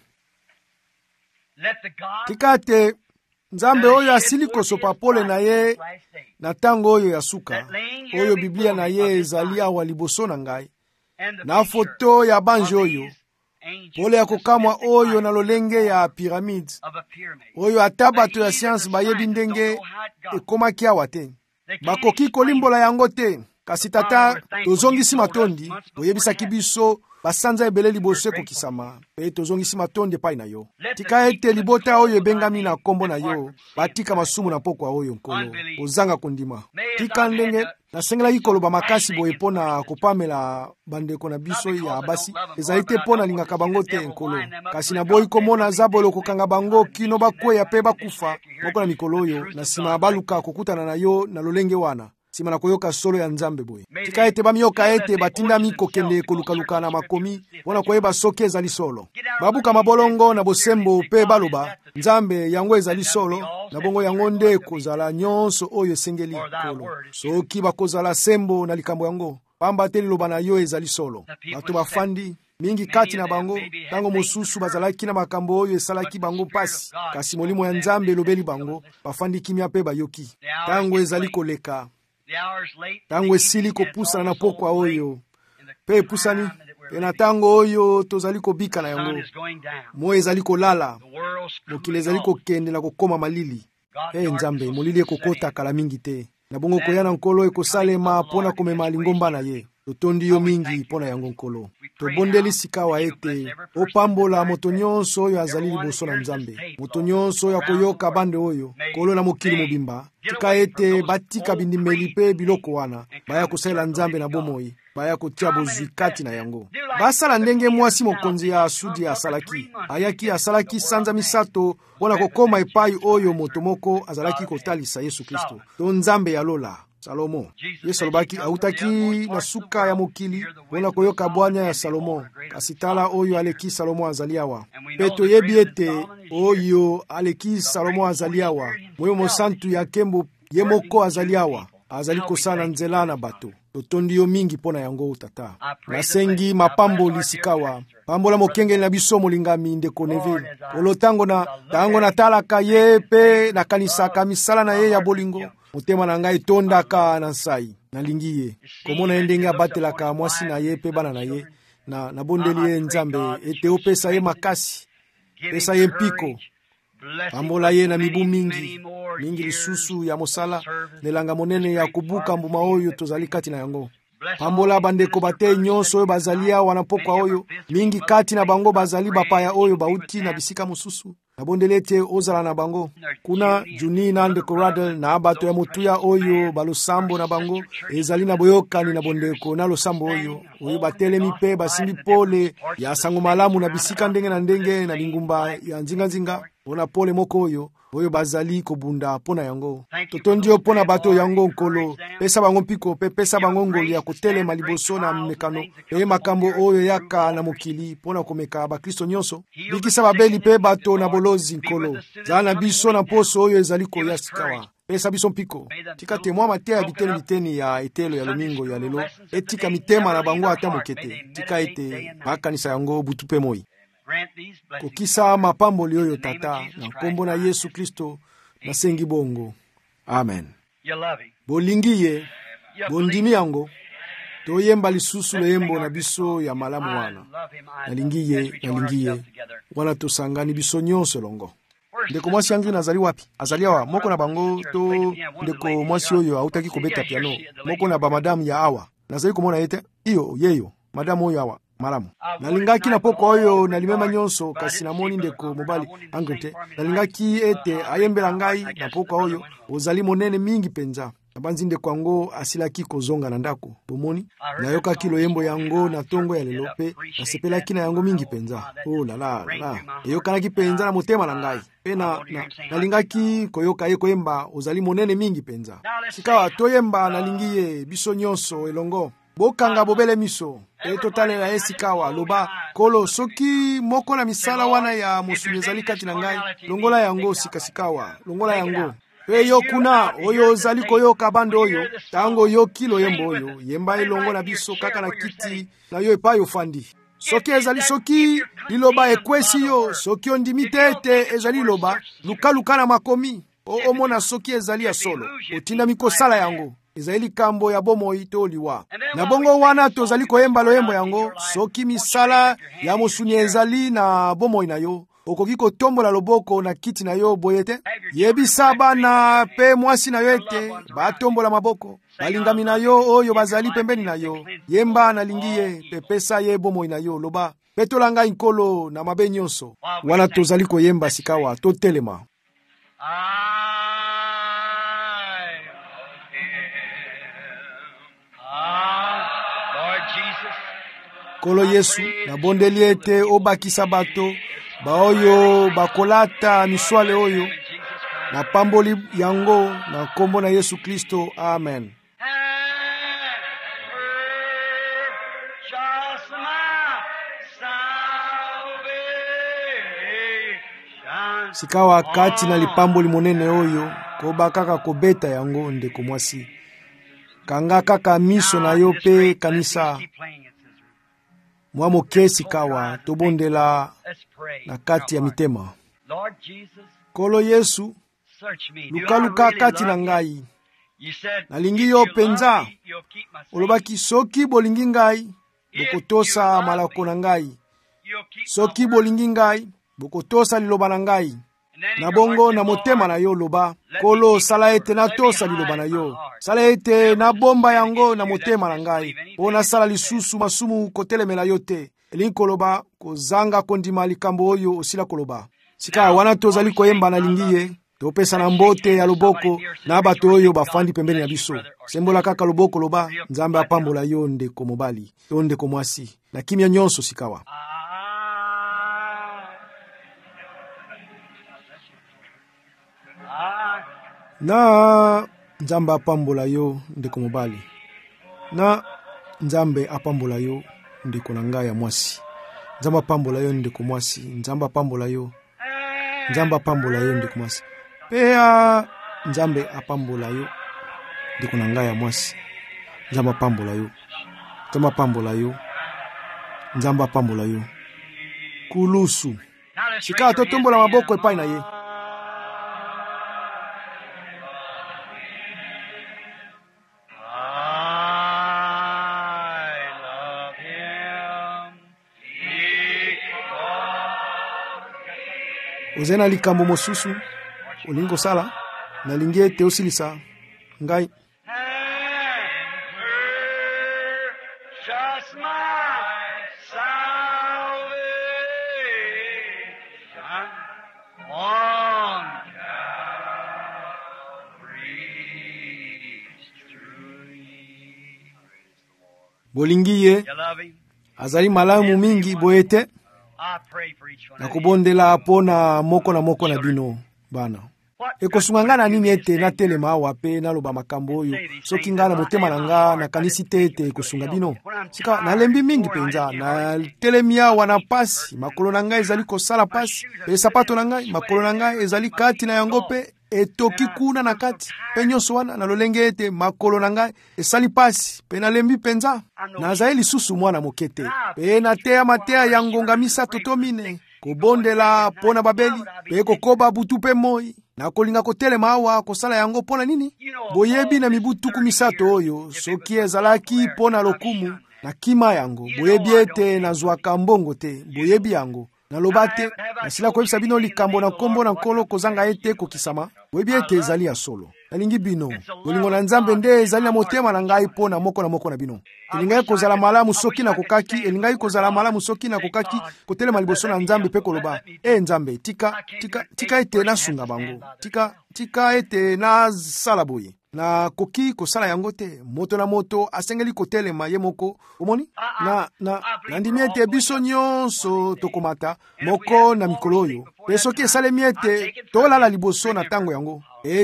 tika te nzambe oyo asili kosopa pole na ye na tango oyo ya suka oyo biblia na ye ezali awa liboso na ngai na foto ya banji oyo pole ya kokamwa oyo na lolenge ya piramide oyo ata bato ya siansi bayebi ndenge ekomaki awa te bakoki kolimbola yango te kasi tata tozongisi matondi oyebisaki biso basanza ebele liboso ekokisama pe tozongisi matondi epai na yo tika ete libota oyo ebengami na kombo na yo batika masumu na pokwa oyo nkolo ozanga kondima tika ndenge nasengelaki koloba makasi boye mpo na kopamela bandeko na biso ya basi ezali te mpo nalingaka bango te nkolo kasi naboyi komona zabolo kokanga bango kino bakweya pe bakufa moko na mikolo oyo na nsima baluka kokutana na yo na lolenge wana sima na koyoka solo ya nzambe boye tika ete bamiyoka ete batindami kokende kolukaluka na makomi wana koyeba soki ezali solo babuka mabolongo na bosembo pe baloba nzambe yango ezali solo na bongo yango nde kozala nyonso oyo esengeli kolo soki bakozala sembo na likambo yango pamba te liloba na yo ezali solo bato bafandi mingi kati na bango tango mosusu bazalaki na makambo oyo esalaki bango pasi kasi molimo ya nzambe elobeli bango bafandi kimia pe bayoki tango ezali koleka tango esili kopusana na pokwa oyo pe epusani pe na tango oyo tozali kobika na yango moyo ezali kolala mokili ezali kokende na kokoma malili e nzambe molili ekokota kala mingi te na bongo koya na nkolo ekosalema mpo na komema lingomba na ye totondi yo mingi mpo na yango nkolo tobondeli sikawa ete opambola moto nyonso oyo azali liboso na nzambe moto nyonso oyo akoyoka bande oyo kolo na mokili mobimba tika ete batika bindimeli pe biloko wana baya kosalela nzambe na bomoi baya kotia bozwi kati na yango basala ndenge mwasi mokonzi ya sudi asalaki ayaki asalaki sanza misato mpona kokoma epai oyo moto moko azalaki kotalisa Yesu Kristo to nzambe ya lola Salomo. Yesu alobaki autaki na suka ya mokili mpona koyoka bwanya ya Salomo kasi tala oyo aleki Salomo azali awa pe toyebi ete oyo aleki Salomo azali awa moyo mosantu ya nkembo ye moko azali awa azali kosala nzela na bato totondi yo mingi mpona yango tata nasengi mapamboli sikawa pambola mokengeli na biso molingami ndeko Neville olo tango na tango natalaka ye pe nakanisaka misala na ye ya bolingo motema na ngai tondaka na nsai nalingi ye komona ye ndenge abatelaka mwasi na ye pe bana na ye na nabondeli ye nzambe ete opesa ye makasi pesa ye mpiko pambola ye na mibu mingi mingi lisusu ya mosala nelanga monene ya kubuka mbuma oyo tozali kati na yango Pambola bandeko bate nyonso oyo bazalia wanapokwa oyo mingi kati na bango bazali bapaya oyo bauti na bisika mosusu. Nabondelete ozala na bango. Kuna Juni na ndeko Radel na bato ya motuya oyo balosambo na bango ezali na boyokani na bondeko na losambo oyo oyo batelemi pe basimbi pole ya sango malamu na bisika ndenge na ndenge na lingumba ya nzinga nzinga ona pole moko oyo oyo bazali kobunda pona yango. Totondio pona bato yango nkolo pesa bango mpiko pe pesa bango ngoli ya kotelema liboso na mekano pe makambo oyo yaka na mokili pona komeka ba Kristo nyonso bikisa babeli pe bato na bolozi nkolo zana biso na poso oyo ezali koya sikawa pesa biso mpiko tika temwa matea biteni biteni ya etelo ya lomingo ya lelo etika mitema na bango ata mokete tika ete bakanisa yango butupe moi kokisa mapamboli oyo tata na nkombo na Yesu Kristo na sengi bongo amen. Bolingi ye bondimi yango toyemba lisusu leyembo na biso ya malamu wana nalingi ye nalingi ye wana tosangani biso nyonso longo. Ndeko mwasi yangi nazali wapi azali awa moko na bango to ndeko mwasi oyo autaki kobeta piano moko na ba madame ya awa nazali komona yete iyo yeyo madame oyo awa malamu nalingaki na poko oyo nalimema nyonso kasi namoni ndeko mobali angete nalingaki ete ayembela ngai na poko oyo ozali monene mingi penza nabanzi ndeko yango asilaki kozonga na ndako bomoni nayokaki loyembo yango na tongo ya lelo pe nasepelaki na yango mingi penza oh la la la eyokanaki penza na motema na ngai pe na, na nalingaki koyoka ye koyemba ozali monene mingi penza sikawa toyemba nalingi ye biso nyonso elongo bokanga bobele miso e totalela esikawa loba kolo soki moko na misala wana ya mosuni ezali kati na ngai longola yango sikasikawa longola yango e yo kuna oyo ozali koyoka bando oyo tango yoki loyembo oyo yemba elongo na biso kaka na kiti na yo epai ofandi soki ezali soki liloba ekwesi yo soki ondimi tete ezali loba luka luka na makomi o omona soki ezali ya solo otinda mikosala yango ezali kambo ya bomoi to liwa na bongo wana tozali koyemba loyembo yango soki misala ya mosuni ezali na bomoi na yo okoki kotombola loboko na kiti na yo boyete yebisa bana pe mwasi na yo ete batombola maboko balingami na yo oyo bazali pembeni na yo yemba nalingi ye pepesa ye bomoi na yo loba petolanga nkolo na mabe nyonso wana tozali koyemba sikawa totelema. Kolo Yesu na bondeli ete obakisa bato baoyo bakolata miswale oyo na pamboli yango na nkombo na Yesu Kristo amen. Sikawa kati na lipamboli monene oyo koba kaka kobeta yango ndeko mwasi kanga kaka miso na yo pe kanisa mwa mokesi kawa tobondela na kati ya mitema. Kolo Yesu luka luka kati na ngai nalingi yo penza olobaki soki bolingi ngai bokotosa malako na ngai soki bolingi ngai bokotosa liloba na ngai na bongo na motema na yo loba kolo sala ete na tosa liloba na yo sala ete na bomba yango na motema na ngai pona sala lisusu masumu kotelemela yo te elingi koloba kozanga kondima likambo oyo osila koloba sika wana tozali koyemba na lingi ye topesa na mbote ya loboko na bato oyo bafandi pembeni ya biso sembola kaka loboko loba Nzambe apambola yo ndeko mobali yo ndeko mwasi na kimya nyonso sikawa na Nzambe apambola yo ndeko mobali na Nzambe apambola yo ndeko na ngai ya mwasi Nzambe apambola yo ndeko mwasi Nzambe apambola yo Nzambe apambola yo ndeko mwasi pea Nzambe apambola yo ndeko na ngai ya mwasi Nzambe apambola yo Nzambe apambola yo Nzambe apambola yo kulusu sika totombola maboko epai na ye. Ozena likambo mosusu olingo sala nalingi ete osilisa ngai bolingi ye azali malamu mingi boyete na kubondela pona moko na moko na bino bana. Ekosunga na nini ete na telema awa pe naloba makambo oyo soki nga na motema na nga na kanisi te ete ekosunga bino. Sika nalembi mingi penza na telemi awa na pasi makolo na ngai ezali kosala pasi pe sapato na ngai makolo na ngai ezali kati na yango pe etoki kuna na kati pe nyonso wana na lolenge ete makolo na ngai esali pasi pe nalembi penza nazali lisusu mwana mokete pe nateya mateya ya ngonga misato to mine kobondela pona babeli pe kokoba butu pe moi na kolinga kotelema awa kosala yango pona nini? Boyebi na mibutuku misato oyo soki ezalaki pona lokumu na kima yango boyebi ete nazwaka mbongo te boyebi yango naloba te nasila koyebisa bino likambo na kombo na nkolo kozanga ete kokisama boyebi ete ezali ya solo. Nalingi bino bolingo na Nzambe nde ezali na motema na ngai pona moko na moko na bino. Elingai kozala malamu soki na kokaki elingai kozala malamu soki na kokaki kotelema liboso na Nzambe pe koloba e Nzambe tika tika tika ete nasunga bango tika tika ete na sala boye na koki kosala yango te moto na moto asengeli kotelema ye moko omoni na na nandimi ete biso nyonso tokomata moko na mikolo oyo pe soki esalemi ete tolala liboso na tango yango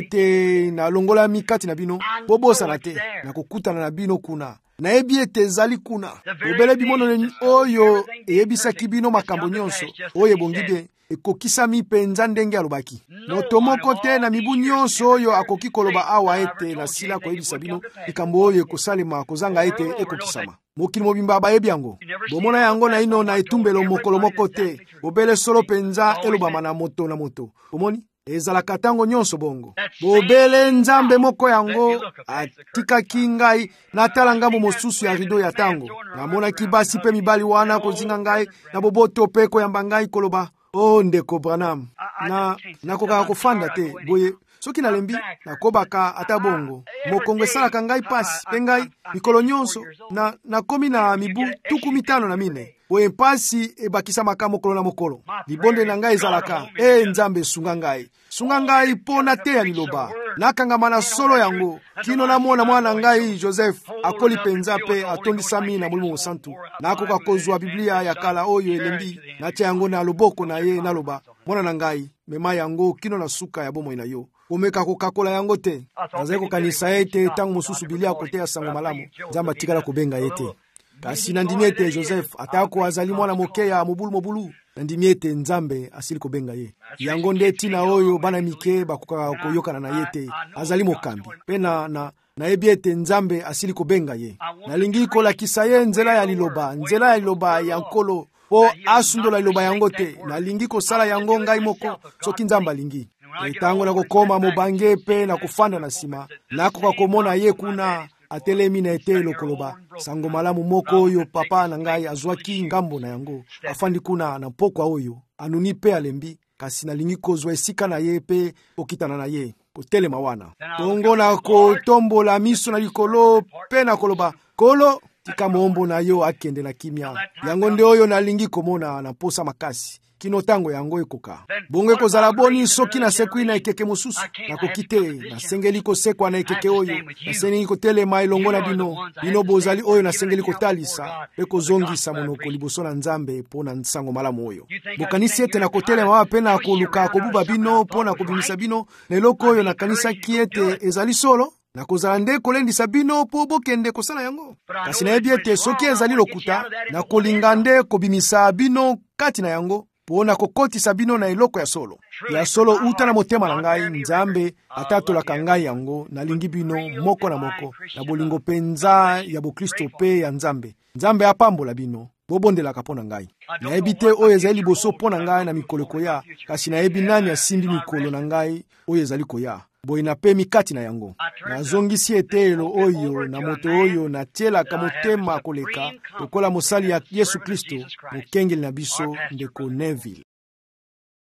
ete na longola mikati na bino bobosana te na kokutana na bino kuna nayebi ete ezali kuna obele bimono oyo eyebisaki bino makambo nyonso oyo ebongi bien ekokisami penza ndenge alobaki moto moko te na mibu nyonso oyo akoki koloba awa ete na sila koyebisa bino likambo oyo ekosalema kozanga ete ekokisama mokili mobimba bayebi yango bomona yango na ino na etumbelo mokolo moko te obele solo penza elobama na moto na moto omoni ezalaka tango nyonso bongo bobele Nzambe moko yango atikaki ngai natala ngambo mosusu ya rido ya tango namonaki basi pe mibali wana kozinga ngai na boboto pe koyamba ngai koloba o ndeko Branham na nakokaka kofanda te boye soki nalembi nakobaka ata bongo mokongo esalaka ngai pasi pe ngai mikolo nyonso na nakomi na mibu tuku mitano na mine boye pasi ebakisamaka mokolo na mokolo libonde na ngai ezalaka e Nzambe sunga ngai sunga ngai pona te ya liloba nakangama na solo yango kino namona mwana ngai Joseph akoli penza pe atondisami na Molimo Mosantu nakoka kozwa Biblia ya kala oyo elembi natia yango na loboko na ye naloba mwana na ngai mema yango kino na suka ya bomoi na yo omeka kokakola yango te nazali kokanisa ete tango mosusu Biblia koteya sango malamu Nzambe atikala kobenga ete kasi nandimi ete Joseph atako azali mwana mokeya mobulu mobulu nandimi ete Nzambe asili kobenga ye yango nde tina oyo bana mike bakoka koyokana na ye te azali mokambi pe na na nayebi ete Nzambe asili kobenga ye nalingi kolakisa ye nzela ya liloba nzela ya liloba ya nkolo po asundola liloba yango te nalingi kosala yango ngai moko soki Nzambe alingi etango na kokoma mobange pe na kufanda na sima nakoka komona ye kuna atelemi na etelo koloba sango malamu moko oyo papa na ngai azwaki ngambo na yango afandi kuna na pokwa oyo anuni pe alembi kasi nalingi kozwa esika na ye pe okitana na ye kotelema wana tongo na kotombola miso na likolo pe na koloba kolo tika mombo na yo akende na kimia yango nde oyo nalingi komona na posa makasi kino tango yango ekoka bonge kozala boni soki na sekwi na ekeke mosusu na kokite na sengeli kosekwa na ekeke oyo na sengeli kotelema elongo na bino bino bozali oyo na sengeli kotalisa pe kozongisa monoko liboso na Nzambe po na nsango malamu oyo bokanisi ete na kotelema wa pe na koluka kobuba bino po na kobimisa bino na eloko oyo na kanisa kiete ezali solo na kozala nde kolendisa bino po bokende kosala yango kasi nayebi ete soki ezali lokuta na kolinga nde kobimisa bino kati na yango pona kokotisa bino na eloko ya solo ya solo uta na motema na ngai Nzambe atatolaka ngai yango nalingi bino moko na moko na bolingo penza ya bokristo pe ya Nzambe Nzambe apambola bino bobondelaka pona ngai nayebi te oyo ezali liboso pona ngai na mikolo koya kasi nayebi nani asimbi mikolo na ngai oyo ezali koya boye na pe mikati na yango nazongisi etelo oyo na moto oyo natielaka motema koleka lokola mosali ya Yesu Kristo mokengeli na biso ndeko Neville.